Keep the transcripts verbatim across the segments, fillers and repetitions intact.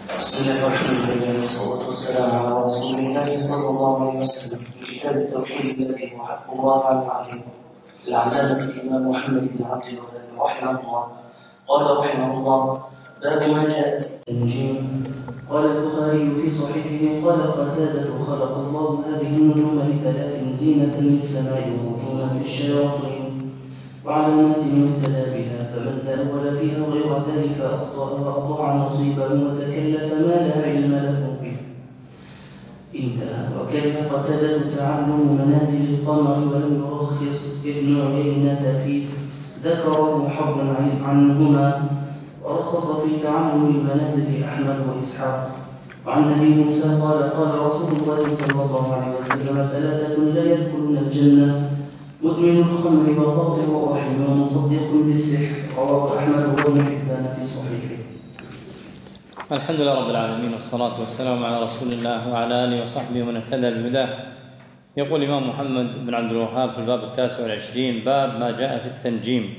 بسم الله والحمد لله والصلاة والسلام على رسول الله صلى الله عليه وسلم في كتاب التوحيد الذي هو حق الله على العظيم العلامة الإمام محمد بن عبد الوهاب رحمه الله قال رحمه الله: باب ما جاء في التنجيم. قال البخاري في صحيحه: قال قتادة: خلق الله هذه النجوم لثلاث: زينة للسماء وهجوما للشياطين وعلامات يهتدى بها، فمن تأول فيها غير ذلك أخطأ وأضاع نصيبه وتكلف ما لا علم له به. انتهى. وكره قتادة تعلم منازل القمر ولم يرخص ابن عيينة فيه، ذكره حرا عنهما، ورخص في تعلم المنازل أحمد وإسحاق. وعن أبي موسى قال: قال رسول الله صلى الله عليه وسلم: ثلاثة لا يدخلون الجنة: مدمن الخمر وقاطع الرحم ومصدق بالسحر. رواه أحمد وابن حبان في صحيحه. الحمد لله رب العالمين، والصلاة والسلام على رسول الله وعلى آله وصحبه ومن اهتدى بهداه. يقول الإمام محمد بن عبد الوهاب في الباب التاسع والعشرين: باب ما جاء في التنجيم،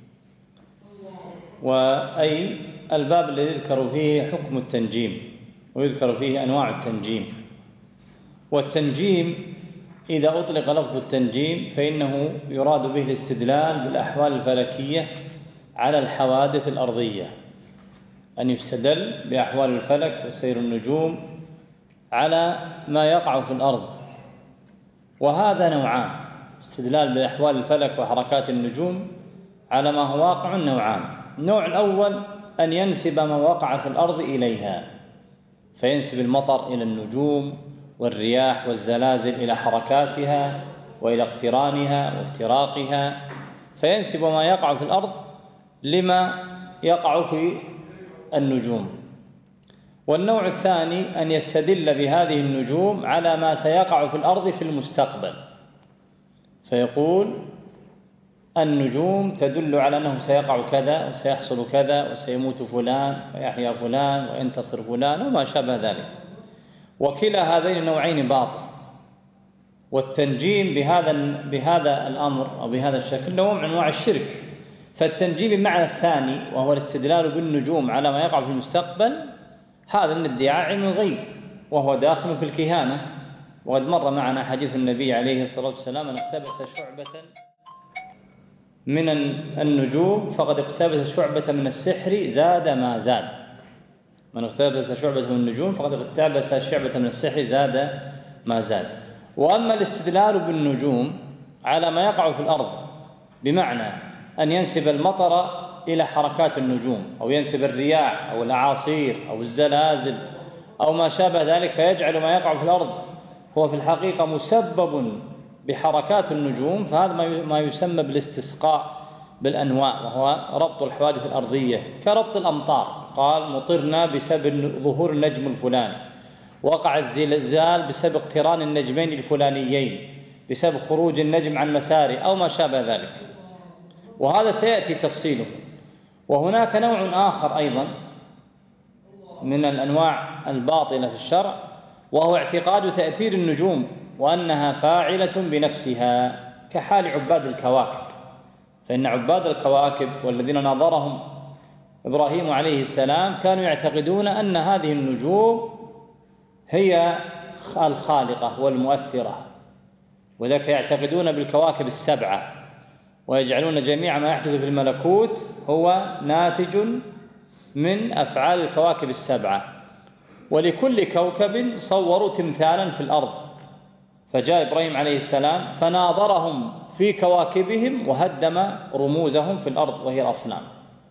وأي الباب الذي يذكر فيه حكم التنجيم ويذكر فيه أنواع التنجيم. والتنجيم إذا أطلق لفظ التنجيم فإنه يراد به الاستدلال بالأحوال الفلكية على الحوادث الأرضية، أن يستدل بأحوال الفلك وسير النجوم على ما يقع في الأرض. وهذا نوعان: استدلال بأحوال الفلك وحركات النجوم على ما هو واقع نوعان. النوع الأول أن ينسب ما وقع في الأرض إليها، فينسب المطر إلى النجوم والرياح والزلازل إلى حركاتها وإلى اقترانها وافتراقها، فينسب ما يقع في الأرض لما يقع في النجوم. والنوع الثاني أن يستدل بهذه النجوم على ما سيقع في الأرض في المستقبل، فيقول: النجوم تدل على أنه سيقع كذا وسيحصل كذا وسيموت فلان ويحيا فلان وينتصر فلان وما شابه ذلك. وكلا هذين النوعين باطل. والتنجيم بهذا بهذا الأمر أو بهذا الشكل نوع من أنواع الشرك. فالتنجيم بمعنى الثاني، وهو الاستدلال بالنجوم على ما يقع في المستقبل، هذا من ادعاء علم الغيب، وهو داخل في الكهانة. وقد مر معنا حديث النبي عليه الصلاة والسلام: من اقتبس شعبة من النجوم فقد اقتبس شعبة من السحر زاد ما زاد. من اقتبس شعبة من النجوم فقد اقتبس شعبة من السحر زاد ما زاد. وأما الاستدلال بالنجوم على ما يقع في الأرض بمعنى أن ينسب المطر إلى حركات النجوم، أو ينسب الرياح أو الأعاصير أو الزلازل أو ما شابه ذلك، فيجعل ما يقع في الأرض هو في الحقيقة مسبب بحركات النجوم، فهذا ما يسمى بالاستسقاء بالأنواء، وهو ربط الحوادث الأرضية كربط الأمطار. قال: مطرنا بسبب ظهور النجم الفلاني، وقع الزلزال بسبب اقتران النجمين الفلانيين، بسبب خروج النجم عن مساره أو ما شابه ذلك. وهذا سيأتي تفصيله. وهناك نوع آخر أيضا من الأنواع الباطلة في الشرع، وهو اعتقاد تأثير النجوم وأنها فاعلة بنفسها، كحال عباد الكواكب. فإن عباد الكواكب والذين ناظرهم إبراهيم عليه السلام كانوا يعتقدون أن هذه النجوم هي الخالقة والمؤثرة، وذلك يعتقدون بالكواكب السبعة، ويجعلون جميع ما يحدث في الملكوت هو ناتج من أفعال الكواكب السبعة. ولكل كوكب صوروا تمثالا في الأرض، فجاء إبراهيم عليه السلام فناظرهم في كواكبهم وهدم رموزهم في الأرض وهي الأصنام.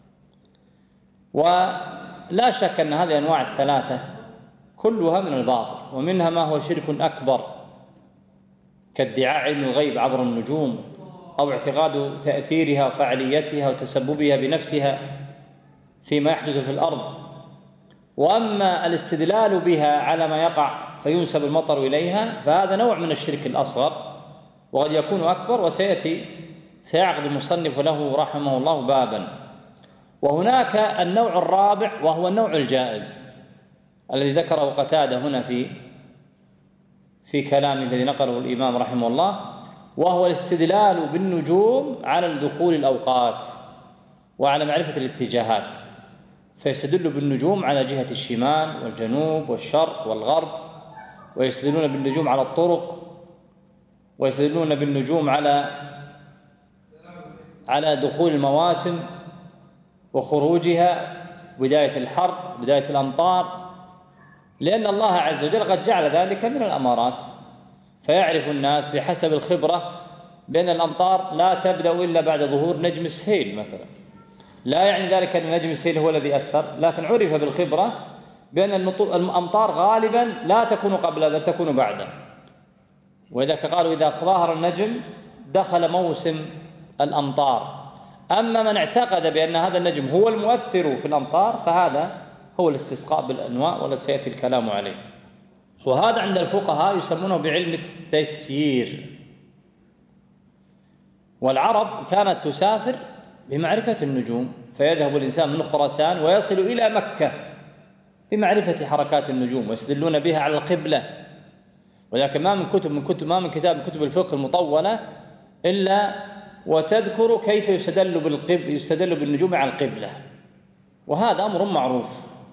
ولا شك أن هذه الأنواع الثلاثة كلها من الباطل، ومنها ما هو شرك أكبر كادعاء علم الغيب عبر النجوم، أو اعتقاد تأثيرها وفعاليتها وتسببها بنفسها فيما يحدث في الأرض. وأما الاستدلال بها على ما يقع فينسب المطر إليها، فهذا نوع من الشرك الأصغر، وقد يكون أكبر، وسيأتي سيعقد المصنف له رحمه الله بابا. وهناك النوع الرابع، وهو النوع الجائز الذي ذكره قتادة هنا في في كلامه الذي نقله الإمام رحمه الله، وهو الاستدلال بالنجوم على الدخول الأوقات وعلى معرفة الاتجاهات. فيستدل بالنجوم على جهة الشمال والجنوب والشرق والغرب، ويستدلون بالنجوم على الطرق، ويستدلون بالنجوم على على دخول المواسم وخروجها، بداية الحرب، بداية الأمطار، لأن الله عز وجل قد جعل ذلك من الأمارات. فيعرف الناس بحسب الخبرة بأن الأمطار لا تبدأ إلا بعد ظهور نجم السيل مثلا. لا يعني ذلك أن نجم السيل هو الذي أثر، لكن عرف بالخبرة بأن الأمطار غالبا لا تكون قبل بل تكون بعده. وإذا قالوا إذا ظهر النجم دخل موسم الأمطار. أما من اعتقد بأن هذا النجم هو المؤثر في الأمطار فهذا هو الاستسقاء بالأنواء، ولا سيأتي الكلام عليه. وهذا عند الفقهاء يسمونه بعلم التيسير. والعرب كانت تسافر بمعرفة النجوم، فيذهب الإنسان من خراسان ويصل إلى مكة بمعرفة حركات النجوم، ويستدلون بها على القبلة. ولكن ما من كتب من كتب ما من كتاب من كتب الفقه المطولة إلا وتذكر كيف يستدل بالقبل يستدل بالنجوم على القبلة، وهذا أمر معروف.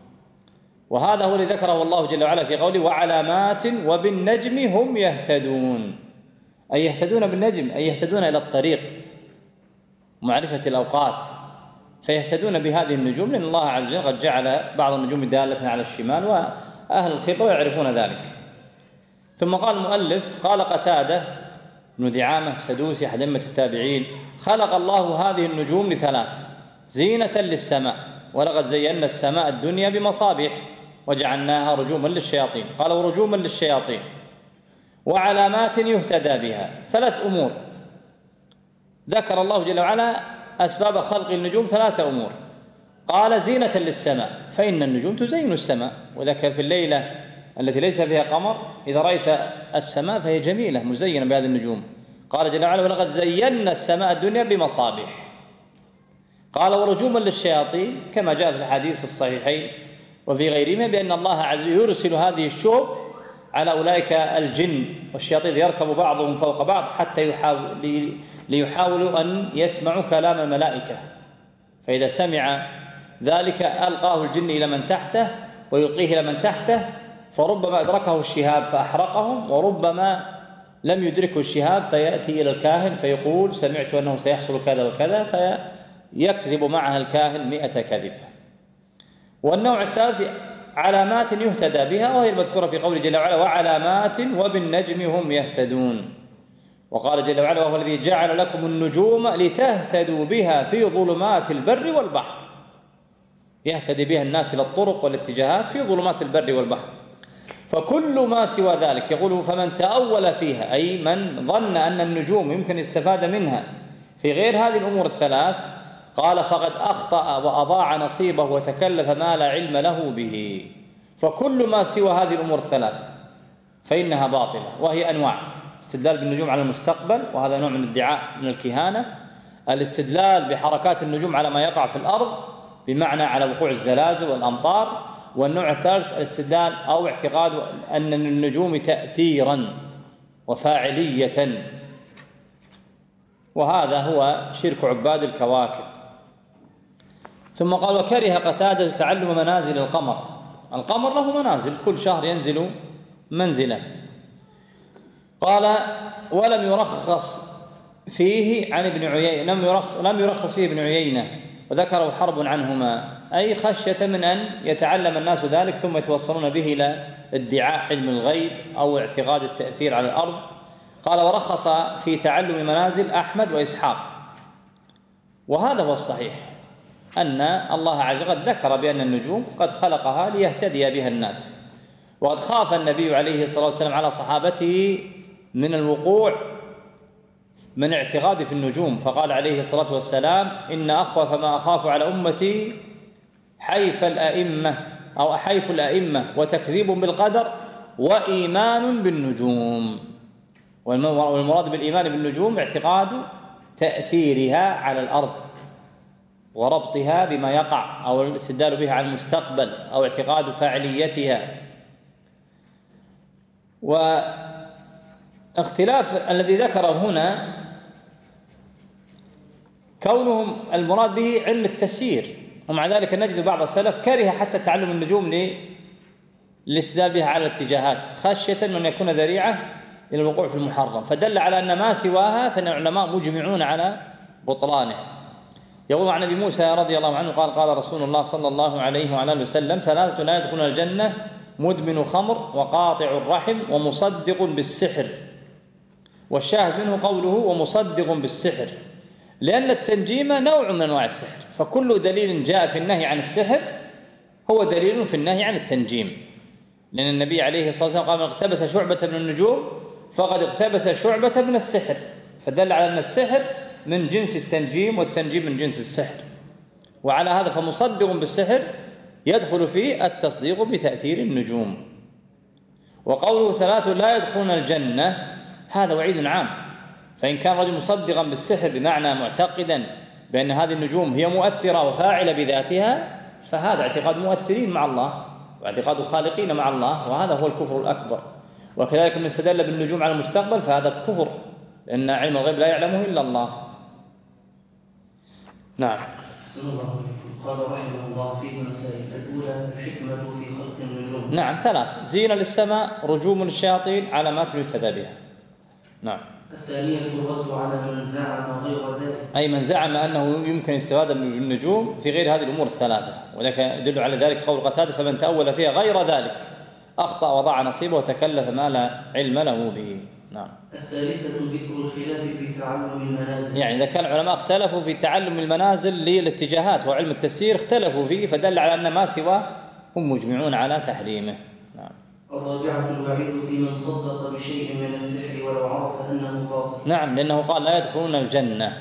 وهذا هو الذي ذكره الله جل وعلا في قوله وعلامات وبالنجم هم يهتدون، أي يهتدون بالنجم، أي يهتدون إلى الطريق، معرفة الأوقات، فيهتدون بهذه النجوم، لأن الله عز وجل قد جعل بعض النجوم دالة على الشمال، وأهل الخبرة يعرفون ذلك. ثم قال المؤلف قال قتادة بن دعامة السدوسي أحد أئمة التابعين خلق الله هذه النجوم لثلاث: زينة للسماء، ولقد زينا السماء الدنيا بمصابيح وجعلناها رجوما للشياطين. قال ورجوما للشياطين، وعلامات يهتدى بها. ثلاث أمور ذكر الله جل وعلا أسباب خلق النجوم، ثلاثة أمور. قال زينة للسماء، فإن النجوم تزين السماء، وذاك في الليلة التي ليس فيها قمر إذا رأيت السماء فهي جميلة مزينة بهذه النجوم. قال جل وعلا ولقد زينا السماء الدنيا بمصابيح. قال ورجوما للشياطين، كما جاء في الحديث في الصحيحين وفي غيرهما بأن الله عز وجل يرسل هذه الشوب على أولئك الجن والشياطين يركب بعضهم فوق بعض حتى يحاول ليحاولوا أن يسمعوا كلام الملائكة، فإذا سمع ذلك ألقاه الجن إلى من تحته ويلقيه إلى من تحته، فربما أدركه الشهاب فأحرقهم، وربما لم يدركه الشهاب فيأتي إلى الكاهن فيقول سمعت أنه سيحصل كذا وكذا، فيكذب معها الكاهن مئة كذبة. والنوع الثالث علامات يهتدى بها، وهي المذكورة في قوله جل وعلا وعلامات وبالنجم هم يهتدون. وقال جل وعلا وهو الذي جعل لكم النجوم لتهتدوا بها في ظلمات البر والبحر، يهتدي بها الناس إلى الطرق والاتجاهات في ظلمات البر والبحر. فكل ما سوى ذلك يقول فمن تأول فيها، أي من ظن أن النجوم يمكن استفاد منها في غير هذه الأمور الثلاث، قال فقد أخطأ وأضاع نصيبه وتكلف ما لا علم له به. فكل ما سوى هذه الأمور الثلاث فإنها باطلة، وهي أنواع: استدلال بالنجوم على المستقبل، وهذا نوع من الادعاء من الكهانة. الاستدلال بحركات النجوم على ما يقع في الأرض، بمعنى على وقوع الزلازل والأمطار. والنوع الثالث الاستدلال أو اعتقاد أن النجوم تأثيرا وفاعلية، وهذا هو شرك عباد الكواكب. ثم قال وكره قتادة تعلم منازل القمر. القمر له منازل، كل شهر ينزل منزله. قال ولم يرخص فيه عن ابن عيينة، لم يرخص, لم يرخص فيه ابن عيينة، وذكره حرب عنهما، أي خشية من أن يتعلم الناس ذلك ثم يتوصلون به إلى ادعاء علم الغيب أو اعتقاد التأثير على الأرض. قال ورخص في تعلم منازل أحمد وإسحاق. وهذا هو الصحيح، أن الله عز وجل ذكر بأن النجوم قد خلقها ليهتدي بها الناس. وقد خاف النبي عليه الصلاة والسلام على صحابته من الوقوع من اعتقاد في النجوم، فقال عليه الصلاة والسلام إن أخوف ما أخاف على أمتي حيف الأئمة أو حيف الأئمة وتكذيب بالقدر وإيمان بالنجوم. والمراد بالإيمان بالنجوم اعتقاد تأثيرها على الأرض وربطها بما يقع، أو الاستدلال بها على المستقبل، أو اعتقاد فاعليتها. واختلاف الذي ذكره هنا كونهم المراد به علم التسيير، ومع ذلك نجد بعض السلف كره حتى تعلم النجوم للاستدلال بها على الاتجاهات خشية من يكون ذريعة إلى الوقوع في المحرم، فدل على أن ما سواها فإن العلماء مجمعون على بطلانه. يقول عن أبي موسى رضي الله عنه قال قال رسول الله صلى الله عليه وعلى آله وسلم ثلاثة لا يدخلون الجنة: مدمن خمر، وقاطع الرحم، ومصدق بالسحر. والشاهد منه قوله ومصدق بالسحر، لأن التنجيم نوع من أنواع السحر، فكل دليل جاء في النهي عن السحر هو دليل في النهي عن التنجيم، لأن النبي عليه الصلاة والسلام قال: من اقتبس شعبة من النجوم فقد اقتبس شعبة من السحر، فدل على أن السحر من جنس التنجيم والتنجيم من جنس السحر. وعلى هذا فمصدق بالسحر يدخل فيه التصديق بتأثير النجوم. وقوله ثلاث لا يدخلون الجنة هذا وعيد عام، فإن كان رجل مصدقا بالسحر بمعنى معتقدا بأن هذه النجوم هي مؤثرة وفاعلة بذاتها، فهذا اعتقاد مؤثرين مع الله واعتقاد خالقين مع الله، وهذا هو الكفر الأكبر. وكذلك من استدل بالنجوم على المستقبل فهذا كفر، لأن علم الغيب لا يعلمه إلا الله. نعم. أحسن الله عليكم. قال رحمه الله فيه مسائل: الأولى الحكمة في خلق النجوم. نعم، ثلاث: زينة للسماء، رجوم للشياطين، علامات يهتدى بها. نعم. الثانية الرد على من زعم غير ذلك، أي من زعم أنه يمكن استفادة من النجوم في غير هذه الأمور الثلاثة، وذلك يدل على ذلك قول قتادة: فمن تأول فيها غير ذلك أخطأ وضاع نصيبه وتكلف ما لا علم له به. نعم. الثالثة ذكر الخلاف في تعلم المنازل، يعني إذا كان العلماء اختلفوا في تعلم المنازل للاتجاهات وعلم التفسير اختلفوا فيه، فدل على أن ما سواه هم مجمعون على تحريمه. نعم. الرابعة الوعيد في من صدق بشيء من السحر ولو عرف أنه باطل. نعم، لأنه قال لا يدخلون الجنة،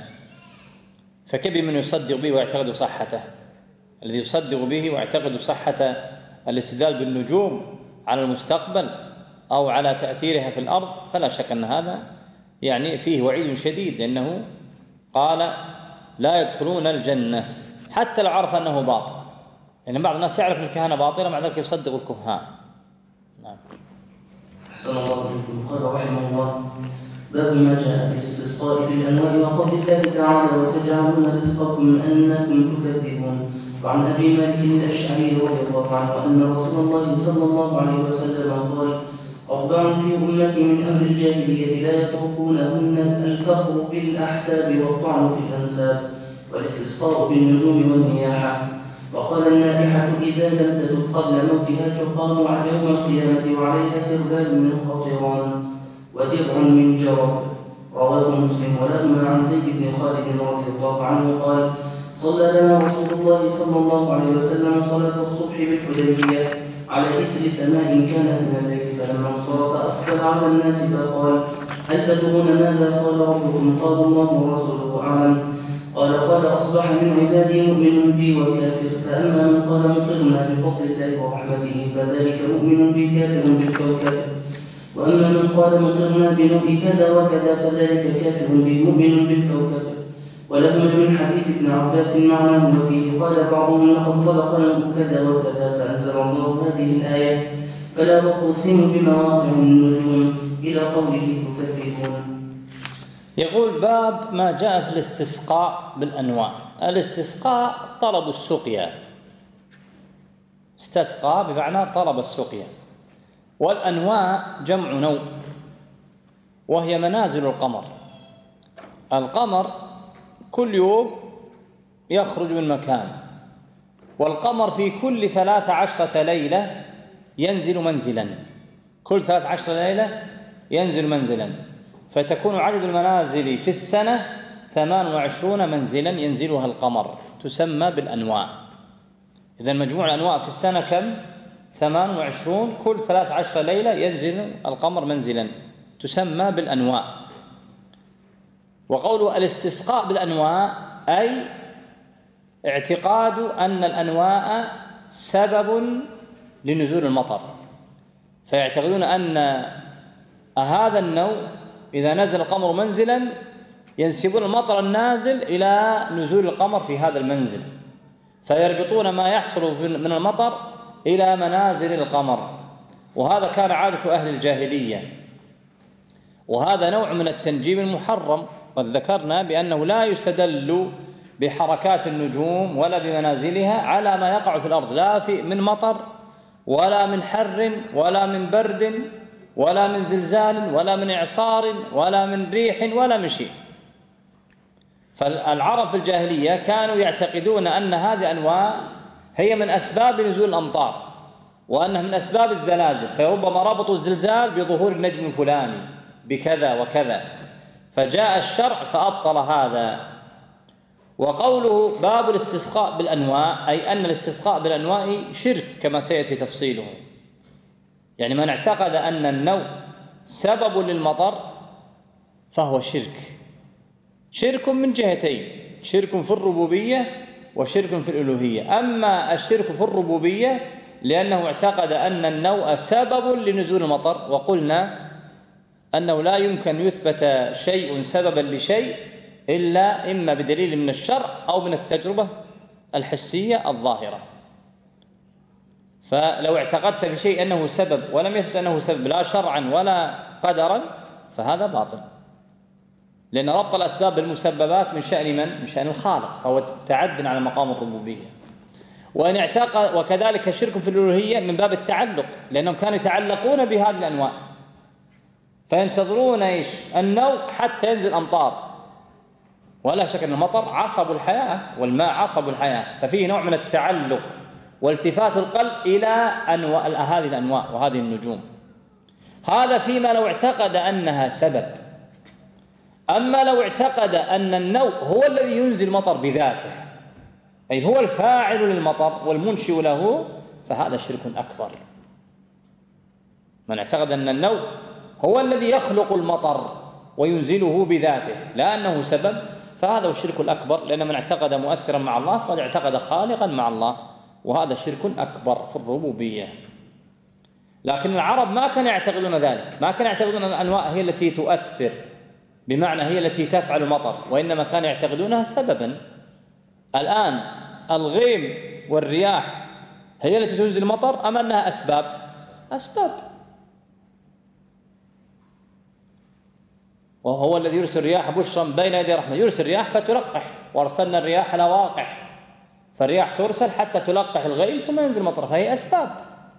فكبي من يصدق به ويعتقد صحته. الذي يصدق به ويعتقد صحة الاستدلال بالنجوم على المستقبل أو على تأثيرها في الأرض فلا شك أن هذا يعني فيه وعيد شديد، لأنه قال لا يدخلون الجنة حتى لو عرف أنه باطل، لأن يعني بعض الناس يعرف الكهنة باطلة مع ذلك يصدق الكهان. نعم. أحسن الله عليكم. قال رحمه الله: باب ما جاء في الاستسقاء بالأنواع وقول الله تعالى: وتجعلون رزقكم أنكم تكذبون. وعن أبي مالك الأشعري رضي الله عنه أن رسول الله صلى الله عليه وسلم قال: أربع في أمتي من أمر الجاهلية لا يتركونهن: الفخر بالأحساب، والطعن في الأنساب، والاستسقاء بالنجوم والنياحة. وقال: النائحة إذا لم تتب قبل موتها تقام يوم القيامة وعليها سربال من قطران ودرع من جرب. رواه مسلم. ولما عن زيد بن خالد رضي الله عنه قال: صلى لنا رسول الله صلى الله عليه وسلم صلاة الصبح بالحديبية على إثر سماء كانت من الليل، فلما انصرف أقبل على الناس فقال: هل تدرون ماذا قال ربكم؟ قالوا: الله ورسوله أعلم. قال: قال: أصبح من عبادي مؤمن بي وكافر، فأما من قال مطرنا بفضل الله ورحمته فذلك مؤمن بي كافر بالكوكب، وأما من قال مطرنا بنوء كذا وكذا فذلك كافر بي مؤمن بالكوكب. ولهم من حديث ابن عباس معناه وفيه قال بعضهم: لقد صدق له كذا وكذا، فأنزل الله هذه الآية: فلا أقسم بمواقع النجوم، إلى قوله تكذبون. يقول: باب ما جاء في الاستسقاء بالأنواع. الاستسقاء طلب السقيا، استسقى بمعنى طلب السقيا. والأنواع جمع نوع، وهي منازل القمر. القمر كل يوم يخرج من مكان، والقمر في كل ثلاث عشرة ليلة ينزل منزلا، كل ثلاث عشرة ليلة ينزل منزلا، فتكون عدد المنازل في السنة ثمان وعشرون منزلا ينزلها القمر، تسمى بالأنواع. إذن مجموع الأنواع في السنة كم؟ ثمان وعشرون، كل ثلاث عشرة ليلة ينزل القمر منزلا، تسمى بالأنواع. وقول الاستسقاء بالأنواع أي اعتقاد أن الأنواع سبب لنزول المطر، فيعتقدون أن هذا النوع إذا نزل القمر منزلا ينسبون المطر النازل إلى نزول القمر في هذا المنزل، فيربطون ما يحصل من المطر إلى منازل القمر. وهذا كان عادة أهل الجاهلية، وهذا نوع من التنجيم المحرم. قد ذكرنا بأنه لا يستدل بحركات النجوم ولا بمنازلها على ما يقع في الأرض، لا في من مطر ولا من حر ولا من برد ولا من زلزال ولا من إعصار ولا من ريح ولا من شيء. فالعرب في الجاهلية كانوا يعتقدون أن هذه الأنواع هي من أسباب نزول الأمطار، وأنها من أسباب الزلازل، فربما ربطوا الزلزال بظهور النجم الفلاني بكذا وكذا، فجاء الشرع فأبطل هذا. وقوله باب الاستسقاء بالأنواع، أي أن الاستسقاء بالأنواع شرك كما سيأتي تفصيله. يعني من اعتقد أن النوء سبب للمطر فهو شرك، شرك من جهتين: شرك في الربوبية وشرك في الألوهية. أما الشرك في الربوبية لأنه اعتقد أن النوء سبب لنزول المطر، وقلنا أنه لا يمكن يثبت شيء سببا لشيء إلا إما بدليل من الشرع أو من التجربة الحسية الظاهرة. فلو اعتقدت بشيء أنه سبب ولم يثبت أنه سبب لا شرعا ولا قدرا فهذا باطل، لأن ربط الأسباب بالمسببات من شأن من؟ من شأن الخالق، فهو تعد على مقام الربوبية. وإن اعتقد وكذلك الشرك في الألوهية من باب التعلق، لأنهم كانوا يتعلقون بهذه الأنواع، فينتظرون إيش؟ النوء حتى ينزل أمطار. ولا شك أن المطر عصب الحياة والماء عصب الحياة، ففيه نوع من التعلق والتفات القلب إلى أنواع هذه الأنواع وهذه النجوم. هذا فيما لو اعتقد أنها سبب. أما لو اعتقد أن النوء هو الذي ينزل المطر بذاته، أي هو الفاعل للمطر والمنشئ له، فهذا شرك أكبر. من اعتقد أن النوء هو الذي يخلق المطر وينزله بذاته لا أنه سبب، فهذا هو الشرك الأكبر، لأن من اعتقد مؤثرا مع الله فقد اعتقد خالقا مع الله، وهذا شرك أكبر في الربوبية. لكن العرب ما كانوا يعتقدون ذلك، ما كانوا يعتقدون أن الأنواع هي التي تؤثر بمعنى هي التي تفعل المطر، وإنما كانوا يعتقدونها سببا. الآن الغيم والرياح هي التي تنزل المطر أم أنها أسباب؟ أسباب. وهو الذي يرسل الرياح بشرا بين يدي رحمة، يرسل الرياح فتلقح، وارسلنا الرياح لواقح، فالرياح ترسل حتى تلقح الغيم ثم ينزل المطر، فهي أسباب.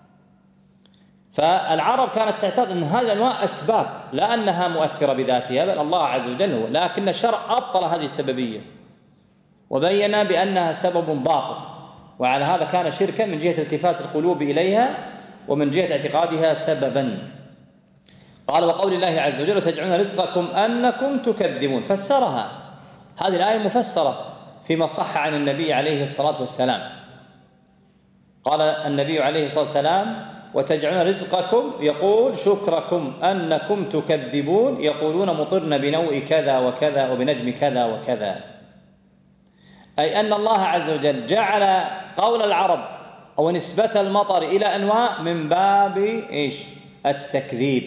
فالعرب كانت تعتقد أن هذه الأنواع أسباب لا أنها مؤثرة بذاتها، بل الله عز وجل هو، لكن الشرع أبطل هذه السببية وبين بأنها سبب باطل، وعلى هذا كان شركا من جهة التفات القلوب إليها ومن جهة اعتقادها سببا. قال وقول الله عز وجل وتجعلون رزقكم أنكم تكذبون، فسرها هذه الآية مفسرة فيما صح عن النبي عليه الصلاة والسلام. قال النبي عليه الصلاة والسلام وتجعلون رزقكم، يقول شكركم أنكم تكذبون، يقولون مطرنا بنوء كذا وكذا وبنجم كذا وكذا، أي أن الله عز وجل جعل قول العرب أو نسبة المطر إلى أنواع من باب إيش؟ التكذيب.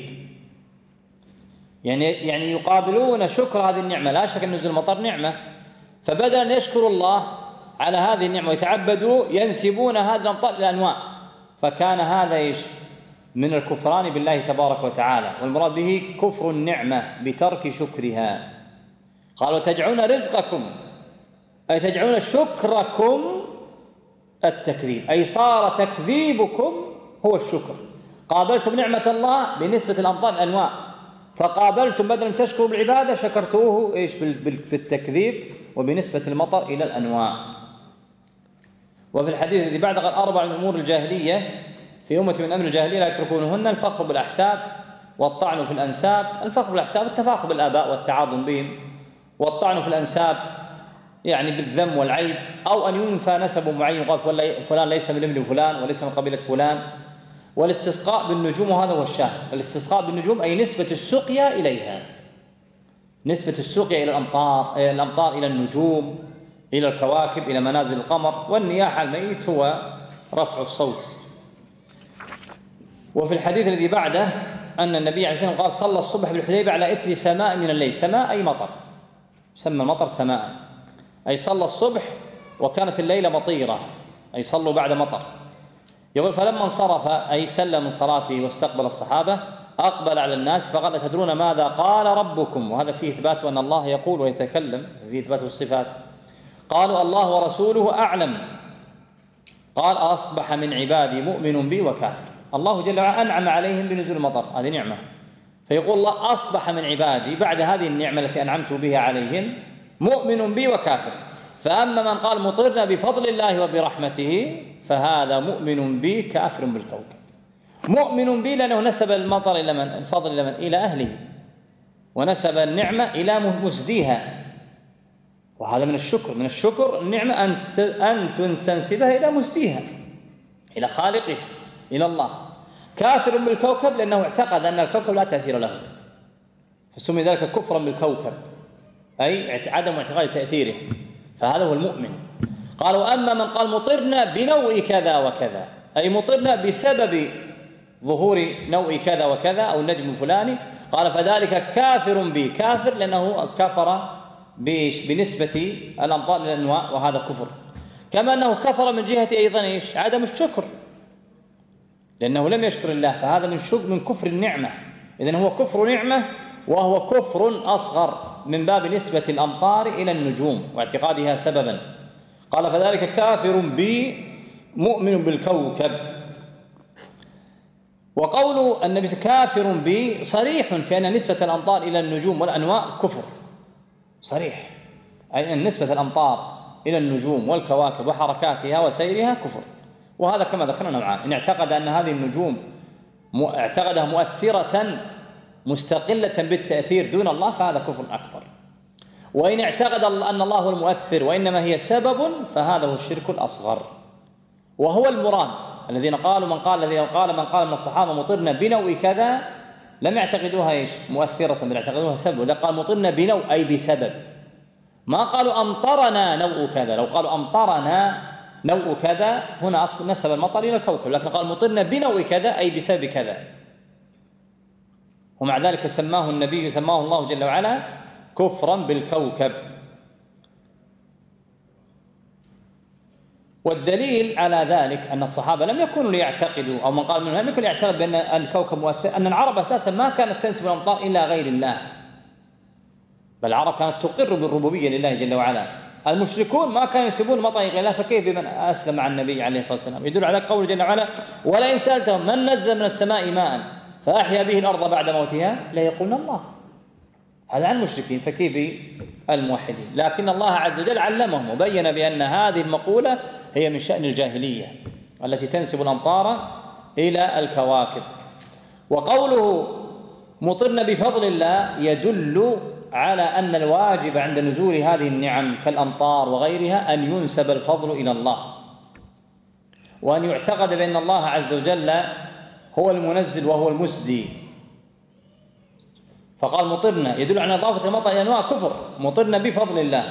يعني يعني يقابلون شكر هذه النعمة، لا شك أن نزول المطر نعمة، فبدل أن يشكروا الله على هذه النعمة ويتعبدوا ينسبون هذا الأمطار إلى أنواع، فكان هذا إيش؟ من الكفران بالله تبارك وتعالى، والمراد به كفر النعمة بترك شكرها. قال وتجعلون رزقكم، أي تجعلون شكركم التكذيب، أي صار تكذيبكم هو الشكر. قابلتم نعمة الله بنسبة الأمطار الأنواع، فقابلتم بدل أن تشكروا بالعبادة شكرتوه إيش؟ بالتكذيب وبنسبة المطر إلى الأنواع. وفي الحديث الذي بعد قال أربع من أمور الجاهلية في أمة من أمر الجاهلية لا يتركونهن: الفخر بالأحساب والطعن في الأنساب. الفخر بالأحساب التفاخر بالآباء والتعاظم بهم، والطعن في الأنساب يعني بالذم والعيب، أو أن ينفى نسب معين يقال فلان ليس من ابن فلان وليس من قبيلة فلان. والاستسقاء بالنجوم، وهذا هو الشاهد. الاستسقاء بالنجوم أي نسبة السقيا إليها، نسبة السقيا إلى الأمطار، إلى الأمطار إلى النجوم، إلى الكواكب، إلى منازل القمر. والنياح على الميت هو رفع الصوت. وفي الحديث الذي بعده أن النبي عليه الصلاة والسلام قال صلى الصبح بالحديبية على إثر سماء من الليل. سماء أي مطر، سمى المطر سماء، أي صلى الصبح وكانت الليلة مطيرة، أي صلوا بعد مطر. يقول فلما انصرف أي سلم من صلاته واستقبل الصحابة أقبل على الناس فقال أتدرون ماذا قال ربكم؟ وهذا فيه إثبات أن الله يقول ويتكلم، فيه إثبات الصفات. قالوا الله ورسوله أعلم. قال أصبح من عبادي مؤمن بي وكافر. الله جل وعلا أنعم عليهم بنزول المطر، هذه نعمة، فيقول الله أصبح من عبادي بعد هذه النعمة التي أنعمت بها عليهم مؤمن بي وكافر. فأما من قال مطرنا بفضل الله وبرحمته فهذا مؤمن بي كافر بالكوكب. مؤمن بي لأنه نسب المطر إلى من؟ الفضل إلى من؟ إلى أهله، ونسب النعمة إلى مسديها، وهذا من الشكر. من الشكر النعمة أن تنسبها إلى مسديها، إلى خالقه، إلى الله. كافر بالكوكب لأنه اعتقد أن الكوكب لا تأثير له، فسمي ذلك كفرا بالكوكب، أي عدم اعتقاد تأثيره، فهذا هو المؤمن. قالوا أما من قال مطرنا بنوء كذا وكذا، أي مطرنا بسبب ظهور نوء كذا وكذا أو النجم الفلاني، قال فذلك كافر بي، كافر لأنه كفر بنسبة الأمطار للأنواع، وهذا كفر. كما أنه كفر من جهة أيضا إيش؟ عدم الشكر، لأنه لم يشكر الله، فهذا من شك من كفر النعمة. إذن هو كفر نعمة وهو كفر أصغر من باب نسبة الأمطار إلى النجوم واعتقادها سببا. قال فذلك كافر بي مؤمن بالكوكب. وقول النبي كافر بي صريح في أن نسبة الأمطار إلى النجوم والأنواع كفر صريح، أي أن نسبة الأمطار إلى النجوم والكواكب وحركاتها وسيرها كفر. وهذا كما ذكرنا نوعان: إن اعتقد أن هذه النجوم اعتقدها مؤثرة مستقلة بالتأثير دون الله فهذا كفر أكبر، وإن اعتقد أن الله هو المؤثر وإنما هي سبب فهذا هو الشرك الأصغر. وهو المراد الذين قالوا من قال الذين قال من قال من الصحابة مطرنا بنوء كذا لم يعتقدوها إيش مؤثرة، بل يعتقدوها سبب. ولا قال مطرنا بنوء أي بسبب، ما قالوا أمطرنا نوء كذا. لو قالوا أمطرنا نوء كذا هنا أصل نسب المطر إلى الكوكب، لكن قال مطرنا بنوء كذا أي بسبب كذا، ومع ذلك سماه النبي سماه الله جل وعلا كفرا بالكوكب. والدليل على ذلك أن الصحابة لم يكونوا ليعتقدوا، أو من قال منهم لم يكن يعتقد بأن الكوكب مؤثر، أن العرب أساسا ما كانت تنسب الأمطار إلى غير الله، بل العرب كانت تقر بالربوبية لله جل وعلا. المشركون ما كانوا ينسبون المطر إلى الله، فكيف بمن أسلم مع النبي عليه الصلاة والسلام؟ يدل على قول جل وعلا ولئن سألتهم من نزل من السماء ماء فأحيا به الأرض بعد موتها ليقولن الله. هذا عن المشركين، فكيف الموحدين؟ لكن الله عز وجل علمهم وبين بأن هذه المقولة هي من شأن الجاهلية التي تنسب الأمطار إلى الكواكب. وقوله مطرنا بفضل الله يدل على أن الواجب عند نزول هذه النعم كالأمطار وغيرها أن ينسب الفضل إلى الله، وأن يعتقد بأن الله عز وجل هو المنزل وهو المسدي. فقال مطرنا يدل على إضافة المطر إلى أنواع كفر، مطرنا بفضل الله.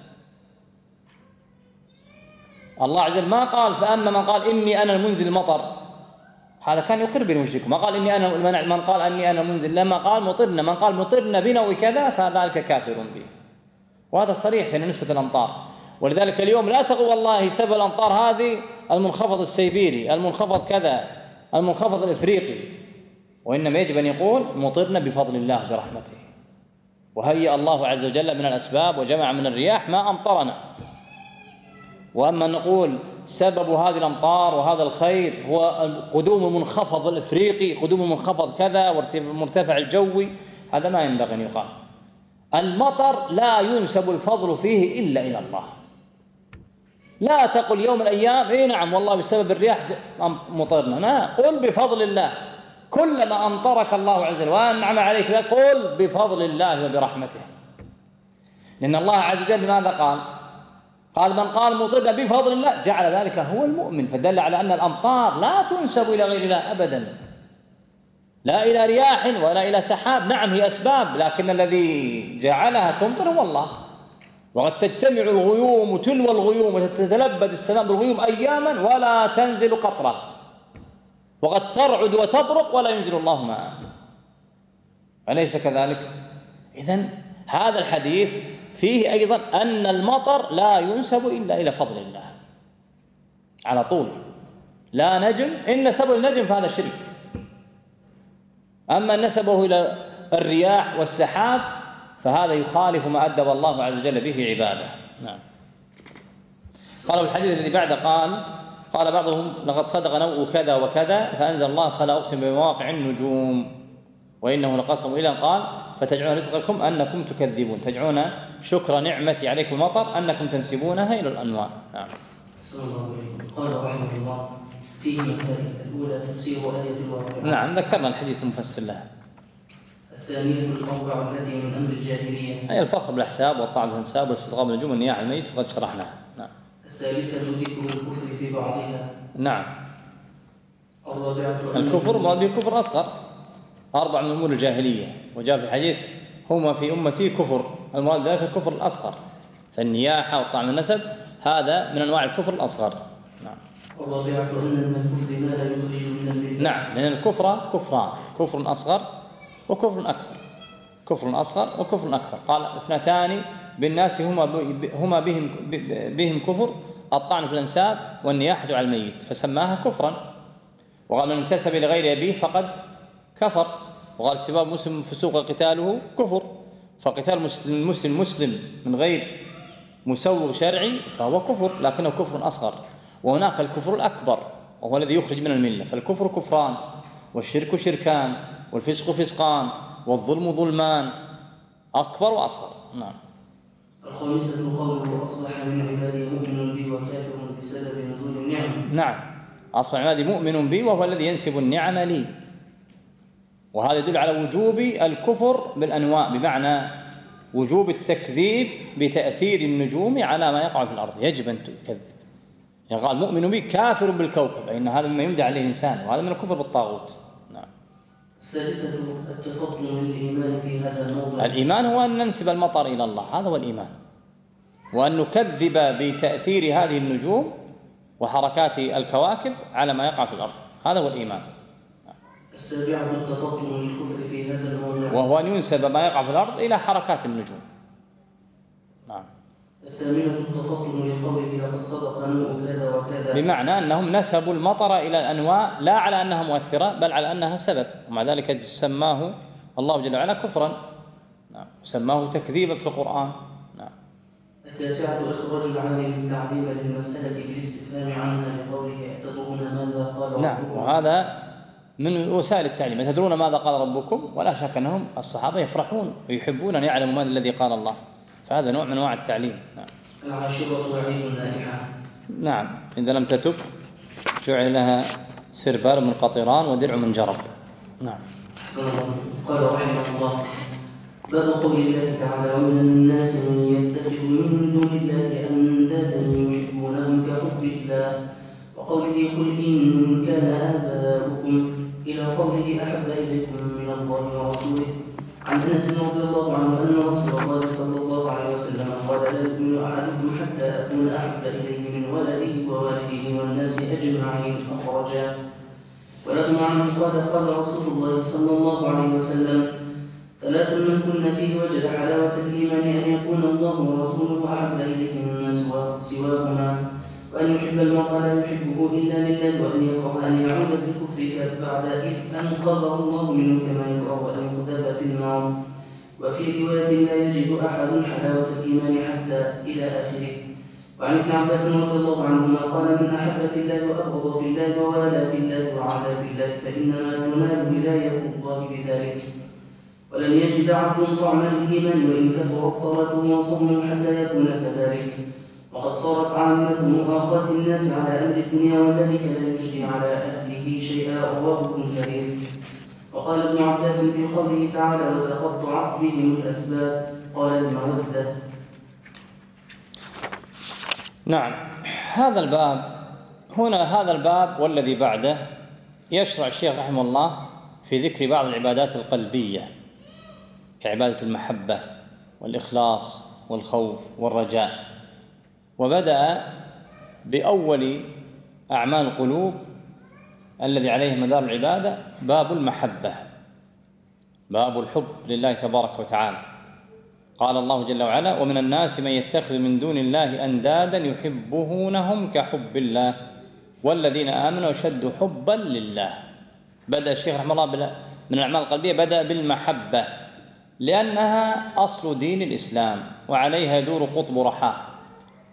الله عز وجل ما قال فأما من قال إني أنا المنزل المطر، هذا كان يقر بالمشرك، ما قال إني أنا من قال أني أنا المنزل، لما قال مطرنا من قال مطرنا بنوء كذا فذلك كافر به، وهذا صريح في نسبة الأمطار. ولذلك اليوم لا تقول والله سبب الأمطار هذه المنخفض السيبيري، المنخفض كذا، المنخفض الإفريقي، وإنما يجب أن يقول مطرنا بفضل الله برحمته، وهيأ الله عز وجل من الأسباب وجمع من الرياح ما أمطرنا. وأما نقول سبب هذه الأمطار وهذا الخير هو قدوم المنخفض الإفريقي، قدوم المنخفض كذا وارتفاع الجوي، هذا ما ينبغي أن يقال. المطر لا ينسب الفضل فيه إلا إلى الله. لا تقل يوم من الأيام إيه نعم والله بسبب الرياح مطرنا، لا، قل بفضل الله. كلما أمطرك الله عز وجل وأنعم عليك قل بفضل الله وبرحمته، لأن الله عز وجل ماذا قال؟ قال من قال مطرنا بفضل الله جعل ذلك هو المؤمن، فدل على أن الأمطار لا تنسب إلى غير الله أبدا، لا إلى رياح ولا إلى سحاب. نعم هي أسباب، لكن الذي جعلها تمطر هو الله. وقد تجتمع الغيوم وتلوى الغيوم وتتلبد السماء بالغيوم أياما ولا تنزل قطرة، وقد ترعد وتبرق ولا ينزل الله معها، أليس كذلك؟ إذن هذا الحديث فيه أيضا أن المطر لا ينسب إلا إلى فضل الله على طول، لا نجم. إن نسب النجم فهذا شرك، أما نسبه إلى الرياح والسحاب فهذا يخالف ما أدب الله عز وجل به عباده. نعم. قالوا الحديث الذي بعده قال قال بعضهم لقد صدق نوء كذا وكذا فأنزل الله فلا أقسم بمواقع النجوم وإنه لقسم إلى قال فتجعلون رزقكم أنكم تكذبون، تجعلون شكر نعمتي عليكم المطر أنكم تنسبونها إلى الأنواع. نعم. صلى الله عليه وسلم. قال رحمه الله فيه مسائل: الأولى تفسير آية الواقعة. نعم ذكرنا الحديث المفسر لها. الثانية الأربع التي من أمر الجاهلية، أي الفخر بالأحساب والطعن بالأنساب والاستغراب بالنجوم والنياح على الميت وقد شرحناها. نعم. الثالثة ذكر الكفر في بعضها. نعم. الرابعة الكفر مراد به كفر أصغر، أربع من أمور الجاهلية، وجاء في الحديث هما في أمتي كفر، المراد ذلك الكفر الأصغر، فالنياحة والطعن بالنسب هذا من أنواع الكفر الأصغر. نعم. الرابعة أن من الكفر ما لا يخرج من الملة. نعم، لأن الكفر كفران، كفر أصغر وكفر أكبر، كفر أصغر وكفر أكبر. قال اثنتان بالناس هما هما بهم بهم كفر، الطعن في الأنساب والنياحة على الميت، فسماها كفرا. وقال من انتسب لغير أبيه فقد كفر. وقال سباب مسلم فسوق قتاله كفر، فقتال مسلم مسلم مسلم من غير مسوغ شرعي فهو كفر، لكنه كفر أصغر. وهناك الكفر الأكبر وهو الذي يخرج من الملة، فالكفر كفران، والشرك شركان، والفسق فسقان، والظلم ظلمان، أكبر وأصغر. نعم. الخامسة قوله أصبح من عبادي مؤمن بي وكافر بسبب نزول النعم. نعم، أصبح من عبادي مؤمن بي وهو الذي ينسب النعم لي، وهذا يدل على وجوب الكفر بالأنواع، بمعنى وجوب التكذيب بتأثير النجوم على ما يقع في الأرض، يجب أن تكذب. يعني قال مؤمن بي كافر بالكوكب، إن هذا مما يمدح عليه الإنسان، وهذا من الكفر بالطاغوت. نعم. السادسة التفضل للإيمان في هذا الموضع. الإيمان هو أن ننسب المطر إلى الله، هذا هو الإيمان، وأن نكذب بتأثير هذه النجوم وحركات الكواكب على ما يقع في الأرض، هذا هو الإيمان. السابعة التفضل للكفر في هذا الموضع، وهو أن ينسب ما يقع في الأرض إلى حركات النجوم. نعم. الثامنة التفضل لقوله لقد صدق نوء كذا وكذا، بمعنى أنهم نسبوا المطر إلى الأنواع لا على أنها مؤثرة بل على أنها سبب، ومع ذلك سماه الله جل وعلا كفرا. نعم. سماه تكذيبا في القرآن. نعم. التاسعة إخراج العالم التعليم للمسألة بالاستفهام عنها لقوله أتدرون ماذا قال ربكم. نعم، وهذا من وسائل التعليم، أتدرون ماذا قال ربكم، ولا شك أنهم الصحابة يفرحون ويحبون أن يعلموا ماذا الذي قال الله، فهذا نوع من أنواع التعليم. نعم. العاشرة وعيد النائحة. نعم، إذا لم تتب جعل لها سربال من قطران ودرع من جرب. نعم. قال رحمه الله باب قول الله تعالى ومن الناس من يتخذ من دون الله أندادا يحبونهم كحب الله، وقوله قل إن كان آباؤكم إلى قوله أحب إليكم من الله ورسوله. عن أنس رضي الله عنه أن رسول الله صلى الله عليه وسلم قال لا يؤمن أحدكم حتى أكون أحب إليه من ولده ووالده والناس أجمعين، أخرجاه. ولكن عنه قال قال رسول الله صلى الله عليه وسلم ثلاث من كن فيه وجد حلاوة الإيمان أن يكون الله ورسوله أحب إليه مما سواهما، وأن يحب المرء لا يحبه إلا لله، وأن يكره أن يعود بالكفر بعد إذ أنقذه الله منه كما يكره أن يقذف في النار. وفي رواية لا يجد أحد حلاوة الإيمان حتى إلى آخره. وعن ابن عباس رضي الله عنهما قال من أحب في الله وأبغض في الله ووالى في الله وعادى في الله فإنما تنال ولاية الله بذلك. ولن يجد عبد طعم الإيمان وإن كثرت صلاته وصومه حتى يكون كذلك. وقد صارت عامة مؤاخاة الناس على أمر الدنيا وذلك لا يجري على أهله شيئا رواه ابن جرير. وقال ابن عباس في قوله تعالى وتقطعت بهم الأسباب قال المودة. نعم، هذا الباب هنا هذا الباب والذي بعده يشرع الشيخ رحمه الله في ذكر بعض العبادات القلبية كعبادة المحبة والإخلاص والخوف والرجاء، وبدأ بأول أعمال القلوب الذي عليه مدار العبادة باب المحبة، باب الحب لله تبارك وتعالى. قال الله جل وعلا ومن الناس من يتخذ من دون الله أندادا يحبونهم كحب الله والذين آمنوا أشد حبا لله. بدأ الشيخ رحمه الله من الأعمال القلبية بدأ بالمحبة لأنها أصل دين الإسلام وعليها يدور قطب رحاه،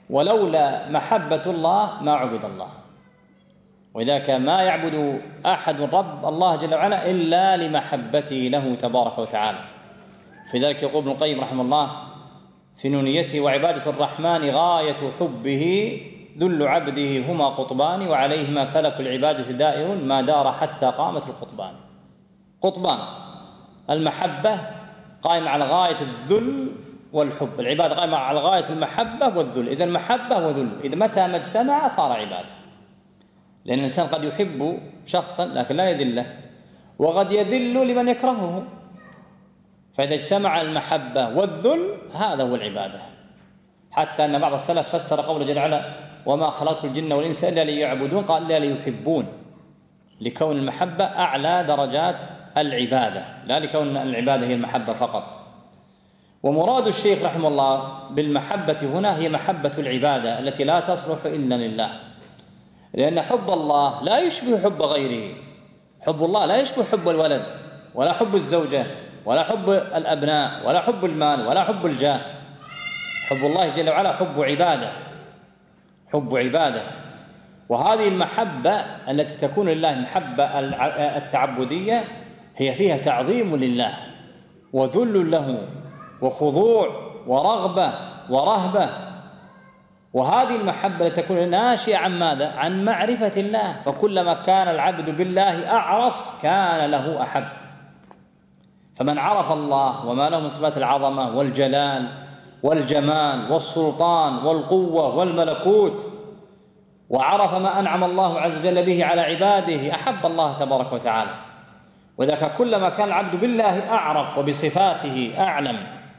ولولا محبة الله ما عبد الله. وذاك ما يعبد أحد رب الله جل وعلا إلا لمحبته له تبارك وتعالى. في ذلك يقول ابن القيم رحمه الله في نونيته: وعبادة الرحمن غاية حبه ذل عبده هما قطبان وعليهما فلك العبادة دائر ما دار حتى قامت القطبان. قطبان: المحبة قائمة على غاية الذل والحب، العبادة قائمة على غاية المحبة والذل. إذا المحبة وذل إذا متى ما اجتمع صار عبادة، لأن الإنسان قد يحب شخصا لكن لا يذله، وقد يذل لمن يكرهه، فإذا اجتمع المحبة والذل هذا هو العبادة. حتى أن بعض السلف فسر قوله جل وعلا: وما خلقت الجن والإنس إلا ليعبدون، قال إلا ليحبون، لكون المحبة أعلى درجات العبادة، لا لكون العبادة هي المحبة فقط. ومراد الشيخ رحمه الله بالمحبة هنا هي محبة العبادة التي لا تصلح إلا لله، لأن حب الله لا يشبه حب غيره. حب الله لا يشبه حب الولد ولا حب الزوجة ولا حب الأبناء ولا حب المال ولا حب الجاه. حب الله جل وعلا حب عبادة، حب عبادة. وهذه المحبة التي تكون لله المحبة التعبدية هي فيها تعظيم لله وذل له وخضوع ورغبة ورهبة. وهذه المحبة التي تكون ناشئة عن ماذا؟ عن معرفة الله، فكلما كان العبد بالله أعرف كان له أحب. فمن عرف الله وما له من صفات العظمة والجلال والجمال والسلطان والقوة والملكوت، وعرف ما أنعم الله عز وجل به على عباده، أحب الله تبارك وتعالى. وذاك كلما كان العبد بالله أعرف وبصفاته أعلم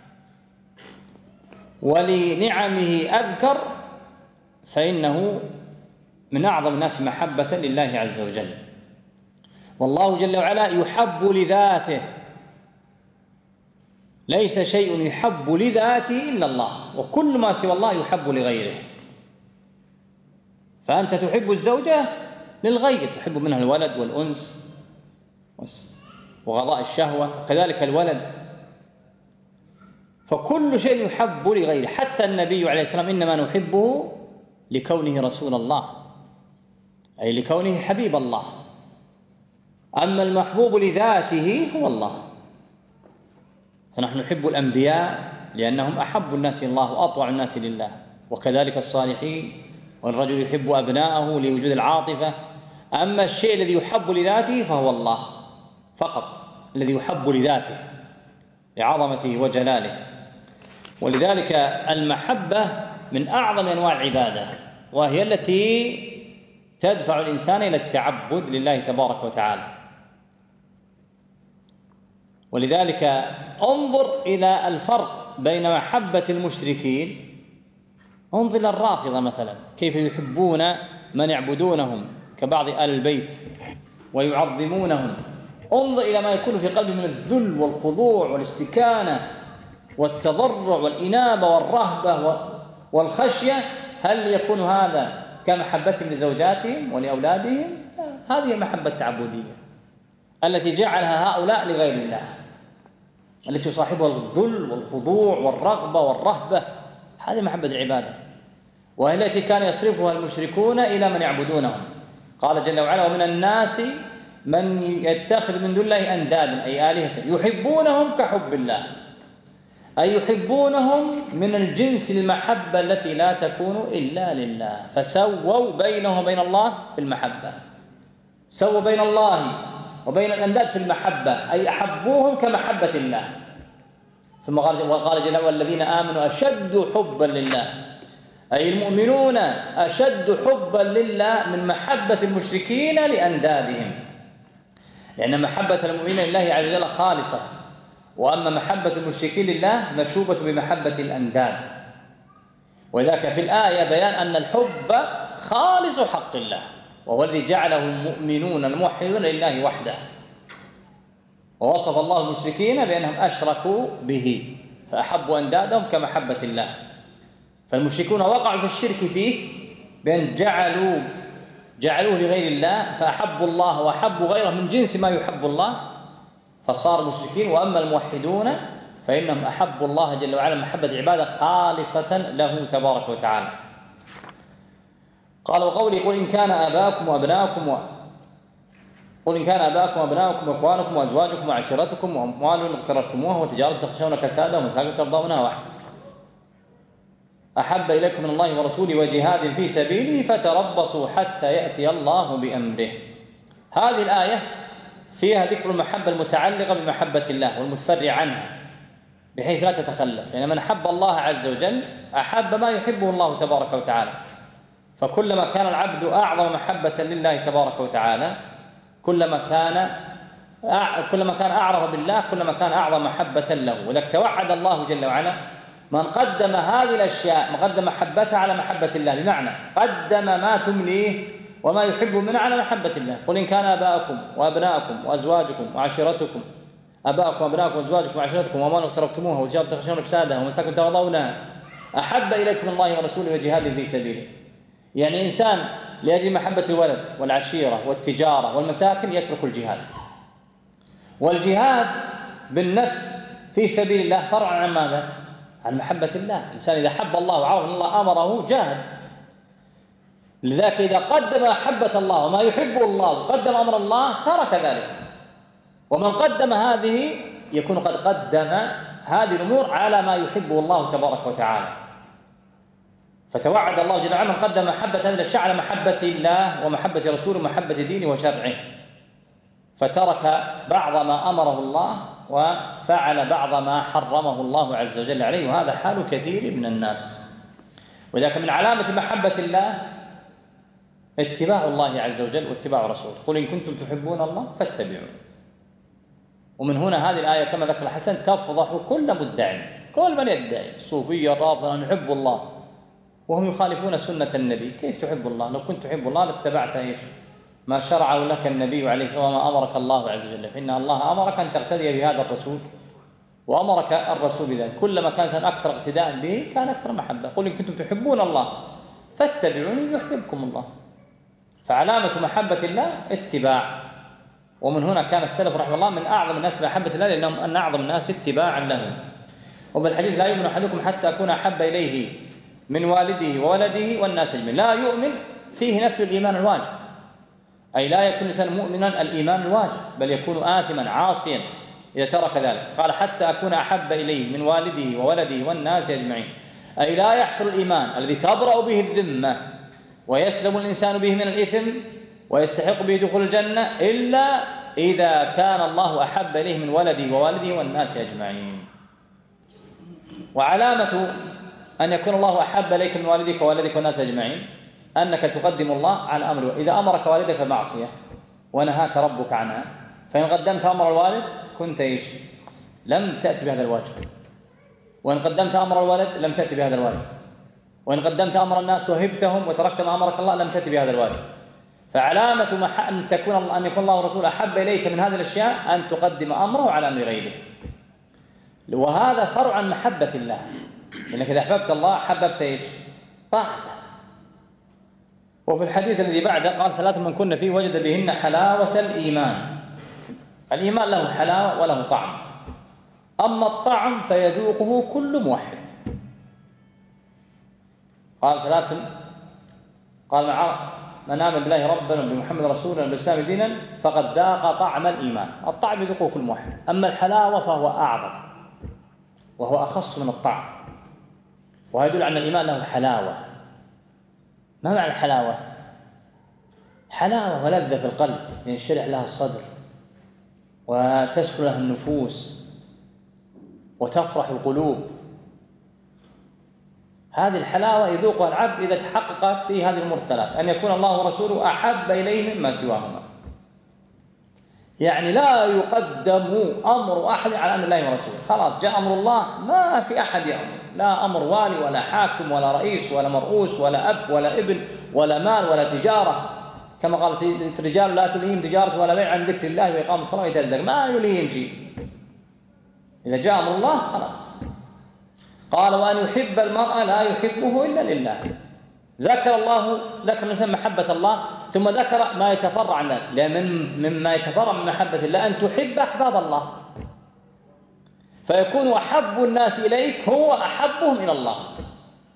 ولنعمه أذكر، فإنه من أعظم الناس محبة لله عز وجل. والله جل وعلا يحب لذاته، ليس شيء يحب لذاته إلا الله، وكل ما سوى الله يحب لغيره. فأنت تحب الزوجة للغير، تحب منها الولد والأنس وغضاء الشهوة، وكذلك الولد. فكل شيء يحب لغيره، حتى النبي عليه السلام إنما نحبه لكونه رسول الله، أي لكونه حبيب الله. أما المحبوب لذاته هو الله. فنحن نحب الأنبياء لأنهم أحب الناس إلى الله وأطوع الناس لله، وكذلك الصالحين. والرجل يحب أبناءه لوجود العاطفة. أما الشيء الذي يحب لذاته فهو الله فقط، الذي يحب لذاته لعظمته وجلاله. ولذلك المحبة من أعظم أنواع العبادة، وهي التي تدفع الإنسان إلى التعبد لله تبارك وتعالى. ولذلك انظر إلى الفرق بين محبة المشركين، انظر إلى الرافضة مثلا كيف يحبون من يعبدونهم كبعض آل البيت ويعظمونهم. انظر إلى ما يكون في قلبه من الذل والخضوع والاستكانة والتضرع والإنابة والرهبة والخشية. هل يكون هذا كمحبتهم لزوجاتهم ولأولادهم؟ هذه المحبة التعبدية التي جعلها هؤلاء لغير الله، التي يصاحبها الذل والخضوع والرغبة والرهبة. هذه محبة العبادة، وهي التي كان يصرفها المشركون إلى من يعبدونهم. قال جل وعلا: ومن الناس من يتخذ من دون الله أندادا، أي آلهة يحبونهم كحب الله، أي يحبونهم من الجنس المحبة التي لا تكون إلا لله. فسووا بينه وبين الله في المحبة، سووا بين الله وبين الأنداد في المحبة، أي أحبوهم كمحبة الله. ثم قال جل وعلا: والذين آمنوا أشد حبا لله، أي المؤمنون أشد حبا لله من محبة المشركين لأندادهم، لأن محبة المؤمنين لله عز وجل خالصة، وأما محبة المشركين لله مشوبة بمحبة الأنداد. وذاك في الآية بيان أن الحب خالص حق الله، وهو الذي جعله المؤمنون الموحدون لله وحده. ووصف الله المشركين بأنهم أشركوا به فأحبوا أندادهم كمحبة الله. فالمشركون وقعوا في الشرك فيه بأن جعلوا جعلوه لغير الله، فأحبوا الله وأحبوا غيره من جنس ما يحب الله، فصار مشركين. وأما الموحدون فإنهم أحبوا الله جل وعلا محبة عبادة خالصة له تبارك وتعالى. قال وقولي قل إن كان آباؤكم وأبناؤكم و... قل إن كان آباؤكم وأبناؤكم وإخوانكم وأزواجكم وعشيرتكم وأموال اقترفتموها وتجارة تخشون كسادها ومساكن ترضونها واحد أحب إليكم من الله ورسوله وجهاد في سبيله فتربصوا حتى يأتي الله بأمره. هذه الآية فيها ذكر المحبة المتعلقة بمحبة الله والمتفرع عنها بحيث لا تتخلف، يعني من أحب الله عز وجل أحب ما يحبه الله تبارك وتعالى، فكلما كان العبد أعظم محبة لله تبارك وتعالى كلما كان كلما كان أعرف بالله كلما كان أعظم محبة له. ولك توعد الله جل وعلا من قدم هذه الأشياء، من قدم محبتها على محبة الله، بمعنى قدم ما تمليه وما يحب منه على محبة الله. قل إن كان آباؤكم وأبناؤكم وأزواجكم وعشيرتكم آباؤكم وأبناؤكم وأزواجكم وعشيرتكم وأموال اقترفتموها وتجارة تخشون كسادها ومساكن ترضونها أحب إليكم من الله ورسوله وجهاد في سبيله. يعني إنسان لأجل محبة الولد والعشيرة والتجارة والمساكن يترك الجهاد، والجهاد بالنفس في سبيل الله فرع عن ماذا؟ عن محبة الله. الإنسان إذا حب الله وعرف أن الله أمره جاهد. لذلك إذا قدم محبة الله وما يحبه الله وقدم أمر الله ترك ذلك. ومن قدم هذه يكون قد قدم هذه الأمور على ما يحبه الله تبارك وتعالى. فتوعد الله جل وعلا من قدم محبة هذه الأشياء على محبة الله ومحبة رسوله ومحبة دينه وشرعه، فترك بعض ما أمره الله وفعل بعض ما حرمه الله عز وجل عليه، وهذا حال كثير من الناس. وذلك من علامة محبة الله اتباع الله عز وجل واتباع رسوله. قل إن كنتم تحبون الله فاتبعون. ومن هنا هذه الآية كما ذكر الحسن تفضح كل مدعي، كل من يدعي الصوفية الرافضة أن يحب الله وهم يخالفون سنة النبي. كيف تحب الله؟ لو كنت تحب الله لاتبعت ايش؟ ما شرعه لك النبي عليه الصلاة والسلام وما أمرك الله عز وجل، فإن الله أمرك أن تقتدي بهذا الرسول وأمرك الرسول بذلك. كلما كان الإنسان أكثر اقتداء به كان أكثر محبة. قل إن كنتم تحبون الله فاتبعوني يحببكم الله. فعلامة محبة الله اتباع. ومن هنا كان السلف رحمه الله من أعظم الناس محبة الله لأنهم أن أعظم الناس اتباعا له. وبالحديث لا يؤمن أحدكم حتى أكون أحب إليه من والده وولده والناس أجمعين. لا يؤمن فيه نفي الإيمان الواجب، أي لا يكون الإنسان مؤمنا الإيمان الواجب، بل يكون آثما عاصيا إذا ترك ذلك. قال حتى أكون أحب إليه من والده وولده والناس أجمعين، أي لا يحصل الإيمان الذي تبرأ به الذمة ويسلم الإنسان به من الإثم ويستحق به دخول الجنة إلا إذا كان الله أحب إليه من ولده ووالده والناس أجمعين. وعلامة أن يكون الله أحب إليك من والدك وولدك والناس أجمعين أنك تقدم الله على أمره. إذا أمرك والدك بمعصية ونهاك ربك عنها، فإن قدمت أمر الوالد كنت إيش؟ لم تأتي بهذا الواجب. وإن قدمت أمر الولد لم تأتي بهذا الواجب. وإن قدمت أمر الناس وهبتهم وتركت ما أمرك الله لم تأتي بهذا الواجب. فعلامة أن تكون أن يكون الله ورسوله أحب إليك من هذه الأشياء أن تقدم أمره على أمر غيره. وهذا فرع عن محبة الله، لأنك إذا أحببت الله حببت إيش؟ طاعته. وفي الحديث الذي بعده قال ثلاث من كن فيه وجد بهن حلاوة الإيمان. الإيمان له حلاوة وله طعم، أما الطعم فيذوقه كل موحد. قال ثلاث قال مع من آمن بالله ربا وبمحمد رسولا وبالإسلام دينا فقد ذاق طعم الإيمان. الطعم يذوقه كل موحد، أما الحلاوة فهو أعظم وهو أخص من الطعم، وهذا يدل على أن الإيمان له حلاوة. ما معنى الحلاوة؟ حلاوة ولذة في القلب، ينشرح لها الصدر وتسكن لها النفوس وتفرح القلوب. هذه الحلاوة يذوقها العبد إذا تحققت فيه هذه الأمور الثلاث: أن يكون الله ورسوله أحب إليه مما سواهما، يعني لا يقدم أمر أحد على أمر الله ورسوله. خلاص جاء أمر الله ما في أحد يأمر، لا أمر والي ولا حاكم ولا رئيس ولا مرؤوس ولا أب ولا ابن ولا مال ولا تجارة، كما قالت الرجال لا تلهيهم تجارة ولا بيع عن ذكر الله وإقام الصلاة وإيتاء الزكاة، ما يلهيهم شيء. إذا جاء أمر الله خلاص. قال وأن يحب المرء لا يحبه إلا لله. ذكر الله ذكر الإنسان محبة الله ثم ذكر ما يتفرع عن ذلك، لأن مما يتفرع من محبة الله أن تحب أحباب الله، فيكون أحب الناس إليك هو أحبهم إلى الله.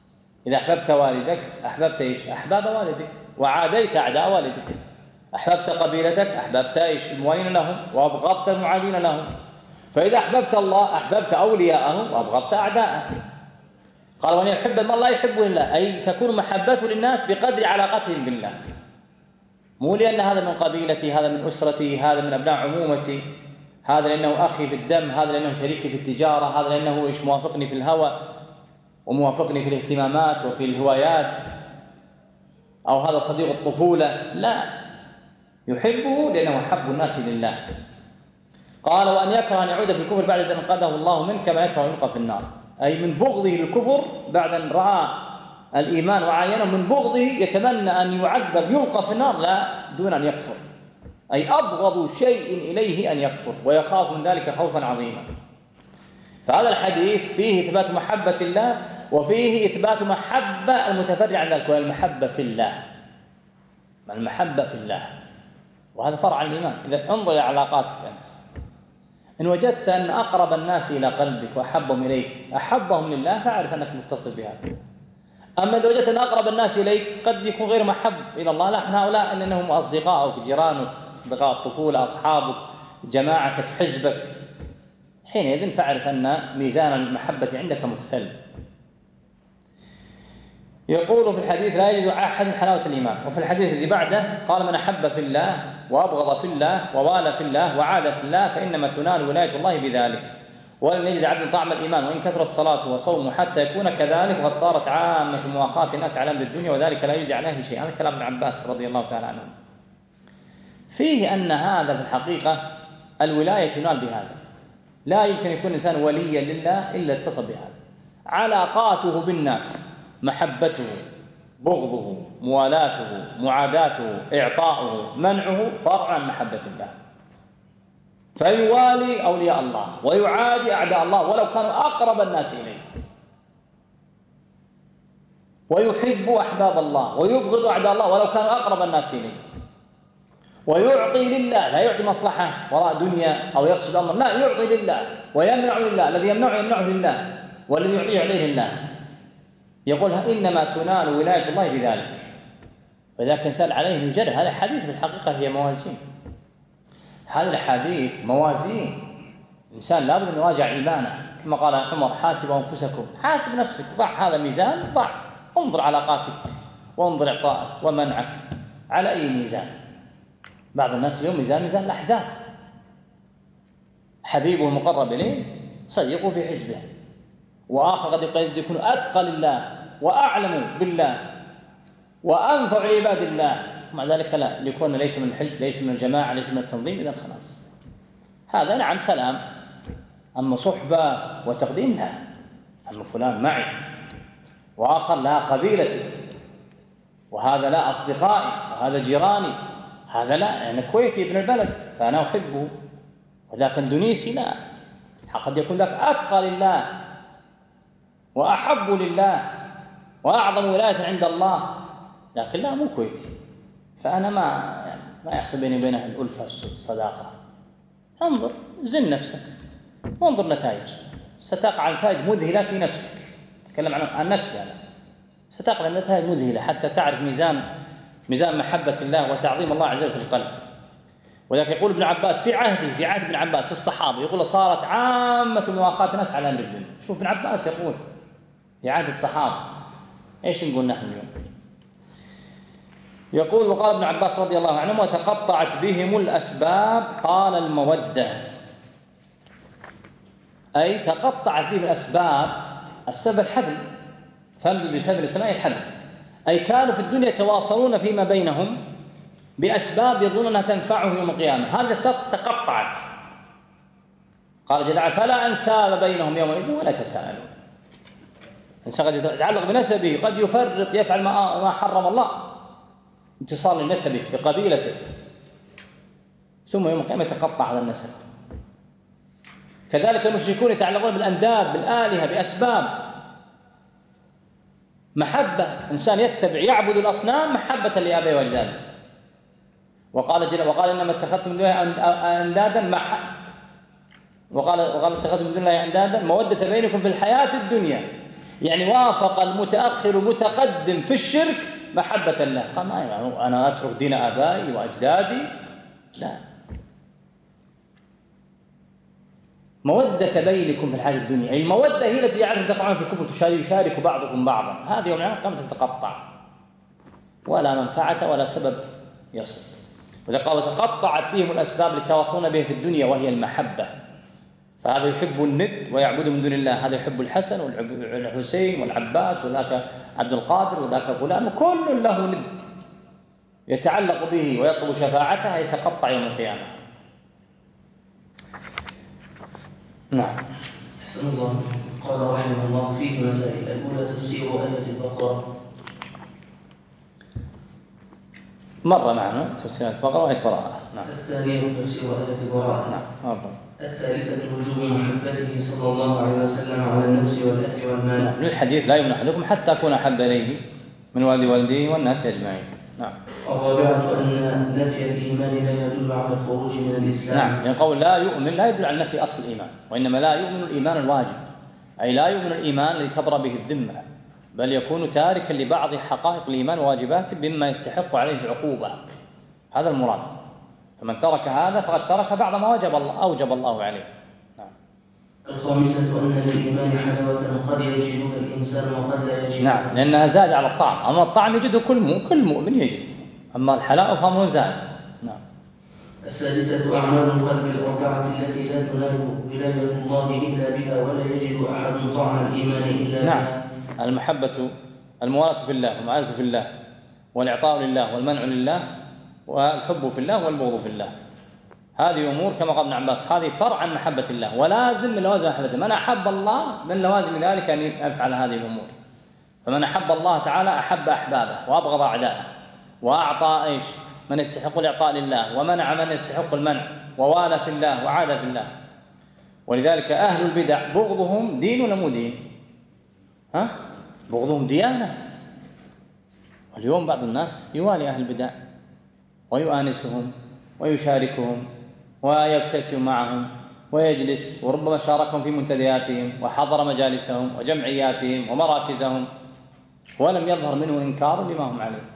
إذا أحببت والدك أحببت إيش؟ أحباب والدك، وعاديت أعداء والدك. أحببت قبيلتك أحببت إيش؟ الموالين لهم، وأبغضت المعادين لهم. فإذا أحببت الله أحببت أولياءه وأبغضت أعداءه. قال وأن يحب ما الله يحب لله، أي تكون محبته للناس بقدر علاقتهم بالله، مو لأن هذا من قبيلتي، هذا من أسرتي، هذا من أبناء عمومتي، هذا لأنه أخي في الدم، هذا لأنه شريكي في التجارة، هذا لأنه إيش موافقني في الهوى وموافقني في الاهتمامات وفي الهوايات، أو هذا صديق الطفولة. لا، يحبه لأنه أحب الناس لله. قال وأن يكره أن يعود في الكفر بعد أن أنقذه الله منه كما يكره أن يلقى في النار، أي من بغضه للكفر بعد أن رأى الإيمان وعاينه، من بغضه يتمنى أن يعذب يلقى في النار لا دون أن يكفر، أي أبغض شيء إليه أن يكفر ويخاف من ذلك خوفا عظيما. فهذا الحديث فيه إثبات محبة الله وفيه إثبات محبة المتفرع عن ذلك، المحبة في الله، المحبة في الله، وهذا فرع عن الإيمان. إذا انظر إلى علاقاتك أنت، إن وجدت أن أقرب الناس إلى قلبك وأحبهم إليك أحبهم لله فاعرف أنك متصل بهذا. أما إذا وجدت أن أقرب الناس إليك قد يكون غير محب إلى الله، لكن هؤلاء أنهم أصدقائك، جيرانك، أصدقاء الطفولة، أصحابك، جماعتك، حزبك، حينئذ فاعرف أن ميزان المحبة عندك مختل. يقول في الحديث لا يجد أحد حلاوة الإيمان. وفي الحديث الذي بعده قال من أحب في الله وأبغض في الله ووالى في الله وعاد في الله فإنما تنال ولاية الله بذلك، ولن يجد عبد طعم الإيمان وإن كثرت صلاته وصومه حتى يكون كذلك، وقد صارت عامة مواخاة الناس على أمر الدنيا وذلك لا يجد عليه شيء. هذا كلام ابن عباس رضي الله تعالى عنه. فيه أن هذا في الحقيقة الولاية تنال بهذا، لا يمكن يكون إنسان وليا لله إلا اتصل بهذا. علاقاته بالناس، محبته، بغضه، موالاته، معاداته، إعطاؤه، منعه، فرع عن محبة الله. فيوالي أولياء الله ويعادي أعداء الله ولو كانوا أقرب الناس إليه، ويحب أحباب الله ويبغض أعداء الله ولو كانوا أقرب الناس إليه، ويعطي لله، لا يعطي مصلحة وراء دنيا أو يقصد أمر، لا، يعطي لله ويمنع لله، الذي يمنعه يمنعه لله والذي يعطيه يعطيه لله. يقول إنما تنال ولاية الله بذلك. فإذا كان سأل عليه مجرد هذا الحديث في الحقيقة هي موازين، هذا الحديث موازين. إنسان لابد أن يراجع إيمانه، كما قال عمر حاسبوا أنفسكم، حاسب نفسك، ضع هذا ميزان، ضع، انظر علاقاتك وانظر إعطائك ومنعك على أي ميزان. بعض الناس اليوم ميزان ميزان الأحزاب، حبيبه المقرب إليه صديقه في حزبه، وآخر قد يكون أتقى لله وأعلم بالله وأنفع عباد الله، مع ذلك لا، ليكون ليس من الحزب، ليس من الجماعة، ليس من التنظيم، إذا خلاص هذا نعم سلام. أما صحبة وتقديم لا، أما فلان معي وآخر لا قبيلتي وهذا لا أصدقائي وهذا جيراني، هذا لا، يعني كويتي ابن البلد فأنا أحبه، وذاك اندونيسي لا، قد يكون ذاك أتقى لله وأحب لله وأعظم ولاية عند الله، لكن لا مو كويتي، فأنا ما يعني ما يحصل بيني وبينه الألفة الصداقة. انظر زن نفسك وانظر نتائج، ستقع نتائج مذهلة في نفسك، تكلم عن عن نفسي أنا، ستقع نتائج مذهلة حتى تعرف ميزان ميزان محبة الله وتعظيم الله عز وجل في القلب. ولذلك يقول ابن عباس في عهده، في عهد ابن عباس في الصحابة، يقول صارت عامة مواخاة الناس على أمر الدنيا. شوف ابن عباس يقول في عهد الصحابة، ايش نقول نحن اليوم؟ يقول وقال ابن عباس رضي الله عنه وتقطعت بهم الأسباب، قال المودة، أي تقطعت بهم الأسباب، السبب الحبل، فامدد بسبب السماء الحبل، أي كانوا في الدنيا يتواصلون فيما بينهم بأسباب يظنون أنها تنفعهم يوم القيامة، هذه الأسباب تقطعت. قال جل وعلا فلا أنساب بينهم يومئذ ولا تساءلون. الإنسان قد يتعلق بنسبه، قد يفرط يفعل ما حرم الله، اتصال لنسبه بقبيلته، ثم يوم القيامة يتقطع هذا النسب. كذلك المشركون يتعلقون بالأنداد بالآلهة بأسباب محبة، إنسان يتبع يعبد الأصنام محبة لآبائه وأجداده. وقال جل وقال إنما اتخذتم من دونه أندادا وقال وقال اتخذتم من دونه أندادا مودة بينكم في الحياة الدنيا يعني وافق المتأخر المتقدم في الشرك محبة الله. قال ما يعني أنا أترك دين آبائي وأجدادي؟ لا، مودة بينكم في الحياة الدنيا، يعني المودة هي التي جعلتم تقعون في الكفر يشارك بعضكم بعضا. هذه يوم القيامة قامت تتقطع، ولا منفعة ولا سبب يصل. وتقطعت بهم الأسباب لتواصلون به في الدنيا وهي المحبة. فهذا يحب الند ويعبد من دون الله، هذا يحب الحسن والحسين والعباس، وذاك عبد القادر، وذاك فلان، كل له ند يتعلق به ويطلب شفاعته، يتقطع يوم القيامة. نعم. حسن الله. قال رحمه الله فيه مسائل: الأولى تفسير آية البقرة. مر معنا تفسير آية البقرة وآية براءة. نعم. الثانية تفسير آية براءة. نعم. أفضل. الثالثة وجوب محبته صلى الله عليه وسلم على النفس والأهل والمال. نعم. للحديث لا يؤمن أحدكم حتى أكون أحب إليه من والد والديه والناس أجمعين. نعم. الرابعة أن نفي الإيمان لا يدل على الخروج من الإسلام. نعم، يعني قول لا يؤمن لا يدل على نفي أصل الإيمان، وإنما لا يؤمن الإيمان الواجب، أي لا يؤمن الإيمان الذي كبر به الذمة، بل يكون تاركا لبعض حقائق الإيمان وواجباته بما يستحق عليه العقوبة. هذا المراد. فمن ترك هذا فقد ترك بعض ما وجب الله أوجب الله عليه. نعم. الخامسة أن للإيمان حلاوة قد يجدها الإنسان وقد لا يجدها. نعم، لأنها زاد على الطعم، أما الطعم يجده كل كل مؤمن يجد، أما الحلاوة فهو زاد. نعم. السادسة أعمال القلب الأربعة التي لا تنال ولاية الله إلا بها ولا يجد أحد طعم الإيمان إلا بها. نعم. المحبة، الموالاة في الله والمعازة في الله والإعطاء لله والمنع لله والحب في الله والبغض في الله، هذه أمور كما قال ابن عباس هذه فرع عن محبة الله، ولازم من لوازم محبة الله. من أحب الله من لوازم ذلك أن يفعل هذه الأمور. فمن أحب الله تعالى أحب أحبابه وأبغض أعداءه، وأعطى إيش من يستحق الإعطاء لله، ومنع من يستحق المنع، ووالى في الله وعاد في الله. ولذلك أهل البدع بغضهم دين ولا مو دين؟ ها؟ بغضهم ديانة. واليوم بعض الناس يوالي أهل البدع ويؤانسهم ويشاركهم ويبتسم معهم ويجلس، وربما شاركهم في منتدياتهم وحضر مجالسهم وجمعياتهم ومراكزهم، ولم يظهر منه إنكار لما هم عليه.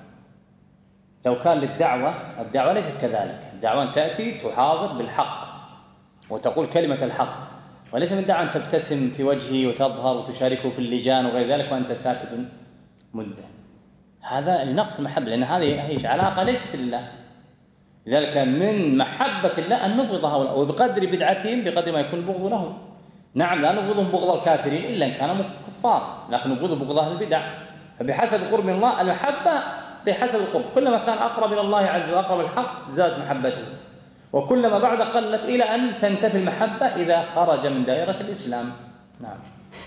لو كان للدعوة، الدعوة ليست كذلك، الدعوة أن تأتي تحاضر بالحق وتقول كلمة الحق، وليس من دعوة أن تبتسم في وجهه وتظهر وتشاركه في اللجان وغير ذلك وأنت ساكت مدة. هذا لنقص المحبة، لأن هذه علاقة ليست لله. لذلك من محبة الله أن نبغض هؤلاء، وبقدر بدعتهم بقدر ما يكون البغض لهم. نعم لا نبغضهم بغض الكافرين إلا إن كانوا كفار، لكن نبغض بغض أهل البدع. فبحسب قرب من الله المحبة بحسب القرب، كلما كان أقرب إلى الله عز وجل وأقرب الحق زادت محبته، وكلما بعد قلت إلى أن تنتفي المحبة إذا خرج من دائرة الإسلام. نعم.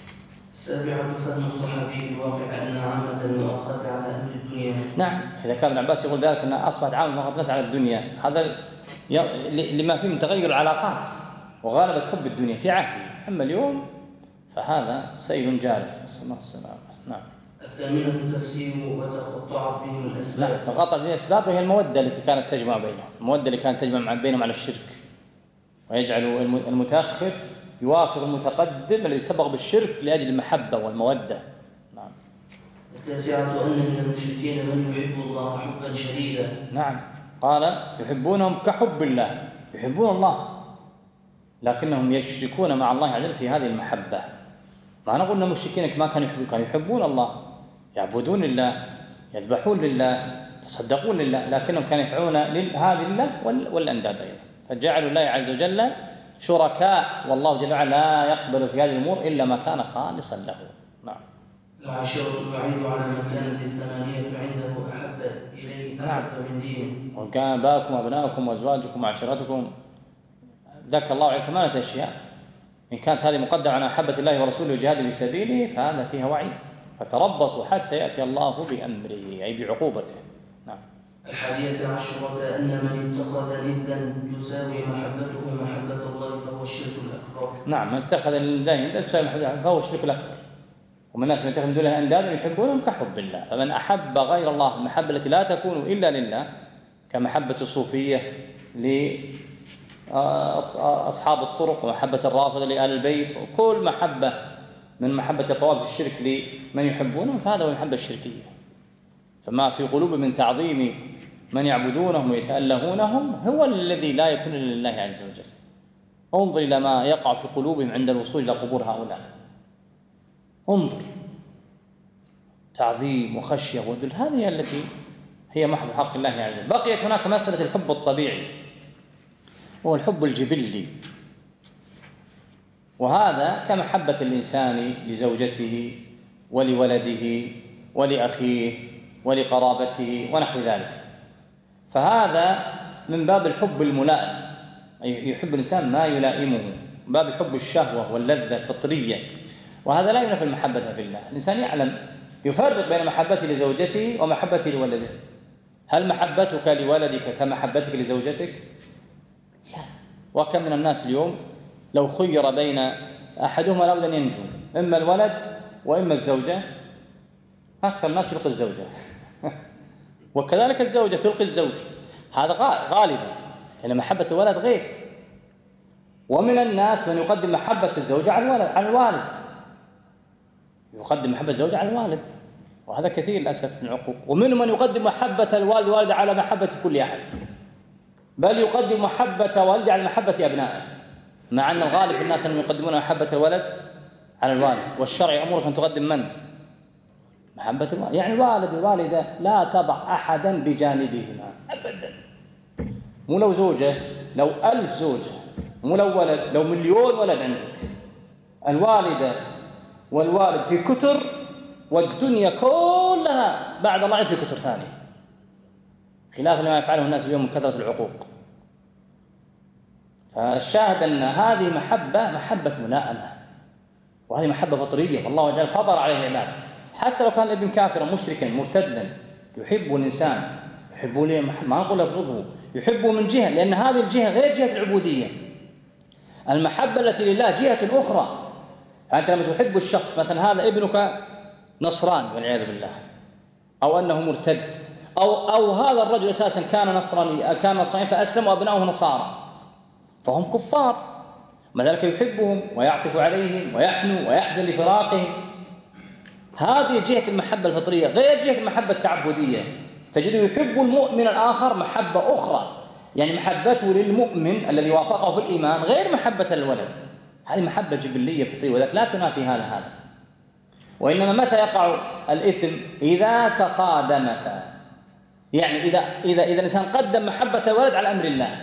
السابعة فهم الصحابي الواقع أن عامة المؤاخاة على أمر الدنيا. نعم، إذا كان ابن عباس يقول ذلك أن أصبحت عامة فقط نسعى على الدنيا، هذا لما فيه من تغير العلاقات وغالبة حب الدنيا في عهده. أما اليوم فهذا سيل جارف. نسأل الله السلامة. نعم. الثامنة تفسير وتقطعت بهم الأسباب. لا، تقطعت بهم الأسباب وهي المودة التي كانت تجمع بينهم، المودة اللي كانت تجمع بينهم على الشرك، ويجعل المتأخر يوافق المتقدم الذي سبق بالشرك لأجل المحبة والمودة. نعم. التاسعة أن من المشركين من يحب الله حبا شديدا. نعم، قال يحبونهم كحب الله، يحبون الله لكنهم يشركون مع الله عز وجل في هذه المحبة. ما نقول أن المشركين ما كانوا يحبون، كانوا يحبون الله، يعبدون لله، يذبحون لله، يتصدقون لله، لكنهم كانوا يفعلون هذه لله والأنداد أيضا، فجعلوا الله عز وجل شركاء، والله جل وعلا لا يقبل في هذه الأمور إلا ما كان خالصا له. نعم. العشرة البعيد على مكانة الثمانية فعنده أحب إليه أحب من دينه. وكان آباؤكم وأبناؤكم وأزواجكم وعشيرتكم، ذكر الله عليه ثمانية أشياء، إن كانت هذه مقدمة على محبة الله ورسوله وجهاد في سبيله فهذا فيها وعيد، فتربصوا حتى يأتي الله بأمره أي بعقوبته. نعم. الحادية عشرة أن من اتخذ ندا يساوي محبته محبة الله فهو الشرك الأكبر. نعم، من اتخذ ندا يساوي محبته فهو الشرك الأكبر. ومن الناس من يتخذ من دونه أندادا يحبونهم كحب الله. فمن أحب غير الله المحبة التي لا تكون إلا لله، كمحبة الصوفية لأصحاب الطرق، ومحبة الرافضة لآل البيت، وكل محبة من محبة يتطاول في الشرك لمن يحبونهم، فهذا هو المحبة الشركية. فما في قلوب من تعظيم من يعبدونهم ويتألهونهم هو الذي لا يكون لله عز وجل. انظر إلى ما يقع في قلوبهم عند الوصول إلى قبور هؤلاء، انظر، تعظيم وخشية وذل، هذه التي هي محض حق الله عز وجل. بقيت هناك مسألة الحب الطبيعي وهو الحب الجبلي، وهذا كمحبة الإنسان لزوجته ولولده ولأخيه ولقرابته ونحو ذلك. فهذا من باب الحب الملائم، أي يحب الإنسان ما يلائمه، من باب حب الشهوة واللذة الفطرية، وهذا لا ينافي المحبة في الله. الإنسان يعلم يفرق بين محبته لزوجته ومحبته لولده. هل محبتك لولدك كمحبتك لزوجتك؟ لا. وكم من الناس اليوم لو خير بين أحدهما لابد أن ينجو، إما الولد وإما الزوجة، أكثر الناس يلقي الزوجة وكذلك الزوجة تلقي الزوج، هذا غالبا، لأن محبة الولد غير. ومن الناس من يقدم محبة الزوجة على الولد على الوالد، يقدم محبة الزوجة على الوالد، وهذا كثير للأسف من العقوق. ومنهم من يقدم محبة الوالد والوالدة على محبة كل أحد، بل يقدم محبة والده على محبة أبنائه، مع أن الغالب في الناس أنهم يقدمون محبة الولد على الوالد، والشرع يأمرك أن تقدم من؟ محبة الوالد. يعني الوالد والوالدة لا تضع أحدا بجانبهما أبدا. مو لو زوجة، لو ألف زوجة، مو لو ولد، لو مليون ولد عندك، الوالدة والوالد في كتر، والدنيا كلها بعد الله في كتر ثاني، خلاف ما يفعله الناس اليوم من كثرة العقوق. فالشاهد أن هذه محبة محبة ملائمة، وهذه محبة فطرية، والله جل فطر عليه العباد. حتى لو كان الابن كافرا مشركا مرتدا، يحب الإنسان، يحبه ليه، ما نقول يبغضه، يحبه من جهة، لأن هذه الجهة غير جهة العبودية. المحبة التي لله جهة أخرى. أنت لما تحب الشخص، مثلا هذا ابنك نصراني والعياذ بالله، أو أنه مرتد، أو أو هذا الرجل أساسا كان نصراني كان نصراني فأسلم وأبناؤه نصارى، فهم كفار، مع ذلك يحبهم ويعطف عليهم ويحنو ويحزن لفراقهم. هذه جهة المحبة الفطرية غير جهة المحبة التعبدية. تجده يحب المؤمن الآخر محبة أخرى، يعني محبته للمؤمن الذي وافقه في الإيمان غير محبة الولد، هذه محبة جبلية فطرية، وذلك لا تنافي هذا هذا. وإنما متى يقع الإثم؟ إذا تصادمتا، يعني إذا إذا إذا الإنسان قدم محبة الولد على أمر الله،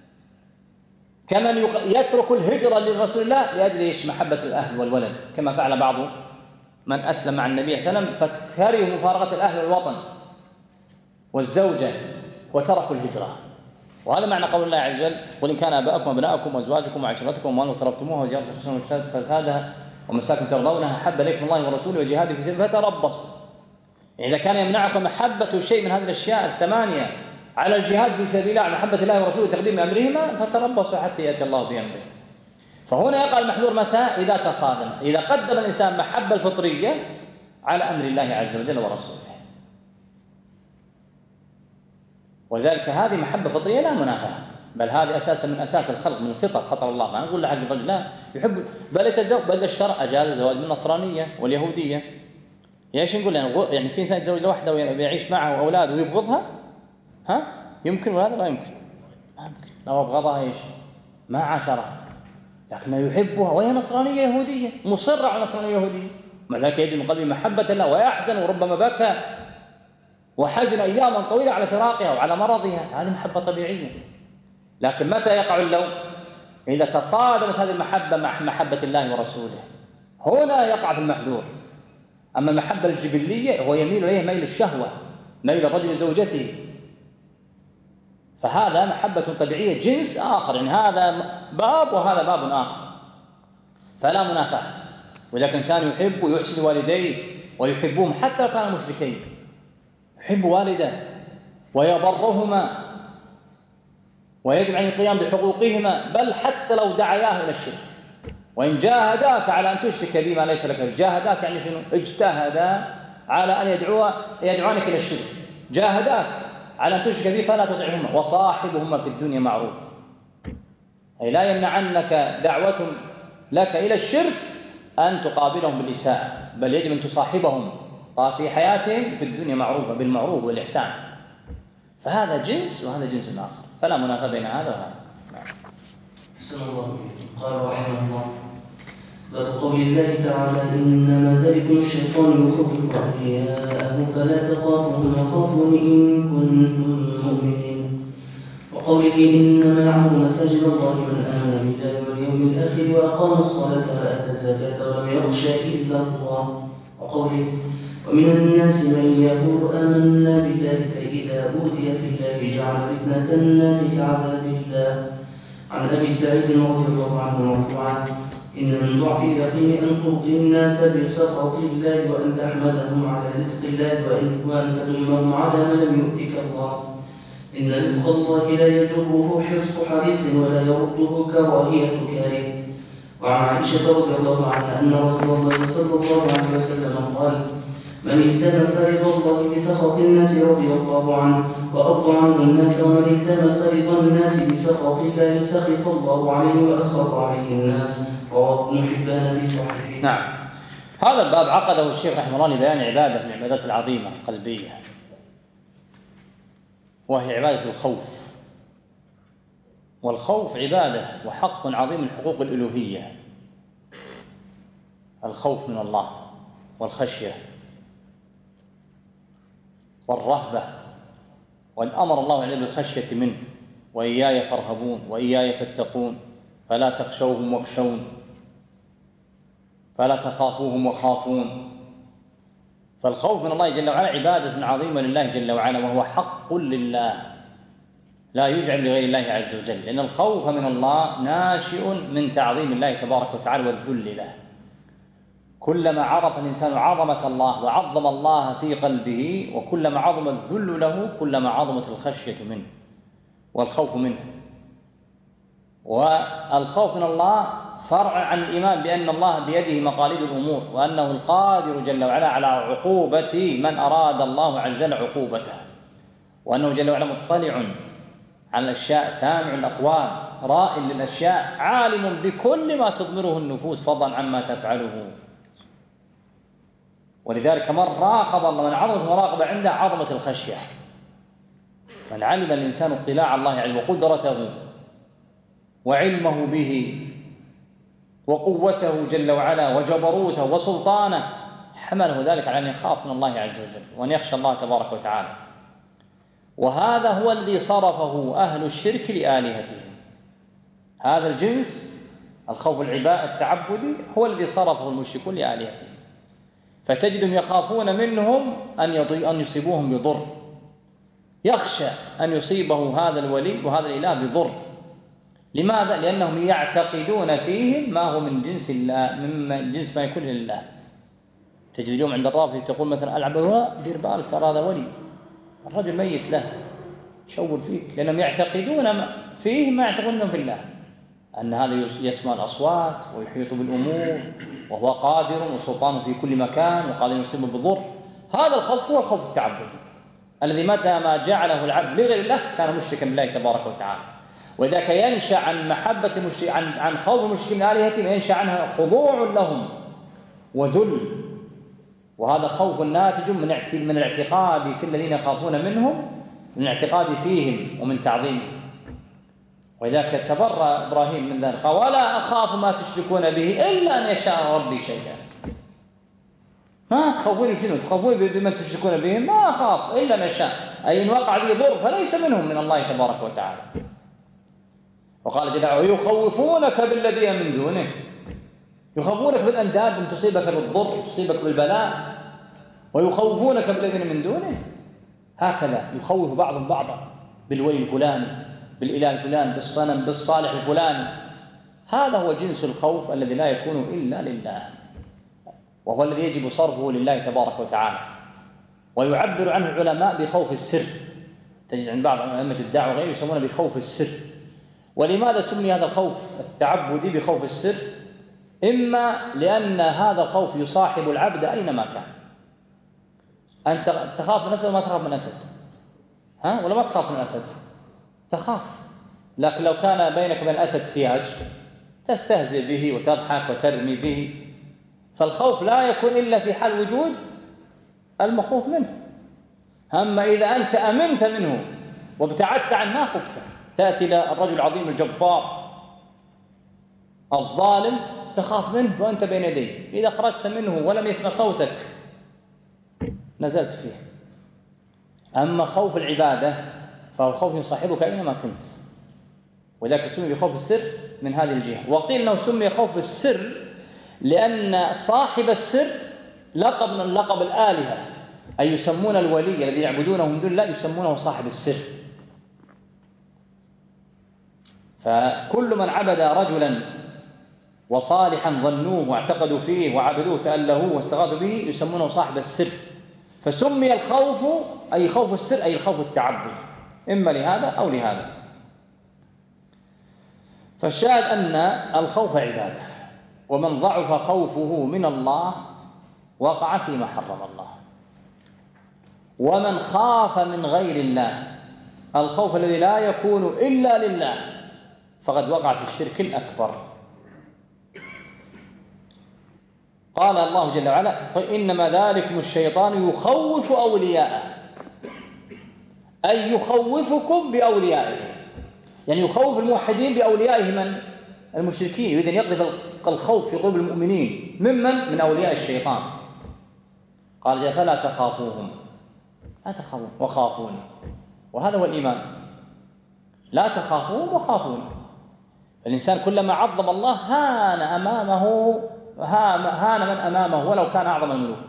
كمن يترك الهجرة لرسول الله لأجل إيش؟ محبة الأهل والولد، كما فعل بعض من أسلم مع النبي صلى الله عليه وسلم فكرهوا مفارقة الأهل والوطن والزوجة وتركوا الهجرة. وهذا معنى قول الله عز وجل: قل إن كان آباؤكم وأبناؤكم وأزواجكم وعشيرتكم وأموال اقترفتموها وتجارة تخشون كسادها ومساكن ترضونها أحب إليكم الله ورسوله وجهاد في سبيله فتربصوا. إذا كان يمنعكم محبة شيء من هذه الأشياء الثمانية على الجهاد في سبيل الله، محبة الله ورسوله تقديم أمرهما، فتربصوا حتى يأتي الله بأمره. فهنا يقع المحذور متى؟ إذا تصادم، إذا قدم الإنسان محبة الفطرية على أمر الله عز وجل ورسوله. ولذلك هذه محبة فطرية لا منافاة، بل هذه أساسا من أساس الخلق، من الفطر خطر الله. ما نقول لحق الرجل لا يحب، بل يتزوج، بل الشرع أجاز الزواج من النصرانية واليهودية. ايش نقول يعني؟ يعني في إنسان يتزوج لوحده ويعيش معه وأولاده ويبغضها، ها يمكن ولا لا يمكن؟ ما يمكن. لو أبغضها ايش؟ ما عاشرها، لكنه يحبها وهي نصرانية يهودية، مصرة على نصرانية يهودية، مع ذلك يجد من قلبه محبة الله ويحزن وربما بكى وحزن أياما طويلة على فراقها وعلى مرضها. هذه محبة طبيعية. لكن متى يقع اللوم؟ إذا تصادمت هذه المحبة مع محبة الله ورسوله، هنا يقع في المحذور. أما المحبة الجبلية هو يميل إليه ميل الشهوة، ميل الرجل لزوجته، فهذا محبة طبيعية جنس آخر، يعني هذا باب وهذا باب آخر، فلا منافاة. وإذا كان إنسان يحب ويحسن والديه ويحبهم حتى لو كانوا مشركين، يحب والده ويبرهما ويجب عليه القيام بحقوقهما، بل حتى لو دعياه إلى الشرك. وإن جاهداك على أن تشرك بما ليس لك به، جاهداك يعني شنو؟ اجتهدا على أن يدعوا يدعونك إلى الشرك، جاهداك على أن تشرك به فلا تطعهما وصاحبهما في الدنيا معروف. أي لا يمنعنك دعوتهم لك إلى الشرك أن تقابلهم بالإساءة، بل يجب أن تصاحبهم في حياتهم في الدنيا معروفة بالمعروف والإحسان. فهذا جنس وهذا جنس آخر، فلا منافاة بين هذا وهذا. أحسن الله إليكم. قال رحمه الله: باب قول الله تعالى: إنما ذلكم الشيطان يخوف أولياءه فلا تخافوهم وخافون إن كنتم مؤمنين. وقوله: إنما يعمر مساجد الله من آمن بالله واليوم الآخر وأقام الصلاة وآتى الزكاة ولم يخش إلا الله. وقوله: ومن الناس من يقول آمنا بالله فإذا أوذي في الله جعل فتنة الناس كعذاب الله. عن أبي سعيد رضي الله عنه مرفوعا: إن من ضعف اليقين أن ترضي الناس بسخط الله وأن تحمدهم على رزق الله وأن تذمهم على ما لم يؤتك الله. إن رزق الله لا يجره حرص حريص ولا يرده كراهية كاره. وعن عائشة رضي الله عنها أن رسول الله صلى الله عليه وسلم قال: من التمس رضا الله بسخط الناس رضي الله عنه وأرضى عنه الناس، ومن التمس رضا الناس بسخط الله سخط الله عليه وأسخط عليه الناس. رواه ابن حبان في صحيحه. نعم. هذا الباب عقده الشيخ رحمه الله لبيان عبادة من العبادات العظيمة القلبية، وهي عبادة الخوف. والخوف عبادة وحق عظيم من حقوق الألوهية، الخوف من الله والخشية والرهبة، والأمر الله عليه بالخشية منه: وإياي فارهبون وإياي فاتقون فلا تخشوهم واخشون فلا تخافوهم وخافون. فالخوف من الله جل وعلا عبادة عظيمة لله جل وعلا، وهو حق لله لا يجعل لغير الله عز وجل، لأن الخوف من الله ناشئ من تعظيم الله تبارك وتعالى والذل له. كلما عرف الإنسان عظمة الله وعظم الله في قلبه، وكلما عظم الذل له كلما عظمت الخشية منه والخوف منه. والخوف من الله فرع عن الإيمان بأن الله بيده مقاليد الأمور، وأنه القادر جل وعلا على عقوبة من أراد الله عز وجل عقوبته، وأنه جل وعلا مطلع على الأشياء، سامع الأقوال، راء للأشياء، عالم بكل ما تضمره النفوس فضلا عما تفعله. ولذلك من راقب الله، من عظمة المراقبة عنده عظمة الخشية. من علم الإنسان اطلاع الله عليه وقدرته وعلمه به وقوته جل وعلا وجبروته وسلطانه، حمله ذلك على أن يخاف من الله عز وجل وأن يخشى الله تبارك وتعالى. وهذا هو الذي صرفه أهل الشرك لآلهتهم. هذا الجنس الخوف العباء التعبدي هو الذي صرفه المشركون لآلهتهم، فتجدهم يخافون منهم أن أن يصيبوهم بضر، يخشى أن يصيبه هذا الولي وهذا الإله بضر. لماذا؟ لأنهم يعتقدون فيهم ما هو من جنس الله، من جنس ما يكون لله. تجد اليوم عند الرافضة تقول مثلا: ألعب هو دير بالك ترى هذا ولي، الرجل ميت له، شور فيك، لأنهم يعتقدون فيه ما يعتقدون في الله، أن هذا يسمع الأصوات ويحيط بالأمور وهو قادر وسلطانه في كل مكان وقادر يصيب بضر. هذا الخوف هو الخوف التعبدي الذي متى ما جعله العبد لغير الله كان مشركا بالله تبارك وتعالى. وذاك ينشأ عن محبة المشرك، عن عن خوف المشركين آلهتهم، ينشأ عنها خضوع لهم وذل. وهذا خوف ناتج من من الاعتقاد في الذين يخافون منهم، من الاعتقاد فيهم ومن تعظيمهم. ولذلك تبرأ إبراهيم من ذلك: ولا أخاف ما تشركون به إلا أن يشاء ربي شيئا. ما تخافون شنو؟ تخافون بمن تشركون به؟ ما أخاف إلا أن يشاء، أي إن وقع به ضر فليس منهم من الله تبارك وتعالى. وقال جل وعلا: ويخوفونك بالذين من دونه، يخوفونك بالأنداد أن تصيبك بالضر، تصيبك بالبلاء، ويخوفونك بالذين من دونه. هكذا يخوف بعضهم بعضا بالولي الفلاني، بالإله الفلاني، بالصنم، بالصالح الفلاني. هذا هو جنس الخوف الذي لا يكون إلا لله، وهو الذي يجب صرفه لله تبارك وتعالى. ويعبر عنه العلماء بخوف السر، تجد عند بعض أئمة الدعوة غيره يسمونه بخوف السر. ولماذا سمي هذا الخوف التعبدي بخوف السر؟ إما لأن هذا الخوف يصاحب العبد أينما كان. أنت تخاف من أسد وما تخاف من أسد، ها؟ ولا ما تخاف من أسد؟ تخاف. لكن لو كان بينك وبين الأسد سياج تستهزئ به وتضحك وترمي به، فالخوف لا يكون إلا في حال وجود المخوف منه. أما إذا أنت أمنت منه وابتعدت عنه ما خفته. تأتي إلى الرجل العظيم الجبار الظالم تخاف منه وأنت بين يديه، إذا خرجت منه ولم يسمع صوتك نزلت فيه. أما خوف العبادة فهو خوف يصاحبك أينما كنت، وذلك سمي بخوف السر من هذه الجهة. وقيل أنه سمي خوف السر لأن صاحب السر لقب من لقب الآلهة، أي يسمون الولي الذي يعبدونه من دون الله يسمونه صاحب السر. فكل من عبد رجلا وصالحا ظنوه واعتقدوا فيه وعبدوه تألهوه واستغاثوا به يسمونه صاحب السر. فسمي الخوف أي خوف السر أي الخوف التعبد، إما لهذا أو لهذا. فالشاهد أن الخوف عبادة، ومن ضعف خوفه من الله وقع فيما حرم الله. ومن خاف من غير الله الخوف الذي لا يكون إلا لله فقد وقع في الشرك الأكبر. قال الله جل وعلا: قل إنما ذلكم الشيطان يخوف أولياءه، أي يخوفكم بأوليائه، يعني يخوف الموحدين بأوليائه من المشركين، إذن يقذف الخوف في قلوب المؤمنين ممن من أولياء الشيطان. قال جل: فلا تخافوهم، لا تخافون وخافوني، وهذا هو الإيمان، لا تخافوهم وخافوني. الإنسان كلما عظم الله هان أمامه هان من أمامه ولو كان أعظم الملوك.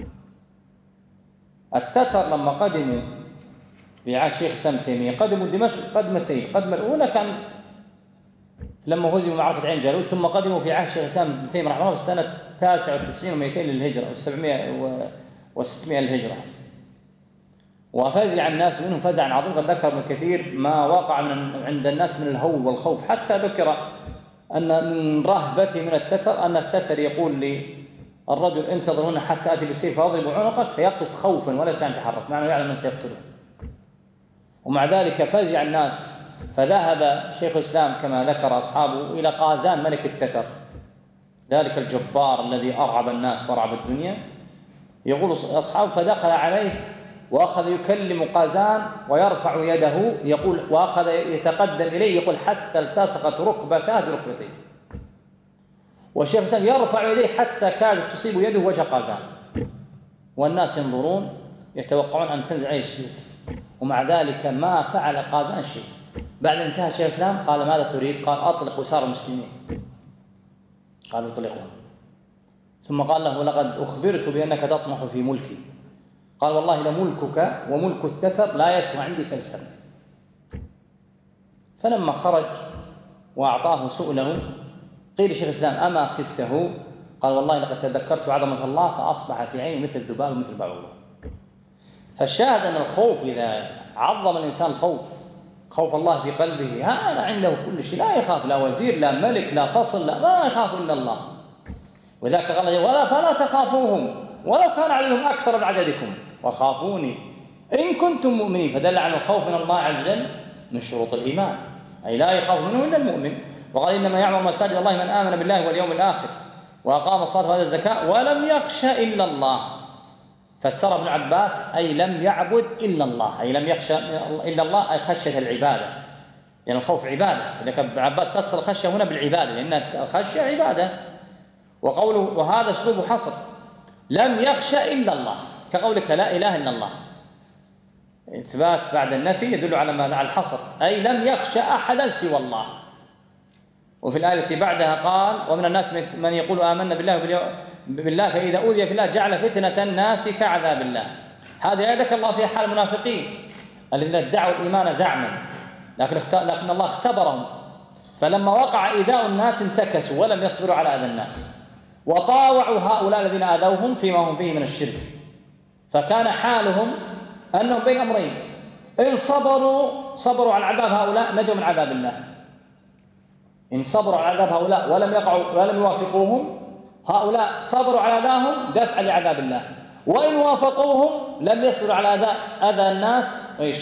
التتر لما قدموا في عهد شيخ الإسلام ابن تيمية قدموا دمشق قدمتين، القدمة الأولى كان لما هزموا معركة عين جالوت، ثم قدموا في عهد شيخ الإسلام ابن تيمية رحمه الله في سنة تاسعة وتسعين ومئتين للهجرة وسبعمائة وستمائة للهجرة. وفزع الناس منهم فزعا عظيما، قد ذكر ابن كثير ما وقع من عند الناس من الهول والخوف، حتى ذكر أن من رهبته من التتر أن التتر يقول للرجل: انتظر هنا حتى آتي بالسيف فأضرب عنقك، فيقف خوفا ولا سيتحرك، معناه يعلم من سيقتله. ومع ذلك فزع الناس، فذهب شيخ الإسلام كما ذكر أصحابه إلى قازان ملك التتر، ذلك الجبار الذي أرعب الناس وأرعب الدنيا. يقول أصحابه: فدخل عليه وأخذ يكلم قازان ويرفع يده، يقول وأخذ يتقدم إليه يقول حتى التصقت ركبتاه بركبتيه. والشيخ الإسلام يرفع يديه حتى كادت تصيب يده وجه قازان، والناس ينظرون يتوقعون أن تنزل عليه السيوف، ومع ذلك ما فعل قازان شيء. بعد انتهى شيخ الإسلام قال: ماذا تريد؟ قال: أطلق وسار المسلمين. قالوا: اطلقوا. ثم قال له: لقد أخبرت بأنك تطمح في ملكي. قال: والله لملكك وملك التتر لا يسوى عندي فلسا. فلما خرج وأعطاه سؤله قيل لشيخ الإسلام: أما خفته؟ قال: والله لقد تذكرت عظمة الله فأصبح في عيني مثل الذباب ومثل البعوضة. فالشاهد أن الخوف إذا عظم الإنسان الخوف خوف الله في قلبه هذا عنده كل شيء، لا يخاف لا وزير لا ملك لا فصل، لا ما يخاف إلا الله. وذاك قال: ولا فلا تخافوهم ولو كان عددهم أكثر من عددكم وخافوني إن كنتم مؤمنين. فدل على الخوف من الله عز وجل من شروط الإيمان، أي لا يخاف منه إلا المؤمن. وقال: إنما يعمر مساجد الله من آمن بالله واليوم الآخر وأقام الصلاة وآتى الزكاة ولم يخش إلا الله. فسر ابن عباس: أي لم يعبد إلا الله، أي لم يخشى إلا الله، أي خشية العبادة، يعني الخوف عبادة. لذلك ابن عباس فسر الخشية هنا بالعبادة، لأن الخشية عبادة. وقوله وهذا أسلوب حصر، لم يخشى إلا الله، كقولك لا إله إلا الله. إثبات بعد النفي يدل على ما على الحصر، أي لم يخشى أحدا سوى الله. وفي الآية التي بعدها قال: ومن الناس من يقول آمنا بالله بالله فإذا أوذي في الله جعل فتنة الناس كعذاب الله. هذه آية ذكر الله فيها حال المنافقين الذين ادعوا الإيمان زعما، لكن لكن الله اختبرهم، فلما وقع إيذاء الناس انتكسوا ولم يصبروا على أذى الناس، وطاوعوا هؤلاء الذين آذوهم فيما هم فيه من الشرك. فكان حالهم أنهم بين أمرين: إن صبروا صبروا على عذاب هؤلاء نجوا من عذاب الله، إن صبروا على عذاب هؤلاء ولم يقعوا ولم يوافقوهم هؤلاء صبروا على أذاهم دفعا لعذاب الله، وإن وافقوهم لم يصبروا على أذى أذى الناس إيش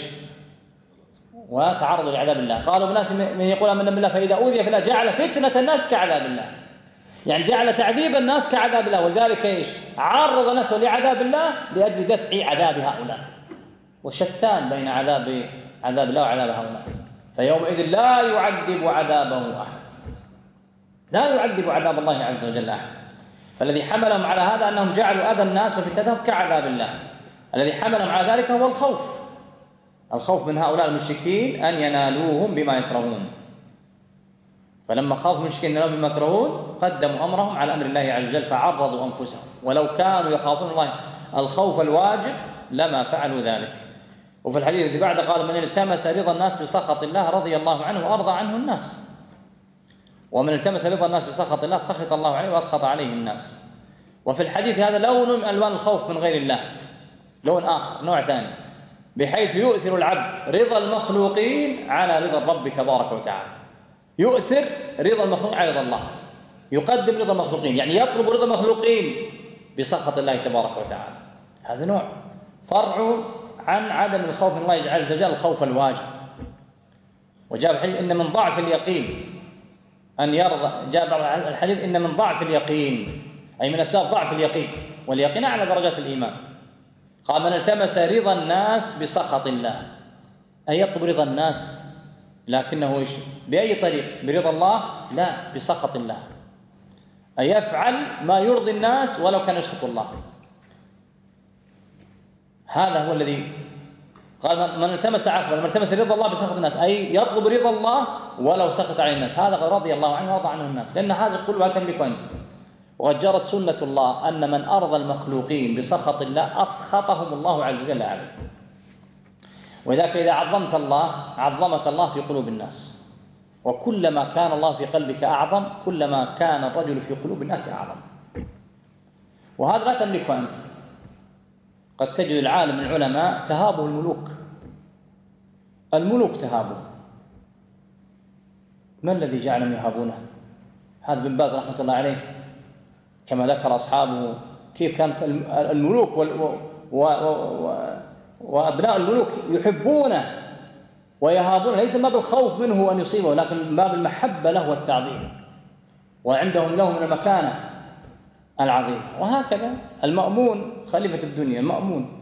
وتعرضوا لعذاب الله. قالوا الناس من يقول آمنا بالله فإذا أوذي في الله جعل فتنة الناس كعذاب الله. يعني جعل تعذيب الناس كعذاب الله، ولذلك إيش عرض نفسه لعذاب الله لأجل دفع عذاب هؤلاء. وشتان بين عذاب عذاب الله وعذاب هؤلاء، فيومئذ لا يعذب عذابه أحد، لا يعذب عذاب الله عز وجل أحد. فالذي حملهم على هذا أنهم جعلوا أذى الناس وفتنتهم كعذاب الله. الذي حملهم على ذلك هو الخوف، الخوف من هؤلاء المشركين أن ينالوهم بما يكرهون. فلما خافوا المشركين أن ينالوهم بما يكرهون قدموا أمرهم على أمر الله عز وجل فعرضوا أنفسهم، ولو كانوا يخافون الله الخوف الواجب لما فعلوا ذلك. وفي الحديث الذي بعد قال من التمس رضا الناس بسخط الله رضي الله عنه وأرضى عنه الناس، ومن التمس رضا الناس بسخط الله سخط الله عليه وأسخط عليه الناس. وفي الحديث هذا لون من ألوان الخوف من غير الله، لون آخر نوع ثاني، بحيث يؤثر العبد رضا المخلوقين على رضا الرب تبارك وتعالى. يؤثر رضا المخلوقين على رضا الله، يقدم رضا المخلوقين، يعني يطلب رضا المخلوقين بسخط الله تبارك وتعالى. هذا نوع فرع عن عدم الخوف من الله عز وجل، الخوف الواجب. وجاء الحديث إن من ضعف اليقين أن يرضى، جاء الحديث إن من ضعف اليقين أي من أسباب ضعف اليقين، واليقين على درجات الإيمان. قال من التمس رضا الناس بسخط الله، أي يطلب رضا الناس لكنه إيش بأي طريق؟ برضا الله؟ لا، بسخط الله، أي يفعل ما يرضي الناس ولو كان يسخط الله. هذا هو الذي قال من التمس عفوا من التمس رضا الله بسخط الناس، أي يطلب رضا الله ولو سخط عليه الناس. هذا رضي الله عنه ووضع عنه الناس، لأن هذه القلوب تملك أنت. وقد جرت سنة الله أن من أرضى المخلوقين بسخط الله أسخطهم الله عز وجل عليه. وذلك إذا عظمت الله عظمك الله في قلوب الناس، وكلما كان الله في قلبك أعظم كلما كان الرجل في قلوب الناس أعظم. وهذا لا تملكه أنت. قد تجد العالم من العلماء تهابه الملوك، الملوك تهابه. ما الذي جعلهم يهابونه؟ هذا بن باز رحمة الله عليه كما ذكر أصحابه كيف كانت الملوك وال و و و وأبناء الملوك يحبونه ويهابونه، ليس ما بالخوف منه أن يصيبه، لكن ما بالمحبة له والتعظيم، وعندهم له من المكانة العظيم. وهكذا المأمون خليفة الدنيا، مأمون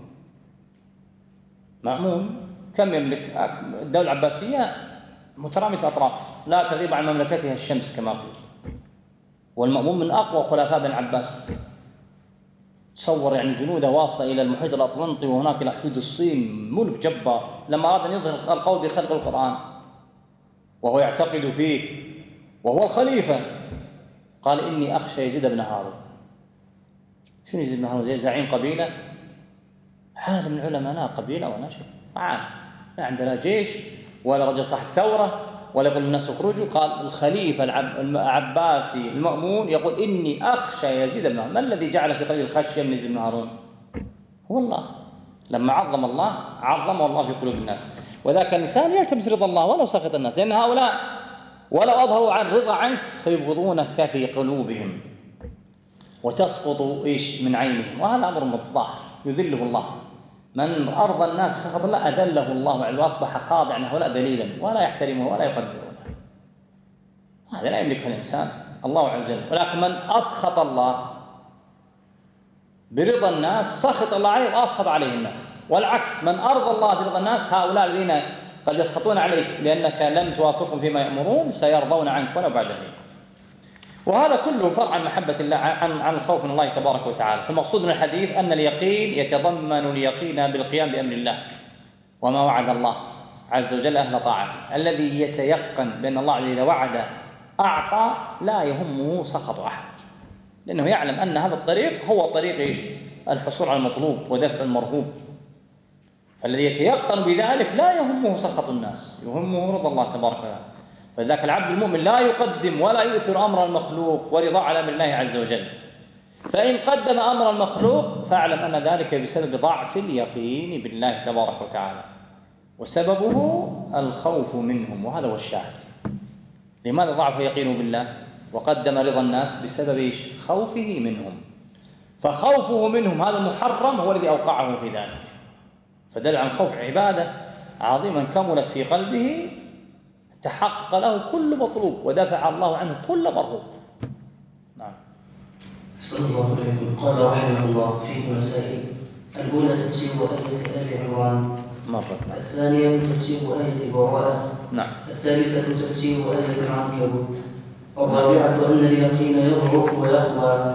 مأمون كم يملك؟ الدولة العباسية مترامية أطراف لا تغيب عن مملكتها الشمس كما قيل، والمأمون من أقوى خلفاء بن عباس. تصور يعني جنوده واصلة إلى المحيط الأطلنطي وهناك إلى حدود الصين، ملك جبار. لما أراد أن يظهر القول بخلق القرآن وهو يعتقد فيه وهو الخليفة قال إني أخشى يزيد بن هارون. شنو يزيد بن هارون؟ زي زعيم قبيلة، عالم من العلماء، لا قبيلة ولا شيء، عالم لا عندنا جيش ولا رجل صاحب ثورة ولا يقول الناس اخرجوا. قال الخليفة العباسي المأمون يقول إني أخشى يزيد بن هارون. ما الذي جعل في قلبه الخشية من يزيد بن هارون؟ هو الله. لما عظم الله عظمه الله في قلوب الناس. وذاك الإنسان يلتمس رضا الله ولو سخط الناس، لأن هؤلاء ولو أظهروا عن رضا عنك سيبغضونك في قلوبهم وتسقط إيش من عينهم، وهذا أمر متظاهر يذله الله. من أرضى الناس بسخط الله أذله الله عليه وأصبح خاضعا هؤلاء ذليلا ولا يحترمه ولا يقدرونه. هذا لا يملكه الإنسان الله عز وجل. ولكن من أسخط الله برضا الناس سخط الله عليه وأسخط عليه الناس، والعكس من أرضى الله برضا الناس هؤلاء الذين قد يسخطون عليك لأنك لم توافقهم فيما يأمرون سيرضون عنك ولو بعد حين. وهذا كله فرع عن محبة الله عن عن الخوف من الله تبارك وتعالى. فالمقصود من الحديث أن اليقين يتضمن اليقين بالقيام بأمر الله وما وعد الله عز وجل أهل طاعته. الذي يتيقن بأن الله إذا وعد أعطى لا يهمه سخط أحد، لأنه يعلم أن هذا الطريق هو طريق إيش؟ الحصول على المطلوب ودفع المرهوب. فالذي يتيقن بذلك لا يهمه سخط الناس، يهمه رضا الله تبارك وتعالى. فذاك العبد المؤمن لا يقدم ولا يؤثر أمر المخلوق ورضا على أمر الله عز وجل. فإن قدم أمر المخلوق فاعلم أن ذلك بسبب ضعف اليقين بالله تبارك وتعالى، وسببه الخوف منهم. وهذا هو الشاهد. لماذا ضعف يقينه بالله وقدم رضا الناس؟ بسبب خوفه منهم. فخوفه منهم هذا المحرم هو الذي أوقعه في ذلك، فدل عن خوف عبادة عظيما كملت في قلبه، تحقق له كل مطلوب ودفع الله عنه كل مرهوب. نعم. صلى الله عليه وسلم. قال رحمه الله فيه مسائل: الأولى تفسير آية آل عمران، مرة. الثانية تفسير آية براءة، نعم. الثالثة تفسير آية العنكبوت، الرابعة أن اليقين يضعف ويقوى.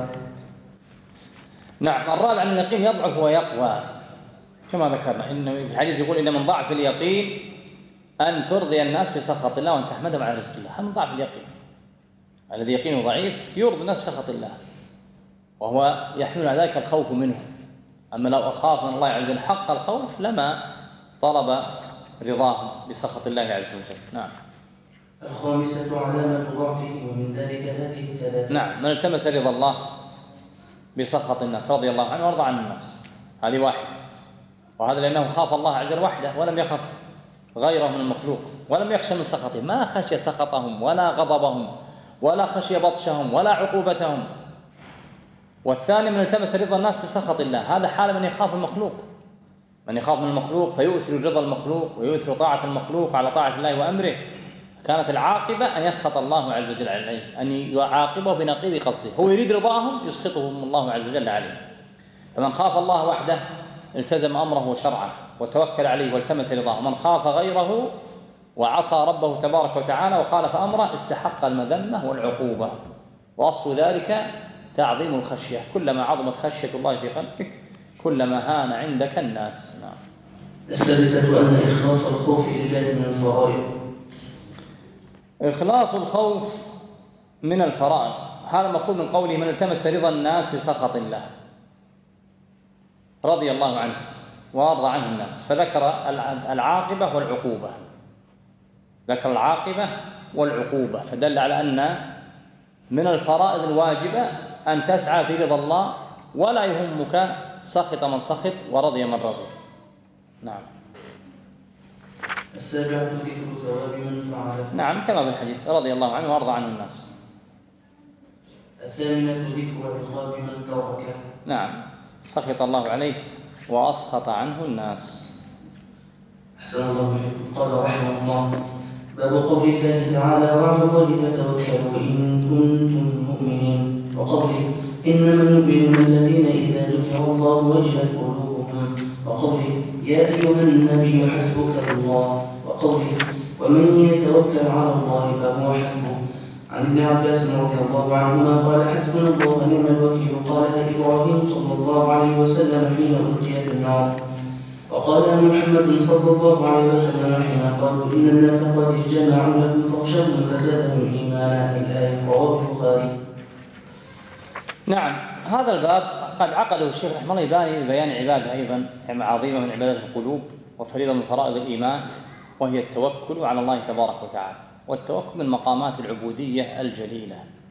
نعم. الرابع أن اليقين يضعف ويقوى كما ذكرنا، إنه في الحديث يقول إن من ضعف اليقين أن ترضي الناس بسخط الله وأن تحمدهم على رزق الله. هذا من ضعف اليقين. الذي يقينه ضعيف يرضي الناس بسخط الله، وهو يحمل على ذلك الخوف منه. أما لو أخاف من الله عز وجل حق الخوف لما طلب رضاه بسخط الله عز وجل. نعم. الخامسة علامة ضعفه، ومن ذلك هذه الثلاثة. نعم. من التمس رضا الله بسخط الناس رضي الله عنه وارضى عن الناس، هذه واحدة. وهذا لأنه خاف الله عز وجل وحده ولم يخف غيره من المخلوق، ولم يخشى من سخطه، ما خشي سخطهم ولا غضبهم ولا خشي بطشهم ولا عقوبتهم. والثاني من التمس رضا الناس بسخط الله، هذا حال من يخاف المخلوق، من يخاف من المخلوق فيؤثر رضا المخلوق ويؤثر طاعة المخلوق على طاعة الله وأمره. كانت العاقبة أن يسخط الله عز وجل عليه، أن يعاقبه بنقيض قصده. هو يريد رضاهم يسخطهم الله عز وجل عليه. فمن خاف الله وحده التزم أمره وشرعه وتوكل عليه والتمس رضاه. من خاف غيره وعصى ربه تبارك وتعالى وخالف أمره استحق المذمة والعقوبة. وأصل ذلك تعظيم الخشية، كلما عظمت خشية الله في قلبك كلما هان عندك الناس. نعم. السادسة أن إخلاص الخوف لله من الفرائض. إخلاص الخوف من الفرائض هذا مأخوذ من قوله من التمس رضا الناس بسخط الله رضي الله عنه وارضى عنه الناس، فذكر العاقبة والعقوبة، ذكر العاقبة والعقوبة، فدل على أن من الفرائض الواجبة أن تسعى في رضا الله ولا يهمك سخط من سخط ورضي من رضي. نعم. السابعة ذكر ثواب من فعله. نعم كما في الحديث رضي الله عنه وارضى عنه الناس. الثامنة ذكر عقاب من تركه. نعم. سخط الله عليه وأسخط عنه الناس. أحسن الله إليكم. قال رحمه الله: باب قول الله تعالى: وعلى الله فتوكلوا إن كنتم مؤمنين، وقوله: إنما المؤمنون الذين إذا ذكر الله وجلت قلوبهم، وقوله: يا أيها النبي حسبك الله، وقوله: ومن يتوكل على الله فهو حسبه. عن ابن عباس رضي الله عنهما قال: حسبنا الله ونعم الوكيل. قالها إبراهيم صلى الله عليه وسلم حين ألقي في النار، وقال محمد صلى الله عليه وسلم حين قالوا إن الناس قد اجتمعوا لكم فاخشوهم فزادهم إيمانا. الآية رواه البخاري. نعم. هذا الباب قد عقده الشيخ رحمه الله يباني ببيان عبادة أيضا عظيمة من عبادة القلوب وفريضة من فرائض الإيمان، وهي التوكل على الله تبارك وتعالى. والتوكل من مقامات العبودية الجليلة.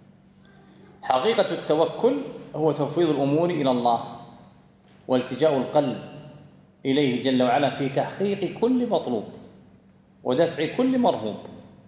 حقيقة التوكل هو تفويض الأمور إلى الله والتجاء القلب إليه جل وعلا في تحقيق كل مطلوب ودفع كل مرهوب.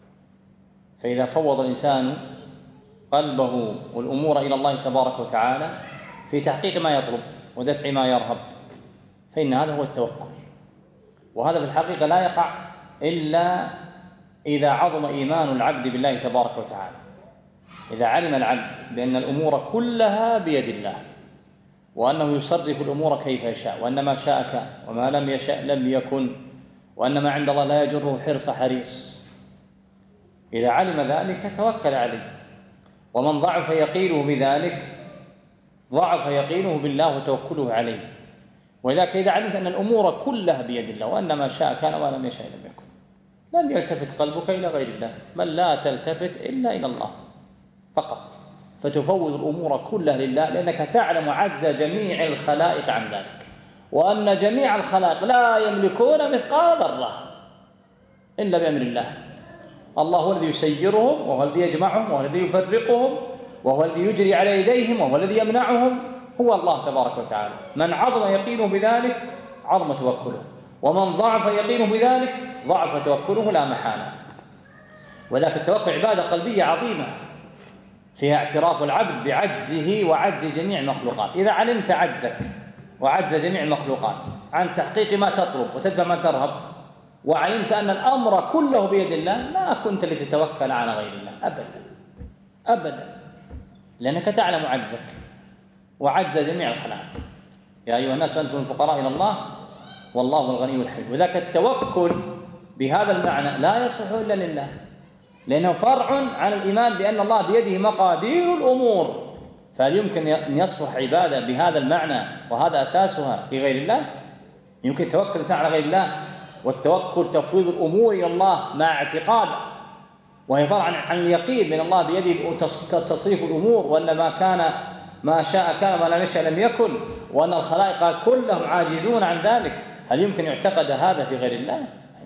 فإذا فوض الإنسان قلبه والأمور إلى الله تبارك وتعالى في تحقيق ما يطلب ودفع ما يرهب فإن هذا هو التوكل. وهذا في الحقيقة لا يقع إلا إذا عظم إيمان العبد بالله تبارك وتعالى، إذا علم العبد بأن الأمور كلها بيد الله، وأنه يصرف الأمور كيف يشاء، وأن ما شاء كان وما لم يشاء لم يكن، وأن ما عند الله لا يجره حرص حريص. إذا علم ذلك توكل عليه. ومن ضعف يقينه بذلك ضعف يقينه بالله وتوكله عليه. ولذلك إذا علمت أن الأمور كلها بيد الله وأن ما شاء كان وما لم يشاء لم يكن، لم يلتفت قلبك إلى غير الله، بل لا تلتفت إلا إلى الله فقط، فتفوض الأمور كلها لله، لأنك تعلم عجز جميع الخلائق عن ذلك، وأن جميع الخلائق لا يملكون مثقال ذرة إلا بأمر الله. الله هو الذي يسيرهم، وهو الذي يجمعهم، وهو الذي يفرقهم، وهو الذي يجري على يديهم، وهو الذي يمنعهم، هو الله تبارك وتعالى. من عظم يقينه بذلك عظم توكله، ومن ضعف يقينه بذلك ضعف توكله لا محالة. ولكن التوكل عبادة قلبية عظيمة فيها اعتراف العبد بعجزه وعجز جميع المخلوقات. إذا علمت عجزك وعجز جميع المخلوقات عن تحقيق ما تطلب وتدفع ما ترهب، وعلمت أن الأمر كله بيد الله، ما كنت لتتوكل على غير الله أبدا أبدا، لأنك تعلم عجزك وعجز جميع الخلائق. يا أيها الناس أنتم الفقراء إلى الله والله الغني الحميد. وذاك التوكل بهذا المعنى لا يصح إلا لله، لأنه فرع عن الإيمان بأن الله بيده مقادير الأمور. فهل يمكن أن يصلح عبادة بهذا المعنى وهذا أساسها في غير الله؟ يمكن التوكل الإنسان على غير الله، والتوكل تفويض الأمور إلى الله مع اعتقاد، وهي فرع عن اليقين من الله بيده تصريف الأمور، وأن ما كان ما شاء كان ما لم يشاء لم يكن، وأن الخلائق كلهم عاجزون عن ذلك. هل يمكن يعتقد هذا في غير الله؟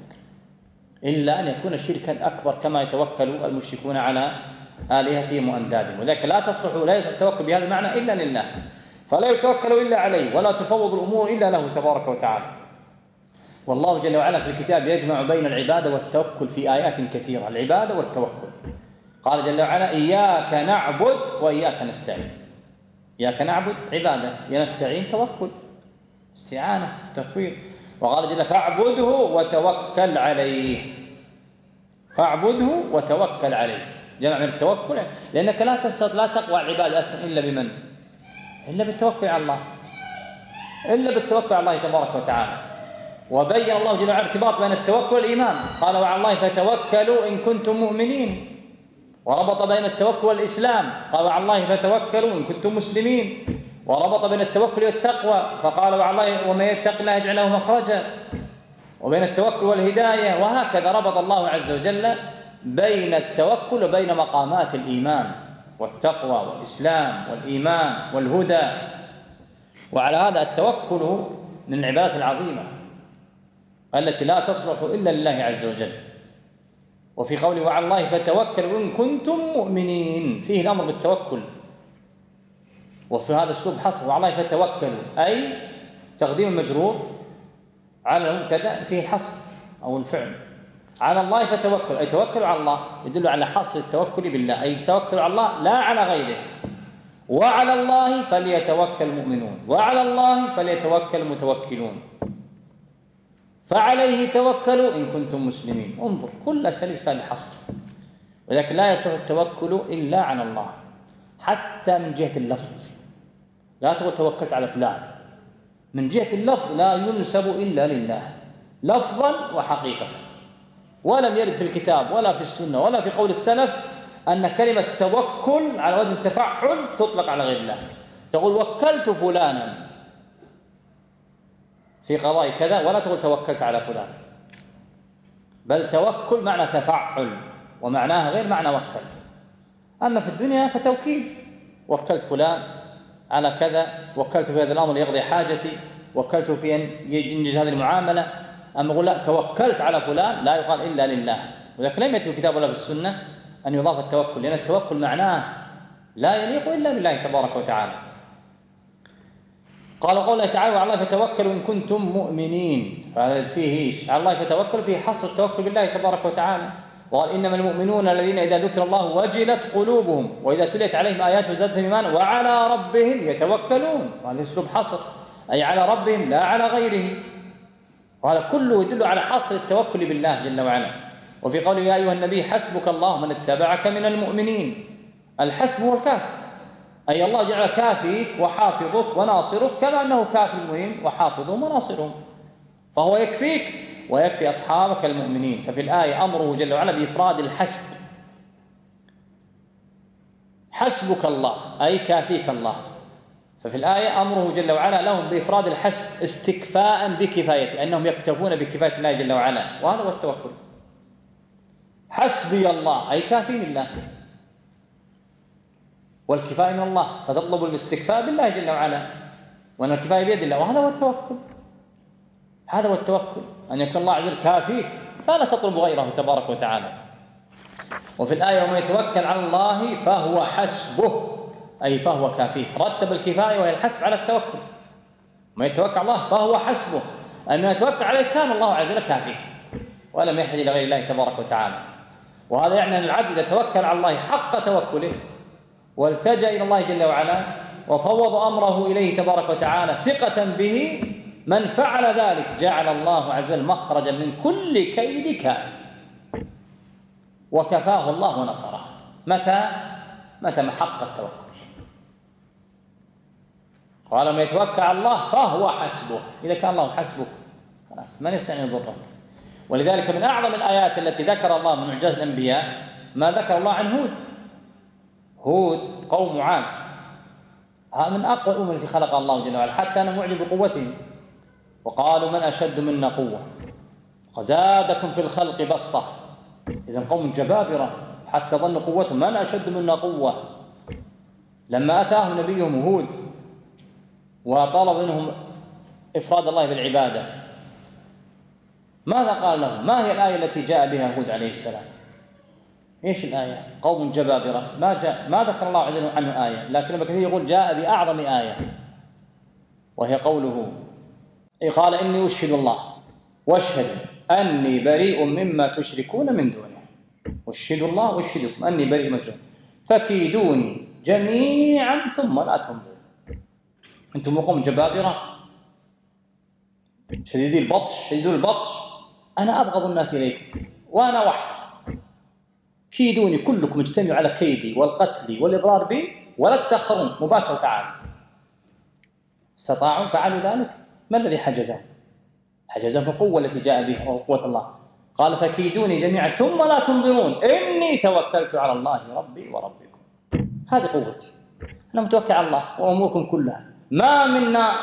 إلا أن يكون شركا أكبر كما يتوكل المشركون على آلهتهم وأندادهم. ولكن لا تصلح لا يصح التوكل بهذا المعنى إلا لله، فلا يتوكل إلا عليه ولا تفوض الأمور إلا له تبارك وتعالى. والله جل وعلا في الكتاب يجمع بين العبادة والتوكل في آيات كثيرة، العبادة والتوكل. قال جل وعلا إياك نعبد وإياك نستعين. إياك نعبد عبادة، نستعين توكل استعانة تفويض. وقال جل فاعبده وتوكل عليه، فاعبده وتوكل عليه، جمع من التوكل، لأنك لا تستطيع لا تقوى العبادة أصلا إلا بمن؟ إلا بالتوكل على الله، إلا بالتوكل على الله تبارك وتعالى. وبين الله جل وعلا ارتباط بين التوكل والإيمان، قال وعلى الله فتوكلوا إن كنتم مؤمنين. وربط بين التوكل والإسلام، قال وعلى الله فتوكلوا إن كنتم مسلمين. وربط بين التوكل والتقوى، فقال وعلى الله ومن يتق الله يجعل له مخرجا. وبين التوكل والهداية، وهكذا ربط الله عز وجل بين التوكل وبين مقامات الإيمان والتقوى والإسلام والإيمان والهدى. وعلى هذا التوكل من العبادات العظيمة التي لا تصلح إلا لله عز وجل. وفي قوله وعلى الله فتوكلوا إن كنتم مؤمنين فيه الأمر بالتوكل، وفي هذا الأسلوب حصر وعلى الله فتوكلوا، أي تقديم المجرور على المبتدأ فيه الحصر أو الفعل. على الله فتوكلوا أي توكلوا على الله، يدل على حصر التوكل بالله، أي توكلوا على الله لا على غيره. وعلى الله فليتوكل المؤمنون، وعلى الله فليتوكل المتوكلون، فعليه توكلوا إن كنتم مسلمين. انظر كل أساليب الحصر. ولكن لا يصح التوكل إلا على الله، حتى من جهة اللفظ. لا تقول توكلت على فلان، من جهة اللفظ لا ينسب إلا لله لفظا وحقيقة. ولم يرد في الكتاب ولا في السنة ولا في قول السلف أن كلمة توكل على وجه التفعل تطلق على غير الله. تقول وكلت فلانا في قضاء كذا، ولا تقول توكلت على فلان، بل توكل معنى تفعل ومعناها غير معنى وكل. أما في الدنيا فتوكيل، وكلت فلان على كذا، وكلت في هذا الأمر يقضي حاجتي، وكلت في أن ينجز هذه المعاملة. أما أقول لا توكلت على فلان لا يقال إلا لله. ولكن لم يأتي في الكتاب ولا في السنة أن يضاف التوكل، لأن التوكل معناه لا يليق إلا بالله تبارك وتعالى. قال قوله تعالى وعلى الله فتوكلوا إن كنتم مؤمنين، فهذا فيه إيش؟ على الله فتوكلوا فيه حصر التوكل بالله تبارك وتعالى. وقال إنما المؤمنون الذين إذا ذكر الله وجلت قلوبهم وإذا تليت عليهم آياته زادتهم إيمانا وعلى ربهم يتوكلون. وهذا أسلوب حصر، أي على ربهم لا على غيره. وهذا كله يدل على حصر التوكل بالله جل وعلا. وفي قوله يا أيها النبي حسبك الله من اتبعك من المؤمنين، الحسب هو الكافي، أي الله جعل كافيك وحافظك وناصرك كما أنه كافي المؤمنين وحافظهم وناصرهم، فهو يكفيك ويكفي أصحابك المؤمنين. ففي الآية أمره جل وعلا بإفراد الحسب، حسبك الله أي كافيك الله. ففي الآية أمره جل وعلا لهم بإفراد الحسب استكفاء بكفايته، أنهم يكتفون بكفاية الله جل وعلا، وهذا هو التوكل. حسبي الله أي كافيني الله، والكفاية من الله، فتطلب الاستكفاء بالله جل وعلا، وأن الكفاية بيد الله، وهذا هو التوكل. هذا هو التوكل، أن يكون الله عز وجل كافيك فلا تطلب غيره تبارك وتعالى. وفي الآية ومن يتوكل على الله فهو حسبه أي فهو كافيه، رتب الكفاية وهي الحسب على التوكل. ومن يتوكل على الله فهو حسبه، أن يتوكل عليه كان الله عز وجل كافيه ولم يحتاج إلى غير الله تبارك وتعالى. وهذا يعني أن العبد إذا توكل على الله حق توكله والتجأ إلى الله جل وعلا وفوض أمره إليه تبارك وتعالى ثقة به، من فعل ذلك جعل الله عز وجل مخرجا من كل كيد كائد، وكفاه الله ونصره. متى؟ متى ما حق التوكل. قال من يتوكل على الله فهو حسبه. إذا كان الله حسبك خلاص من يستطيع يضرك. ولذلك من أعظم الآيات التي ذكر الله من إعجاز الأنبياء ما ذكر الله عن هود. هود قوم عاد ها من أقوى الأمم التي خلقها الله جل وعلا، حتى أنا معجب بقوتهم. وقالوا من أشد منا قوة وزادكم في الخلق بسطة. إذن قوم جبابرة حتى ظنوا قوتهم، من أشد منا قوة. لما أتاهم نبيهم هود وطلب منهم إفراد الله بالعبادة ماذا قال لهم؟ ما هي الآية التي جاء بها هود عليه السلام؟ إيش الآية؟ قوم جبابرة. ما جاء ما ذكر الله عز وجل عنه آية، لكن ابن كثير يقول جاء بأعظم آية وهي قوله قال إني أشهد الله واشهد أني بريء مما تشركون من دونه. أشهد الله واشهدكم أني بريء مما تشركون فكيدوني جميعا ثم لا تنظرون. أنتم قوم جبابرة شديدي البطش شديدي البطش، أنا أبغض الناس إليكم وأنا وحدي، كيدوني كلكم اجتمعوا على كيدي والقتل والإضرار بي ولا تتأخرون مباشرة. تعالوا استطاعوا فعلوا ذلك. ما الذي حجزهم؟ حجزهم القوة التي جاء بها وقوة الله. قال فكيدوني جميعا ثم لا تنظرون إني توكلت على الله ربي وربكم. هذه قوتي، أنا متوكل على الله وأموركم كلها. ما منا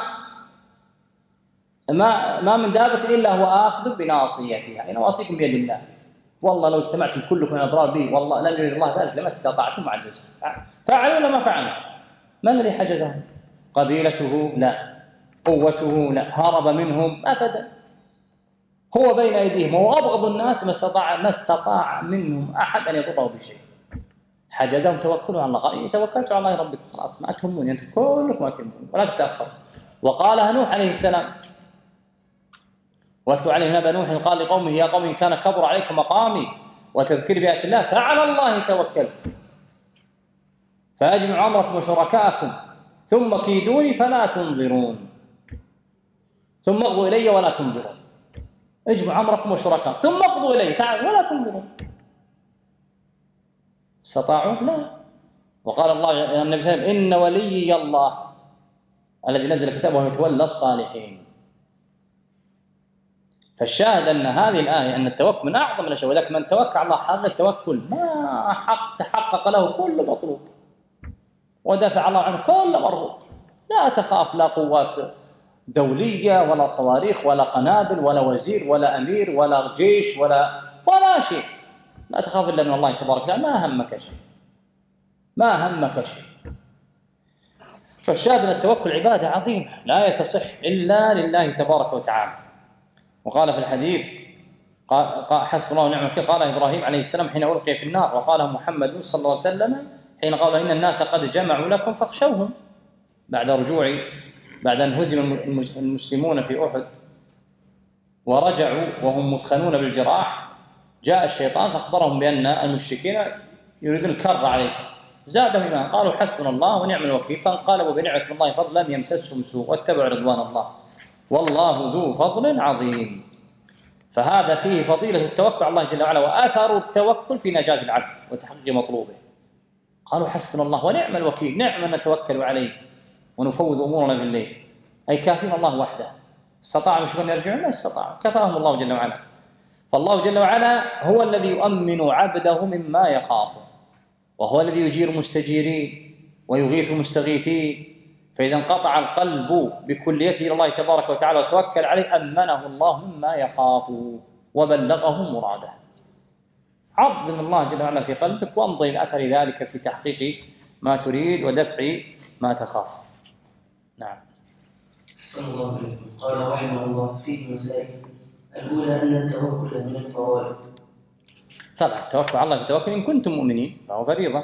ما ما من دابة إلا هو آخذ بناصيتها، أنا واصيكم بيد الله. والله لو اجتمعتم كلكم على الأضرار بي والله لن يريد الله ذلك لما استطعتم وعجزتم. فعلوا ولا ما فعلوا؟ ما الذي حجزهم؟ قبيلته؟ لا. قوته؟ لا. هرب منهم؟ أبدا. هو بين أيديهم وهو أبغض الناس، ما استطاع ما استطاع منهم أحد أن يضره بشيء. حجزهم توكلوا على الله. توكلت على الله ربكم خلاص ما تهموني أنتم كلكم ما تهموني ولا تتأخر. وقالها نوح عليه السلام واتلو عليهم نبأ نوح قال لقومه يا قوم إن كان كبر عليكم مقامي وتذكير بآيات الله فعلى الله توكلت فأجمعوا أمركم وشركاءكم ثم كيدوني فلا تنظرون ثم اقضوا إلي ولا تنظرون. اجمعوا أمركم وشركاء ثم اقضوا إلي تعالوا ولا تنظرون. استطاعوا؟ لا. وقال الله النبي صلى الله عليه وسلم إن وليي الله الذي نزل كتابه ويتولى الصالحين. فالشاهد أن هذه الآية أن التوكل من أعظم الأشياء، ولكن من توكل على الله حق التوكل ما حق تحقق له كل مطلوب ودفع الله عنه كل مرغوب. لا تخاف لا قوات دولية ولا صواريخ ولا قنابل ولا وزير ولا أمير ولا جيش ولا ولا شيء. لا تخاف إلا من الله تبارك وتعالى. ما همك شيء ما همك شيء. فالشاهد أن التوكل عبادة عظيمة لا يتصح إلا لله تبارك وتعالى. وقال في الحديث قال حسب الله ونعم الوكيل قال إبراهيم عليه السلام حين ألقي في النار وقال محمد صلى الله عليه وسلم حين قال إن الناس قد جمعوا لكم فاخشوهم بعد رجوع بعد أن هزم المسلمون في أحد ورجعوا وهم مثخنون بالجراح جاء الشيطان فأخبرهم بأن المشركين يريدون الكر عليهم زادهم إيمانا قالوا حسبنا الله ونعم الوكيل فانقلبوا بنعمة الله فضل لم يمسسهم سوء واتبعوا رضوان الله والله ذو فضل عظيم. فهذا فيه فضيلة التوكل على الله جل وعلا وآثار التوكل في نجاة العبد وتحقيق مطلوبه. قالوا حسبنا الله ونعم الوكيل نعم نتوكل عليه ونفوض أمورنا بالليل أي كافينا الله وحده. استطاعوا مشكورا يرجعون ما استطاعوا كفاهم الله جل وعلا. فالله جل وعلا هو الذي يؤمن عبده مما يخافه وهو الذي يجير مستجيرين ويغيث مستغيثين. فإذا انقطع القلب بكليته إلى الله تبارك وتعالى وتوكل عليه أمنه الله مما يخافه وبلغه مراده. عظم الله جل وعلا في قلبك وانظر إلى أثر ذلك في تحقيق ما تريد ودفع ما تخاف. نعم. صلى الله عليه وسلم قال رحمه الله فيه مسائل. الأولى أن التوكل من الفوائد. طبعا التوكل على الله بالتوكل إن كنتم مؤمنين فهو فريضة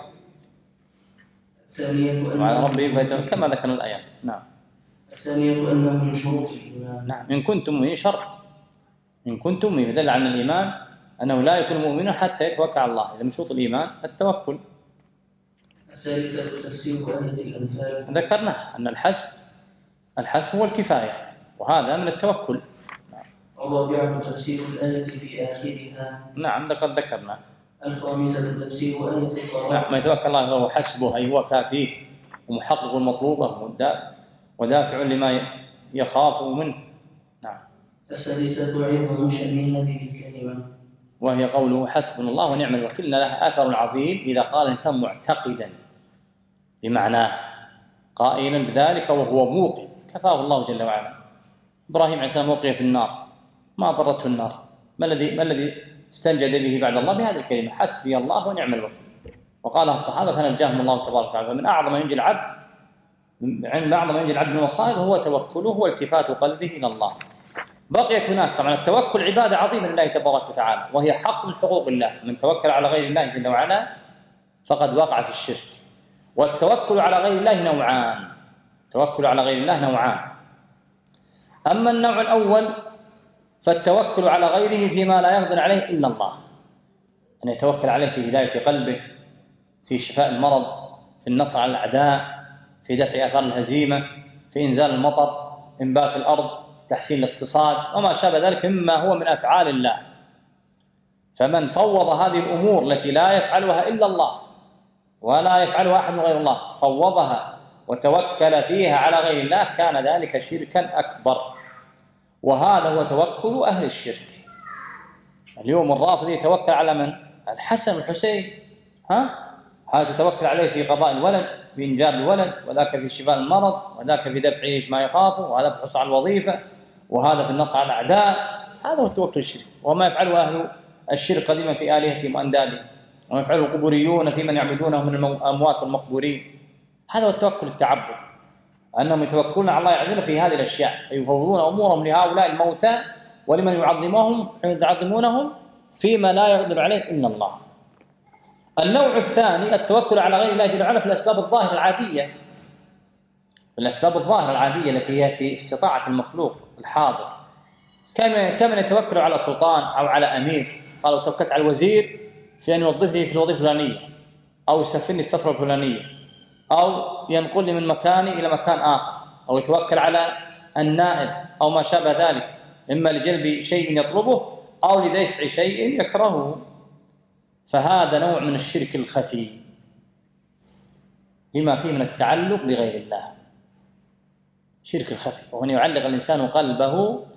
الثانية وعلى ربهم كما ذكرنا الآيات. نعم. الثانية أنه من شروط الإيمان. نعم إن كنتم مؤمنين شرط. إن كنتم مؤمنين دل على الإيمان أنه لا يكون مؤمنا حتى يتوكل على الله. إذا من شروط الإيمان التوكل. الثالثة تفسير آية الأنفال. ذكرنا أن الحسب الحسب هو الكفاية وهذا من التوكل. الرابعة تفسير الآية في آخرها. نعم لقد ذكرنا. الخامسة تفسير آية القرآن. نعم ما يتوكل الله هو حسبه أي هو كافيه ومحقق المطلوب والمدة ودافع لما يخاف منه. نعم. السادسة عظم شأن هذه الكلمة، وهي قوله حسبنا الله ونعم الوكيل، لها أثر عظيم إذا قال الإنسان معتقدا بمعناه قائلا بذلك وهو موقن، كفاه الله جل وعلا. إبراهيم عليه السلام وقي في النار ما ضرته النار، ما الذي ما الذي استنجد به بعد الله؟ بهذه الكلمة حسبي الله ونعم الوكيل، وقالها الصحابة فنجاهم الله تبارك وتعالى. فمن أعظم ما ينجي العبد من أعظم ما ينجي العبد من المصائب هو توكله والتفات قلبه إلى الله. بقيت هناك طبعا التوكل عبادة عظيمة لله تبارك وتعالى، وهي حق من حقوق الله، من توكل على غير الله جل وعلا فقد وقع في الشرك. والتوكل على غير الله نوعان، التوكل على غير الله نوعان. أما النوع الأول فالتوكل على غيره فيما لا يقدر عليه إلا الله، أن يتوكل عليه في هداية قلبه، في شفاء المرض، في النصر على الأعداء، في دفع آثار الهزيمة، في إنزال المطر، إنبات الأرض، تحسين الاقتصاد وما شابه ذلك مما هو من أفعال الله. فمن فوض هذه الأمور التي لا يفعلها إلا الله ولا يفعلها أحد غير الله، فوضها وتوكل فيها على غير الله، كان ذلك شركا أكبر، وهذا هو توكل أهل الشرك. اليوم الرافضي يتوكل على من؟ الحسن والحسين، ها؟ هذا يتوكل عليه في قضاء الولد، في إنجاب الولد، وذاك في شفاء المرض، وذاك في دفع ما يخافه، وهذا في الحصول على الوظيفة، وهذا في النصر على الأعداء. هذا هو التوكل الشرك، وما يفعله أهل الشرك قديما في آلهتهم وأندادهم، وما يفعله القبوريون في من يعبدونهم من الأموات والمقبورين. هذا هو التوكل التعبد، أنهم يتوكلون على الله عز وجل في هذه الأشياء، فيفوضون أمورهم لهؤلاء الموتى ولمن يعظمهم يعظمونهم فيما لا يقدر عليه إلا الله. النوع الثاني التوكل على غير الله جل وعلا في الأسباب الظاهرة العادية، في الأسباب الظاهرة العادية التي هي في استطاعة المخلوق الحاضر، كمن يتوكل على سلطان أو على أمير، قال لو توكلت على الوزير في أن يوظفني في الوظيفة الفلانية، أو يسفرني السفرة الفلانية، أو ينقلني من مكاني إلى مكان آخر، أو يتوكل على النائب أو ما شابه ذلك، إما لجلب شيء يطلبه أو لدفع شيء يكرهه. فهذا نوع من الشرك الخفي لما فيه من التعلق بغير الله، شرك الخفي، وهنا يعلق الإنسان قلبه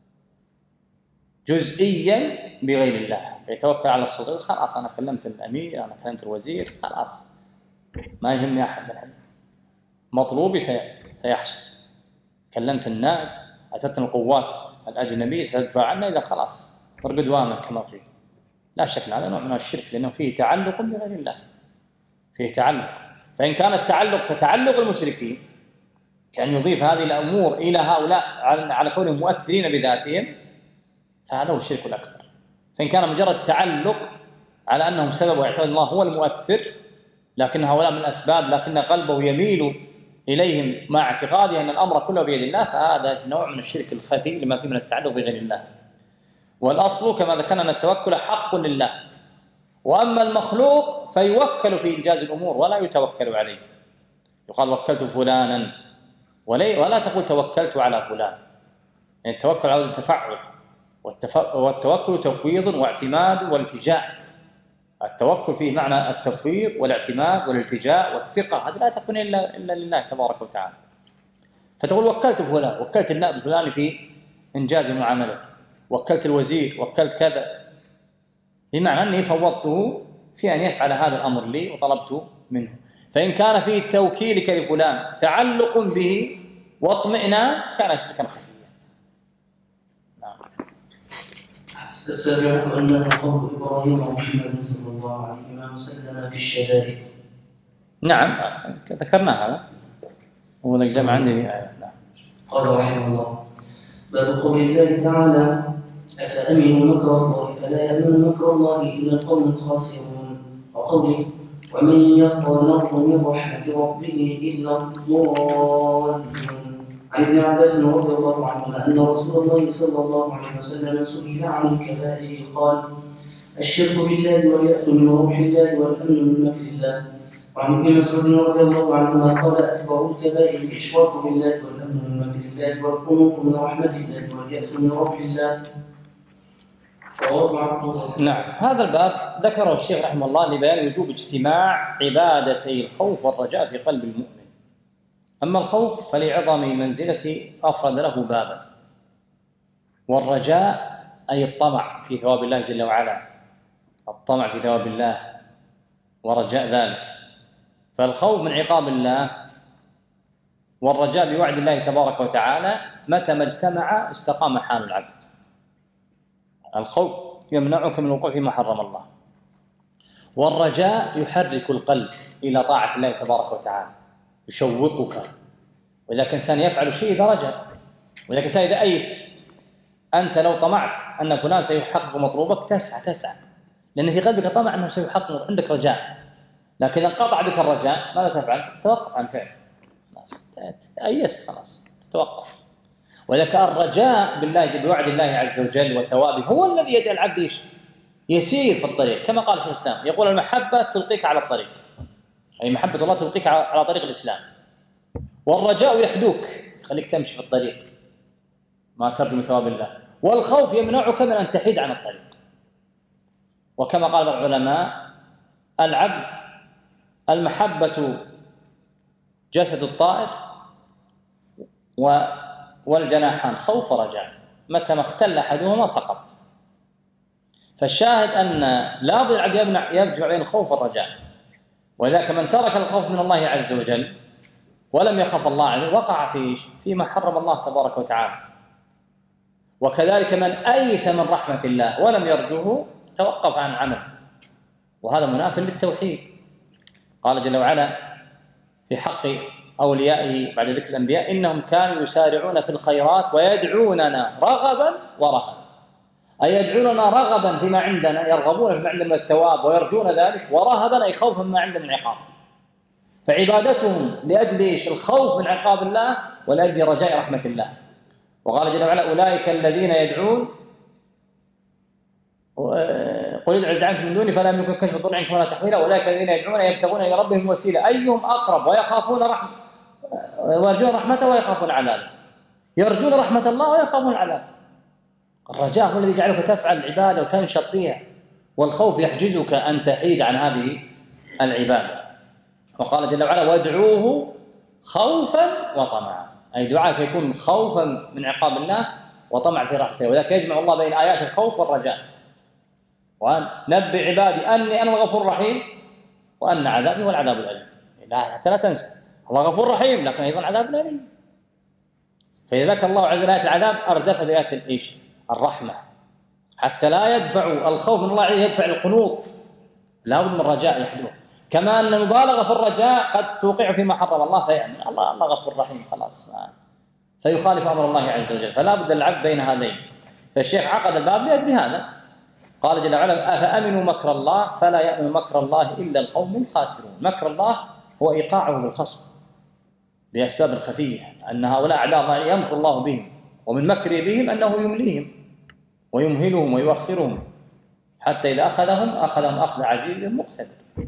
جزئيا بغير الله، يتوكل على السلطان، خلاص أنا كلمت الأمير، أنا كلمت الوزير، خلاص ما يهمني أحد الحين، مطلوبي سيحصل، كلمت النائب، أتتنا القوات الأجنبية ستدفع عنا، إذا خلاص ارقد وامن كما فيه. لا شك هذا نوع من الشرك، لأنه فيه تعلق بغير الله، فيه تعلق. فإن كان التعلق كتعلق المشركين، كأن يضيف هذه الأمور إلى هؤلاء على كونهم مؤثرين بذاتهم، فهذا هو الشرك الأكبر. فإن كان مجرد تعلق على أنهم سبب واعتقاد الله هو المؤثر، لكن هؤلاء من الأسباب، لكن قلبه يميل إليهم مع اعتقاده أن الأمر كله بيد الله، فهذا نوع من الشرك الخفي لما فيه من التعلق بغير الله. والأصل كما ذكرنا أن التوكل حق لله، وأما المخلوق فيوكل في إنجاز الأمور ولا يتوكل عليه. يقال وكلت فلانا، ولا تقول توكلت على فلان، يعني التوكل عاوز التفعل، والتوكل تفويض واعتماد والالتجاء. التوكل فيه معنى التفويض والاعتماد والالتجاء والثقة، هذه لا تكون إلا, إلا لله تبارك وتعالى. فتقول وكلت فلان، وكلت النائب الفلاني في إنجاز المعاملة، وكلت الوزير، وكلت كذا، بمعنى أني فوضته في أن يفعل هذا الأمر لي وطلبت منه. فإن كان فيه توكيلك لفلان تعلق به واطمئنان كان شركا خفيا. نعم. السابع أنه قول إبراهيم ومحمد صلى الله عليه وسلم في الشدائد. نعم ذكرنا هذا، هو الجمع عندي. نعم. قال رحمه الله: باب قول الله تعالى: أفأمنوا مكر الله فلا يأمن مكر الله إلا القوم الخاسرون، وقوله: ومن يقنط من رحمة ربه إلا الضالون. عن ابن عباس رضي الله عنهما أن رسول الله صلى الله عليه وسلم سئل عن الكبائر قال: الشرك بالله واليأس من روح الله والأمن من مكر الله. وعن ابن مسعود رضي الله عنهما قال: أكبر الكبائر الإشراك بالله والأمن من مكر الله والقنوط من رحمة الله واليأس من روح الله. نعم. هذا الباب ذكره الشيخ رحمه الله لبيان وجوب اجتماع عبادتي الخوف والرجاء في قلب المؤمن. أما الخوف فلعظم منزلة أفرد له بابا، والرجاء أي الطمع في ثواب الله جل وعلا، الطمع في ثواب الله ورجاء ذلك. فالخوف من عقاب الله والرجاء بوعد الله تبارك وتعالى متى ما اجتمع استقام حال العبد. الخوف يمنعك من الوقوع فيما حرم الله، والرجاء يحرك القلب إلى طاعة الله تبارك وتعالى، يشوقك. وإذا كان إنسان يفعل شيء إذا رجاء، وإذا كان إنسان إذا أيس، أنت لو طمعت أن فلان سيحقق مطلوبك تسعى تسعى، لأن في قلبك طمع أنه سيحقق، عندك رجاء. لكن إذا انقطع بك الرجاء ماذا تفعل؟ توقف عن فعل، أيس خلاص توقف. ولكن الرجاء بالله بوعد الله عز وجل وثوابه هو الذي يجعل العبد يسير في الطريق، كما قال شيخ الإسلام يقول المحبة تلقيك على الطريق، أي محبة الله تلقيك على طريق الإسلام، والرجاء يحدوك يخليك تمشي في الطريق ما ترجو من ثواب الله، والخوف يمنعك من أن تحيد عن الطريق. وكما قال العلماء العبد المحبة جسد الطائر والجناحان خوف ورجاء، متى ما اختل أحدهما سقط. فالشاهد أن لا بد العبد يجمع بين الخوف والرجاء، ولذلك من ترك الخوف من الله عز وجل ولم يخف الله عز وجل وقع في فيما حرم الله تبارك وتعالى. وكذلك من أيس من رحمة الله ولم يرجوه توقف عن عمل، وهذا مناف للتوحيد. قال جل وعلا في حق أوليائه بعد ذكر الأنبياء إنهم كانوا يسارعون في الخيرات ويدعوننا رغبا ورهبا، أي يدعوننا رغبا فيما عندنا، يرغبون فيما عندنا من الثواب ويرجون ذلك، ورهبا أي خوفا ما عندنا من عقاب. فعبادتهم لأجل الخوف من عقاب الله ولأجل رجاء رحمة الله. وقال جل وعلا أولئك الذين يدعون قل ادعوا زعمتم من دوني فلا يملكون كشف الضر عنكم ولا تحويلا، أولئك الذين يدعون يبتغون إلى ربهم وسيلة أيهم أقرب ويخافون رحمة ويرجون رحمته ويخافون عذابه، يرجون رحمة الله ويخافون عذابه. الرجاء هو الذي يجعلك تفعل العبادة وتنشط فيها، والخوف يحجزك أن تحيد عن هذه العبادة. وقال جل وعلا وادعوه خوفا وطمعا، أي دعاءك يكون خوفا من عقاب الله وطمع في رحمته. وذلك يجمع الله بين آيات الخوف والرجاء، وأن نبئ عبادي أني أنا الغفور الرحيم وأن عذابي هو العذاب الأليم. لا حتى لا تنسى الله غفور رحيم لكن أيضا عذاب أليم. فإذا ذكر الله عز وجل آيات العذاب أردف بآيات الإيش الرحمة، حتى لا يدفع الخوف من الله يدفع القنوط، لا بد من الرجاء يحدوه. كما أن المبالغة في الرجاء قد توقع فيما حرم الله فيأمن الله الله غفور رحيم خلاص فيخالف أمر الله عز وجل. فلا بد العبد بين هذين. فالشيخ عقد الباب لأجل هذا. قال جل وعلا أفأمنوا مكر الله فلا يأمن مكر الله إلا القوم الخاسرون. مكر الله هو إيقاعه بالخصم بأسباب خفية، أن هؤلاء أعداء الله يمكر الله بهم، ومن مكره بهم أنه يمليهم ويمهلهم ويؤخرهم حتى إذا أخذهم أخذهم أخذ عزيز مقتدر.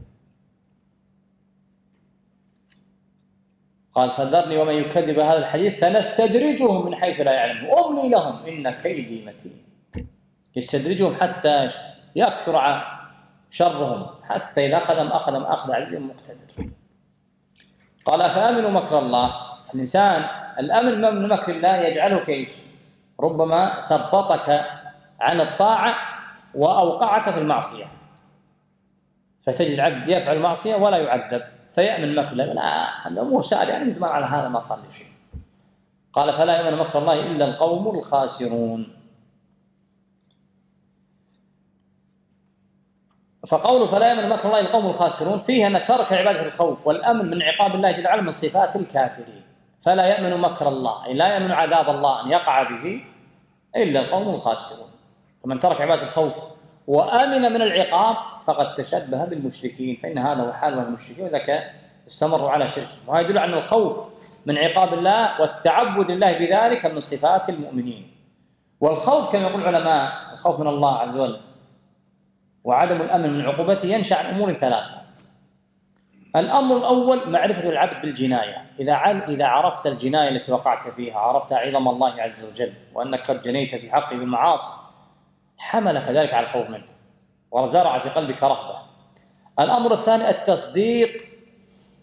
قال فذرني ومن يكذب هذا الحديث سنستدرجهم من حيث لا يعلمون وأملي لهم إن كيدي متين. يستدرجهم حتى يكثر شرهم حتى إذا أخذهم أخذهم أخذ عزيز مقتدر. قال فآمنوا مكر الله. الإنسان الأمن من مكر الله يجعله كيف ربما ثبطك عن الطاعة وأوقعك في المعصية، فتجد العبد يفعل المعصية ولا يعذب فيأمن مكر الله. لا الأمور سائر يعني من زمان على هذا ما صار لي شيء. قال فلا يأمن مكر الله إلا القوم الخاسرون. فقوله فلا يأمن مكر الله إلا القوم الخاسرون فيه أن ترك عبادة الخوف والأمن من عقاب الله جل وعلا من صفات الكافرين. فلا يأمن مكر الله أي لا يأمن عذاب الله أن يقع به إلا القوم الخاسرون. فمن ترك عبادة الخوف وآمن من العقاب فقد تشبه بالمشركين، فإن هذا هو حال المشركين وذاك استمروا على شركهم. وهذا يدل على الخوف من عقاب الله والتعبد لله بذلك من صفات المؤمنين. والخوف كما يقول العلماء الخوف من الله عز وجل وعدم الأمن من عقوبته ينشأ عن أمور ثلاثة. الأمر الأول معرفة العبد بالجناية. إذا إذا عرفت الجناية التي وقعت فيها، عرفت عظم الله عز وجل وأنك قد جنيت في حقه بالمعاصي، حملك ذلك على الخوف منه وزرع في قلبك رهبة. الأمر الثاني التصديق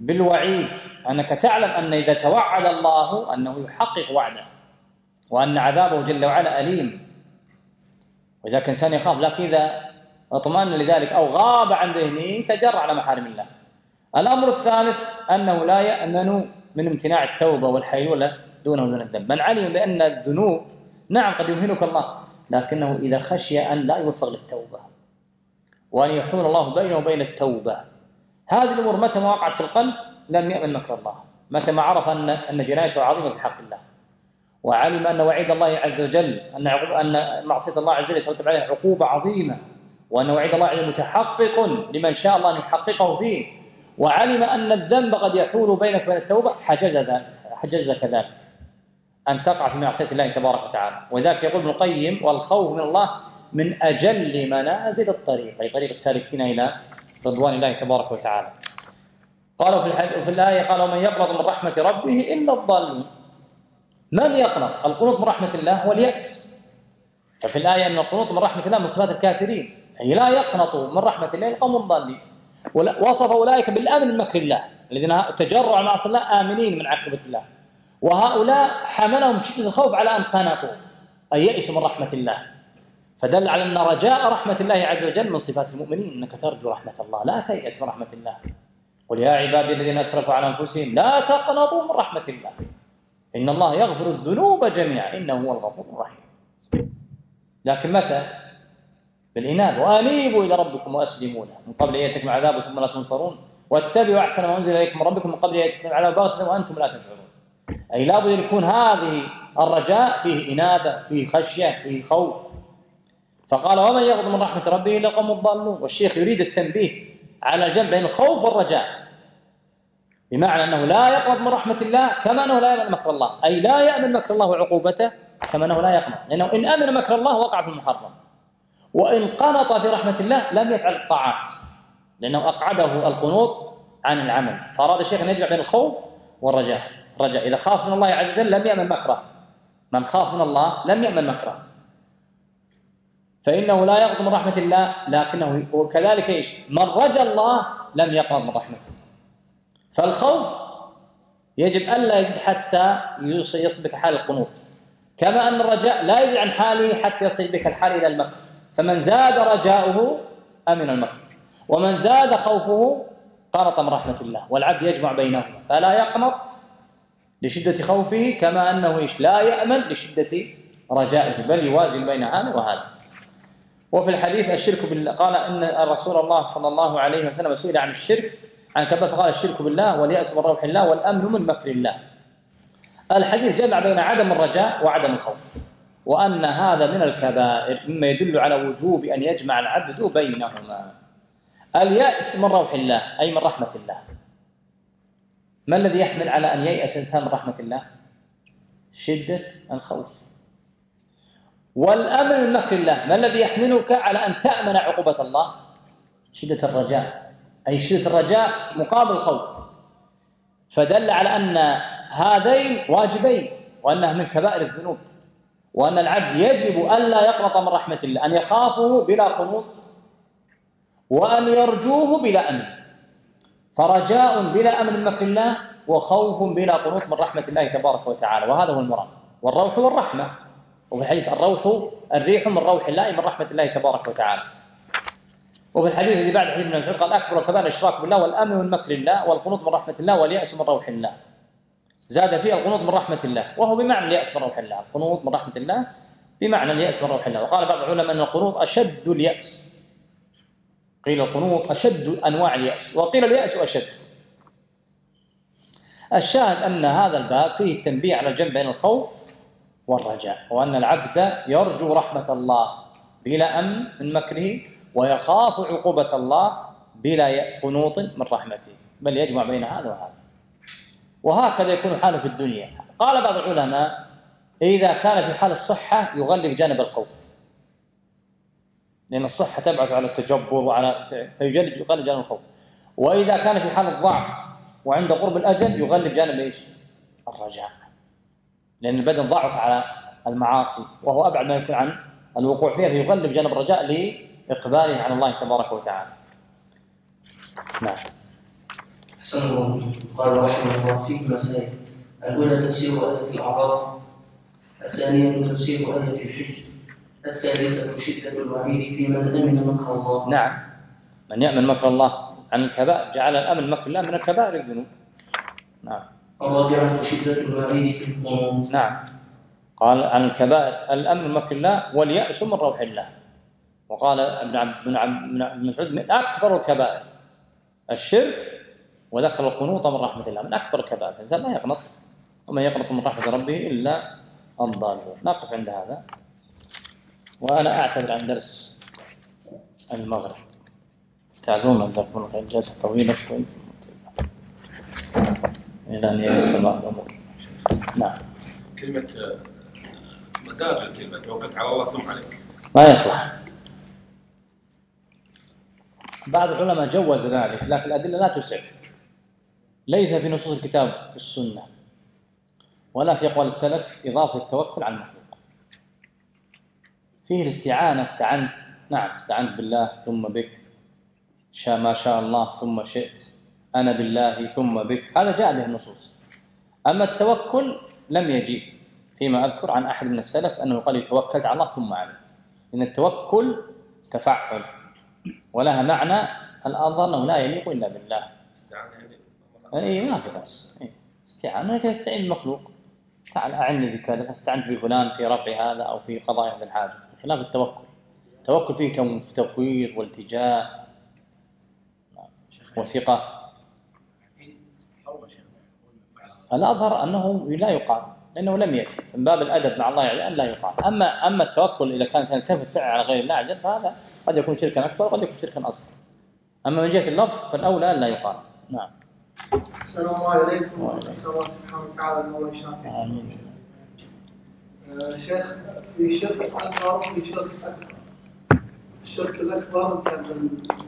بالوعيد، أنك تعلم أن إذا توعد الله أنه يحقق وعده، وأن عذابه جل وعلا أليم، وإذا كان إنسان يخاف. لكن إذا اطمأن لذلك أو غاب عن ذهنه تجرع على محارم الله. الأمر الثالث أنه لا يأمن من امتناع التوبة والحيلولة دونه دون الذنب. من علم بأن الذنوب نعم قد يمهلك الله، لكنه إذا خشي أن لا يوفق للتوبة وأن يحول الله بينه وبين التوبة، هذه الأمور متى ما وقعت في القلب لم يأمن مكر الله. متى ما عرف أن أن جنايته عظيمة في حق الله، وعلم أن وعيد الله عز وجل أن أن معصية الله عز وجل يترتب عليها عقوبة عظيمة، وأن وعيد الله عز وجل متحقق لمن شاء الله أن يحققه فيه، وعلم أن الذنب قد يحول بينك وبين التوبة، حجز ذلك حجز كذلك أن تقع في معصية الله تبارك وتعالى. وذلك يقول ابن القيم: والخوف من الله من أجل منازل الطريق، أي طريق السالكين إلى رضوان الله تبارك وتعالى. قالوا في الآية: قال: ومن يقنط من رحمة ربه إلا الضالون. من يقنط؟ القنوط من رحمة الله هو اليأس. ففي الآية أن القنوط من رحمة الله من صفات الكافرين، أي لا يقنطوا من رحمة الله القوم الضالين. وصف أولئك بالأمن من مكر الله، الذين تجرعوا مع الله آمنين من عقوبة الله. وهؤلاء حملهم شدة الخوف على أن قنطوا، أي يئسوا من رحمة الله، فدل على أن رجاء رحمة الله عز وجل من صفات المؤمنين، أنك ترجو رحمة الله، لا تيأس من رحمة الله. قل يا عبادي الذين أسرفوا على أنفسهم لا تقنطوا من رحمة الله إن الله يغفر الذنوب جميعا إنه هو الغفور الرحيم. لكن متى؟ بالإنابة: وأنيبوا إلى ربكم وأسلموا له من قبل أن يأتيكم عذاب ثم لا تنصرون واتبعوا أحسن ما أنزل إليكم من ربكم من قبل أن يأتيكم العذاب بغتة وأنتم لا تشعرون. أي لابد أن يكون هذه الرجاء فيه إنابة، فيه خشية، فيه خوف. فقال: ومن يغض من رحمة ربه إلا القوم الضالون. والشيخ يريد التنبيه على الجمع بين الخوف والرجاء، بمعنى أنه لا يقنط من رحمة الله كما أنه لا يأمن مكر الله، أي لا يأمن مكر الله وعقوبته كما أنه لا يقنط، لأنه إن أمن مكر الله وقع في المحرم، وإن قنط في رحمة الله لم يفعل الطاعات، لأنه أقعده القنوط عن العمل. فأراد الشيخ أن يجمع بين الخوف والرجاء. الرجاء: إذا خاف من الله عز وجل لم يأمن مكره، من خاف من الله لم يأمن مكره، فإنه لا يقنط من رحمة الله، لكنه وكذلك إيش؟ من رجا الله لم يقنط من رحمته. فالخوف يجب ألا يزيد حتى يصل بك حال القنوط، كما أن الرجاء لا يزيد عن حاله حتى يصل بك الحال إلى المكر. فمن زاد رجاؤه أمن المكر، ومن زاد خوفه قنط من رحمة الله. والعبد يجمع بينهما، فلا يقنط لشدة خوفه كما أنه إيش؟ لا يأمن لشدة رجائه، بل يوازن بين هذا وهذا. وفي الحديث الشرك بالله، قال إن رسول الله صلى الله عليه وسلم سئل عن الشرك عن كبر فقال: الشرك بالله واليأس من روح الله والأمن من مكر الله. الحديث جمع بين عدم الرجاء وعدم الخوف، وأن هذا من الكبائر مما يدل على وجوب أن يجمع العبد بينهما. اليأس من روح الله أي من رحمة الله. ما الذي يحمل على أن ييأس الإنسان من رحمة الله؟ شدة الخوف. والأمن من مكر الله، ما الذي يحملك على أن تأمن عقوبة الله؟ شدة الرجاء، أي شدة الرجاء مقابل الخوف. فدل على أن هذين واجبين، وأنها من كبائر الذنوب، وأن العبد يجب ألا يقنط من رحمة الله، أن يخافه بلا قنوط، وأن يرجوه بلا أمن. فرجاء بلا أمن من مكر الله، وخوف بلا قنوط من رحمة الله تبارك وتعالى، وهذا هو المراد. والروح والرحمة، وفي الحديث: الروح الريح من روح الله من رحمة الله تبارك وتعالى. وفي الحديث الذي بعد حديث ابن مسعود قال: أكبر الكبائر الإشراك بالله والأمن من مكر الله والقنوط من رحمة الله واليأس من روح الله. زاد فيه القنوط من رحمة الله، وهو بمعنى اليأس من روح الله. القنوط من رحمة الله بمعنى اليأس من روح الله. وقال بعض العلماء أن القنوط أشد اليأس، قيل القنوط أشد أنواع اليأس، وقيل اليأس أشد. الشاهد أن هذا الباب فيه التنبيه على الجمع بين الخوف والرجاء، وأن العبد يرجو رحمة الله بلا أمن من مكره، ويخاف عقوبة الله بلا قنوط من رحمته، بل يجمع بين هذا وهذا. وهكذا يكون حاله في الدنيا. قال بعض العلماء: إذا كان في حال الصحة يغلب جانب الخوف، لأن الصحة تبعث على التجبر وعلى فيجلب يغلب جانب الخوف. وإذا كان في حال الضعف وعند قرب الأجل يغلب جانب إيش؟ الرجاء، لأن البدن ضعف على المعاصي وهو أبعد ما يكون عن الوقوع فيها، فيغلب جانب الرجاء لإقباله على الله تبارك وتعالى. نعم. أحسن الله. قال رحمه الله فيه مسائل: الأولى تفسير آية الأعراف، الثانية تفسير آية الحج، الثالثة شدة الوعيد في من أمن مكر الله. نعم، من يأمن مكر الله عن الكبائر جعل الأمن مكر الله من الكبائر الذنوب. نعم. الرابعة شدة الوعيد في القنوط. نعم، قال عن الكبائر الأمن مكر الله واليأس من روح الله. وقال ابن عبد بن عبد مسعود من أكبر الكبائر الشرك، وذكر القنوط من رحمة الله من أكبر الكبائر. الإنسان لا يقنط، ومن يقنط من رحمة ربه إلا الضالون. نقف عند هذا، وأنا أعتذر عن درس المغرب. تعلمون جزاكم الله خير، جلسة طويلة شوي إلى أن ييسر بعض الأمور. نعم. كلمة مدار الكلمة توكلت على الله ثم عليك ما يصلح. بعض العلماء جوز ذلك، لكن الأدلة لا تسعف. ليس في نصوص الكتاب والسنة ولا في أقوال السلف إضافة التوكل على المخلوق. فيه الاستعانة، استعنت، نعم استعنت بالله ثم بك، شاء ما شاء الله ثم شئت، أنا بالله ثم بك، هذا جاء به النصوص. أما التوكل لم يجي فيما أذكر عن أحد من السلف أنه قال يتوكل على الله ثم عليه. إن التوكل تفعل ولها معنى الأظهر أنه لا يليق إلا بالله. أي ما في بس استعانة لكن استعين المخلوق، تعال أعني بكذا فاستعنت بفلان في رفع هذا أو في قضاء هذا الحاجة، خلاف التوكل. التوكل فيه تفويض والتجاء وثقة. الأظهر أنه لا يقال لأنه لم يأتي من باب الأدب مع الله يعني أن لا يقال. أما أما التوكل إذا كان يلتفت فعل على غير الله عجل فهذا قد يكون شركا أكبر وقد يكون شركا أصغر. أما من جهة اللفظ فالأولى أن لا يقال. نعم. السلام عليكم ورحمة الله سبحانه وتعالى الله يشافيك. آمين. شيخ، في شرك أصغر وفي شرك أكبر. الشرك الأكبر كان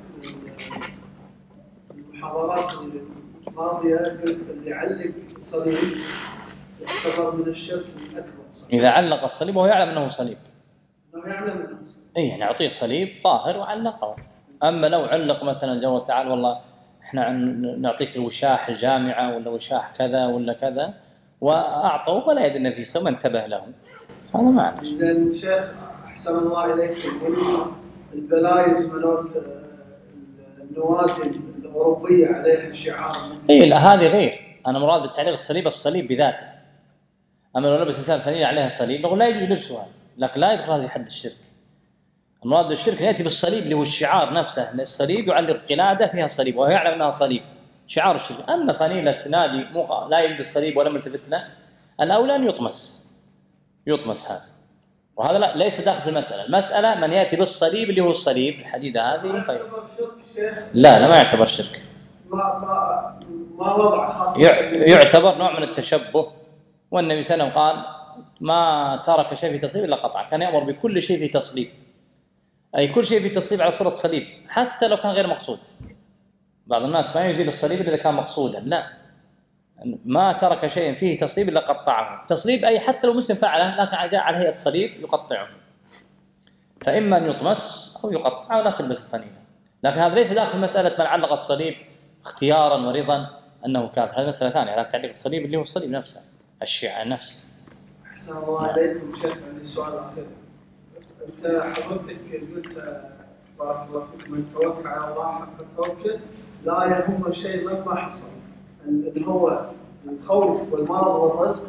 المحاضرات الماضية قلت اللي يعلق الصليب يعتبر من الشرك الأكبر. إذا علق الصليب وهو يعلم أنه صليب. أنه يعلم أنه صليب. إيه يعني أعطيه صليب طاهر وعلقه. أما لو علق مثلا جل وتعالى والله إحنا نعطيك الوشاح الجامعة ولا وشاح كذا ولا كذا وأعطوه ولا يدري في صليب ما انتبه له، هذا معنى. زين شيخ أحسن الله إليك، يقول البلايز ملوت النوادي الأوروبية عليها شعار. إيه لا هذه غير. أنا مراد بالتعليق الصليب الصليب بذاته. أما لو لبس إنسان ثاني عليها صليب نقول لا يجوز لبسها، لكن لا يدخل هذه حد الشرك. المراد بالشرك يأتي بالصليب اللي هو الشعار نفسه، الصليب يعلق قلادة فيها صليب وهو يعلم أنها صليب، شعار الشرك. أما فنيلة نادي لا يلبس الصليب ولا ملتفت له، الأولى أن يطمس يطمس هذا، وهذا لا ليس داخل في المسألة. المسألة من يأتي بالصليب اللي هو الصليب الحديدة هذه طيب. لا لا ما يعتبر شرك. ما ما ما وضع خاص. يعتبر نوع من التشبه. والنبي صلى الله عليه وسلم قال ما ترك شيء في تصليب إلا قطع، كان يأمر بكل شيء في تصليب، أي كل شيء في تصليب على صورة صليب حتى لو كان غير مقصود. بعض الناس ما يزيل الصليب إذا كان مقصودا، لا، ما ترك شيء فيه تصليب إلا قطعه. تصليب أي حتى لو مسلم فعله لكن جاء على هيئة صليب يقطعه، فإما أن يطمس أو يقطع ولا تلبس الفنيلة. لكن هذا ليس داخل مسألة من علق الصليب اختيارا ورضا أنه كافر، هذه مسألة ثانية. لكن تعليق الصليب اللي هو الصليب نفسه، الشيعة نفسه. أحسن الله عليكم شيخ، عندي سؤال أخير. أنت حضرتك قلت بارك الله فيك من توكل على الله حق التوكل لا يهم شيء مهما حصل، اللي هو الخوف والمرض والرزق.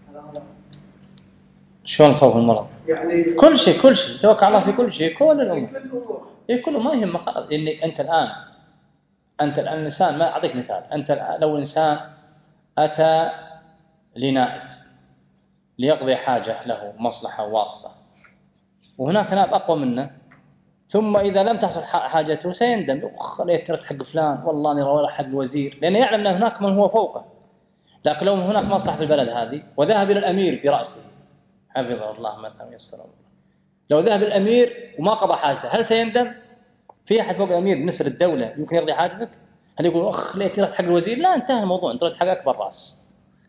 شلون الخوف والمرض؟ يعني كل شيء كل شيء توكل على الله في كل شيء، كل الأمور. كل الأمور. إيه كله ما يهم خلاص. إنك أنت الآن أنت الآن الإنسان، ما أعطيك مثال، أنت لو إنسان أتى لنائب ليقضي حاجة له مصلحة واسطة وهناك نائب أقوى منه، ثم إذا لم تحصل حاجته سيندم، أخ ليت تركت حق فلان والله أني روى حق الوزير، لأنه يعلم أن هناك من هو فوقه. لكن لو هناك مصلحة في البلد هذه وذهب إلى الأمير برأسه حفظه الله مثلا يسر الله، لو ذهب الأمير وما قضى حاجته هل سيندم؟ في أحد فوق الأمير بالنسبة للدولة يمكن يرضي حاجتك؟ هل يقول أخ ليت تركت حق الوزير؟ لا، انتهى الموضوع، انت حق أكبر رأس.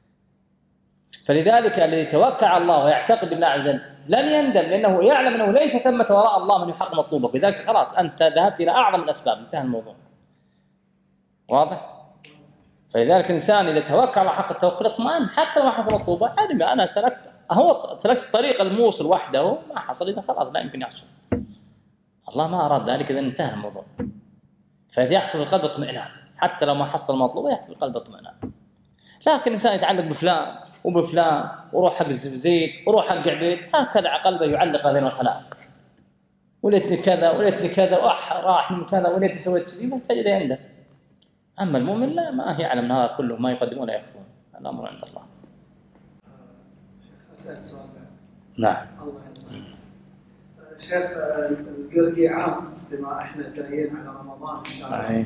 فلذلك الذي يتوكل على الله ويعتقد بالله عز وجل لن يندم، لأنه يعلم أنه ليس ثمة وراء الله من يحقق مطلوبه، بذلك خلاص أنت ذهبت إلى أعظم الأسباب، انتهى الموضوع. واضح؟ فلذلك الإنسان إذا توكل على حق التوكل اطمئن حتى ما حصل الطوبة علم أنا سلكت هو سلكت الطريق الموصل وحده ما حصل إذا خلاص لا يمكن يحصل. الله ما أراد ذلك إذا انتهى الموضوع. فإذا يحصل القلب اطمئنان حتى لو ما حصل المطلوب يحصل القلب اطمئنان. لكن الإنسان يتعلق بفلان وبفلان وروح حق الزيت وروح حق عبيد هكذا قلبه يعلق هذين الخلائق. وليتني كذا وليتني كذا راح من كذا وليتني سويت كذا ما تجد عنده. أما المؤمن لا ما يعلم هذا كله ما يقدمون يخفون الأمر عند الله. أسأل سؤال. نعم. الله يجزاك. شيخ القرقيعان بما احنا جايين على رمضان ان شاء الله.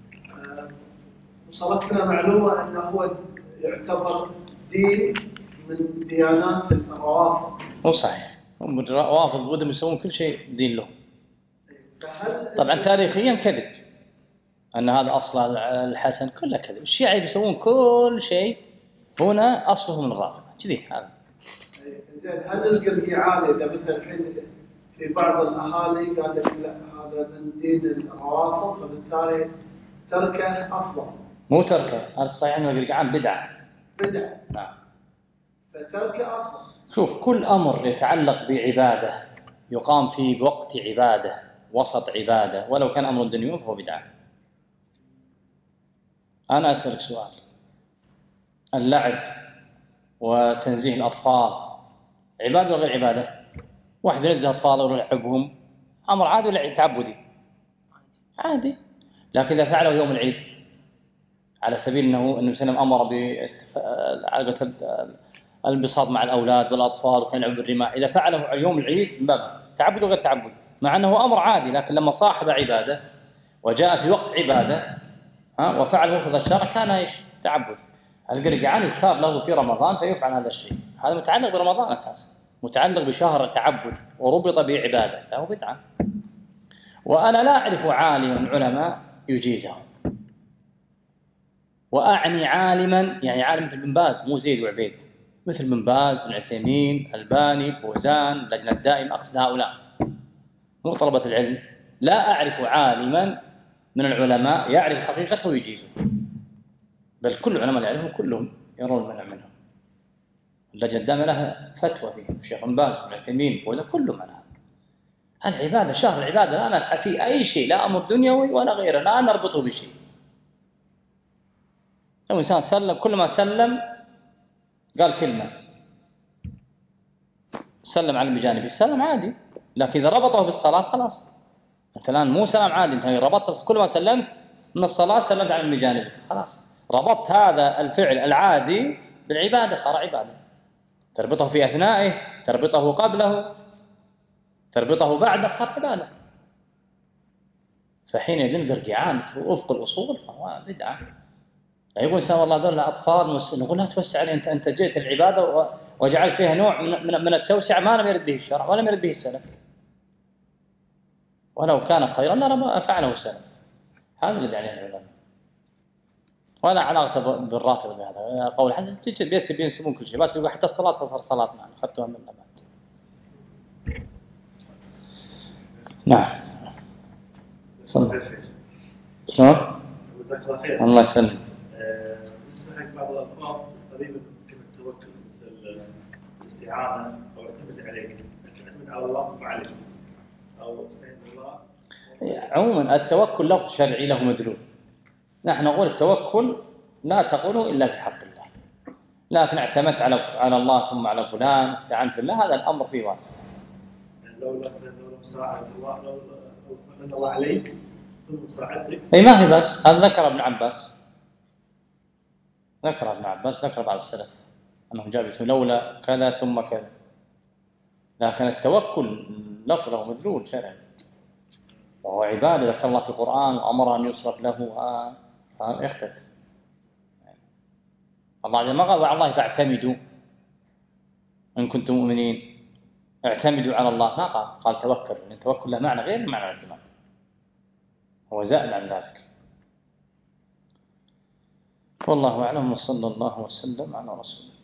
وصلتنا معلومه انه هو يعتبر دين من ديانات الروافض. مو صحيح. هم الروافض بدهم يسوون كل شيء دين له. طبعا تاريخيا كذب. أن هذا أصل الحسن كله كذب. الشيعة يسوون كل شيء هنا أصله من الرافضة كذي هذا. زين هل القرقيعان إذا مثلا الحين في بعض الأهالي قال لك لا هذا من دين الروافض فبالتالي تركه أفضل. مو تركه هذا الصحيح أن القرقيعان بدعة. بدعة. نعم. فتركه أفضل. شوف كل أمر يتعلق بعبادة يقام فيه بوقت عبادة وسط عبادة ولو كان أمر دنيوي فهو بدعة. أنا أسألك سؤال. اللعب وتنزيه الأطفال عبادة ولا غير عبادة؟ واحد ينزه أطفاله ويلعبهم أمر عادي ولا تعبدي؟ عادي. لكن إذا فعله يوم العيد على سبيل أنه النبي صلى الله عليه وسلم أمر بالانبساط مع الأولاد والأطفال وكان يلعب بالرماح إذا فعله يوم العيد من باب تعبد وغير تعبد مع أنه أمر عادي لكن لما صاحب عبادة وجاء في وقت عبادة ها وفعل مقتضى الشرع كان ايش؟ تعبد. القرقيعان يختار له في رمضان فيفعل هذا الشيء. هذا متعلق برمضان اساسا، متعلق بشهر تعبد وربط بعباده، له بدعه. وانا لا اعرف عالما علماء يجيزه. واعني عالما يعني عالم مثل بن باز مو زيد وعبيد، مثل بن باز بن عثيمين الباني فوزان اللجنه الدائمه، اقصد هؤلاء مو طلبه العلم. لا اعرف عالما من العلماء يعرف حقيقته ويجيزه، بل كل العلماء يعرفهم كلهم يرون منع منهم. اللجنة الدائمة لها فتوى فيه، الشيخ بن باز بن عثيمين وإذا كلهم على هذا. العبادة شهر العبادة لا نلحق فيه أي شيء، لا أمر دنيوي ولا غيره، لا نربطه بشيء. لو إنسان سلم كل ما سلم قال كلمة سلم على بجانبه سلم عادي، لكن إذا ربطه بالصلاة خلاص. مثلا مو سلام عادي، أنت ربطت كل ما سلمت من الصلاة سلمت على بجانبك خلاص، ربطت هذا الفعل العادي بالعبادة صار عبادة. تربطه في أثنائه، تربطه قبله، تربطه بعده، صار عبادة. فحين القرقيعان وفق الأصول فهو بدعة. يقول إنسان والله ذول أطفال، نقول لا توسع عليه، أنت أنت جئت العبادة وجعل فيها نوع من من التوسعة ما لم يرد به الشرع ولا يرد به السلف. ولو كان خيرا لما فعله السلف. هذا الذي عليه العلماء. ولا علاقة بالرافض بهذا قول حسن. تجد بيس بينسبون كل شيء، بس يقول حتى الصلاة فصار صلاة. نعم أخذتها من بعد. نعم. صلى. شلون؟ الله يسلم. بالنسبة حق بعض الألفاظ قريبة من التوكل مثل الاستعانة أو اعتمد عليك، اعتمد على الله وعليك، أو استعين بالله. عموما التوكل لفظ شرعي له مدلول. نحن نقول التوكل لا تقوله إلا في حق الله، لكن اعتمدت على على الله ثم على فلان استعنت بالله هذا الأمر فيه واسع. يعني لو لو مساعد الله لو لو من الله عليك ثم مساعدتك. أي ما في بس، هذا ذكر ابن عباس، ذكر ابن عباس، ذكر بعض السلف أنهم جاء باسم لولا كذا ثم كذا. لكن التوكل لفظه مدلول شرعي وهو عبادة، ذكر الله في القرآن وأمر أن يصرف له فهذا يختلف. الله عز وجل ما قال وعلى الله فاعتمدوا إن كنتم مؤمنين، اعتمدوا على الله، ما قال، قال توكلوا، لأن التوكل له معنى غير معنى الاعتماد، هو زائد عن ذلك. والله أعلم وصلى الله وسلم على رسوله.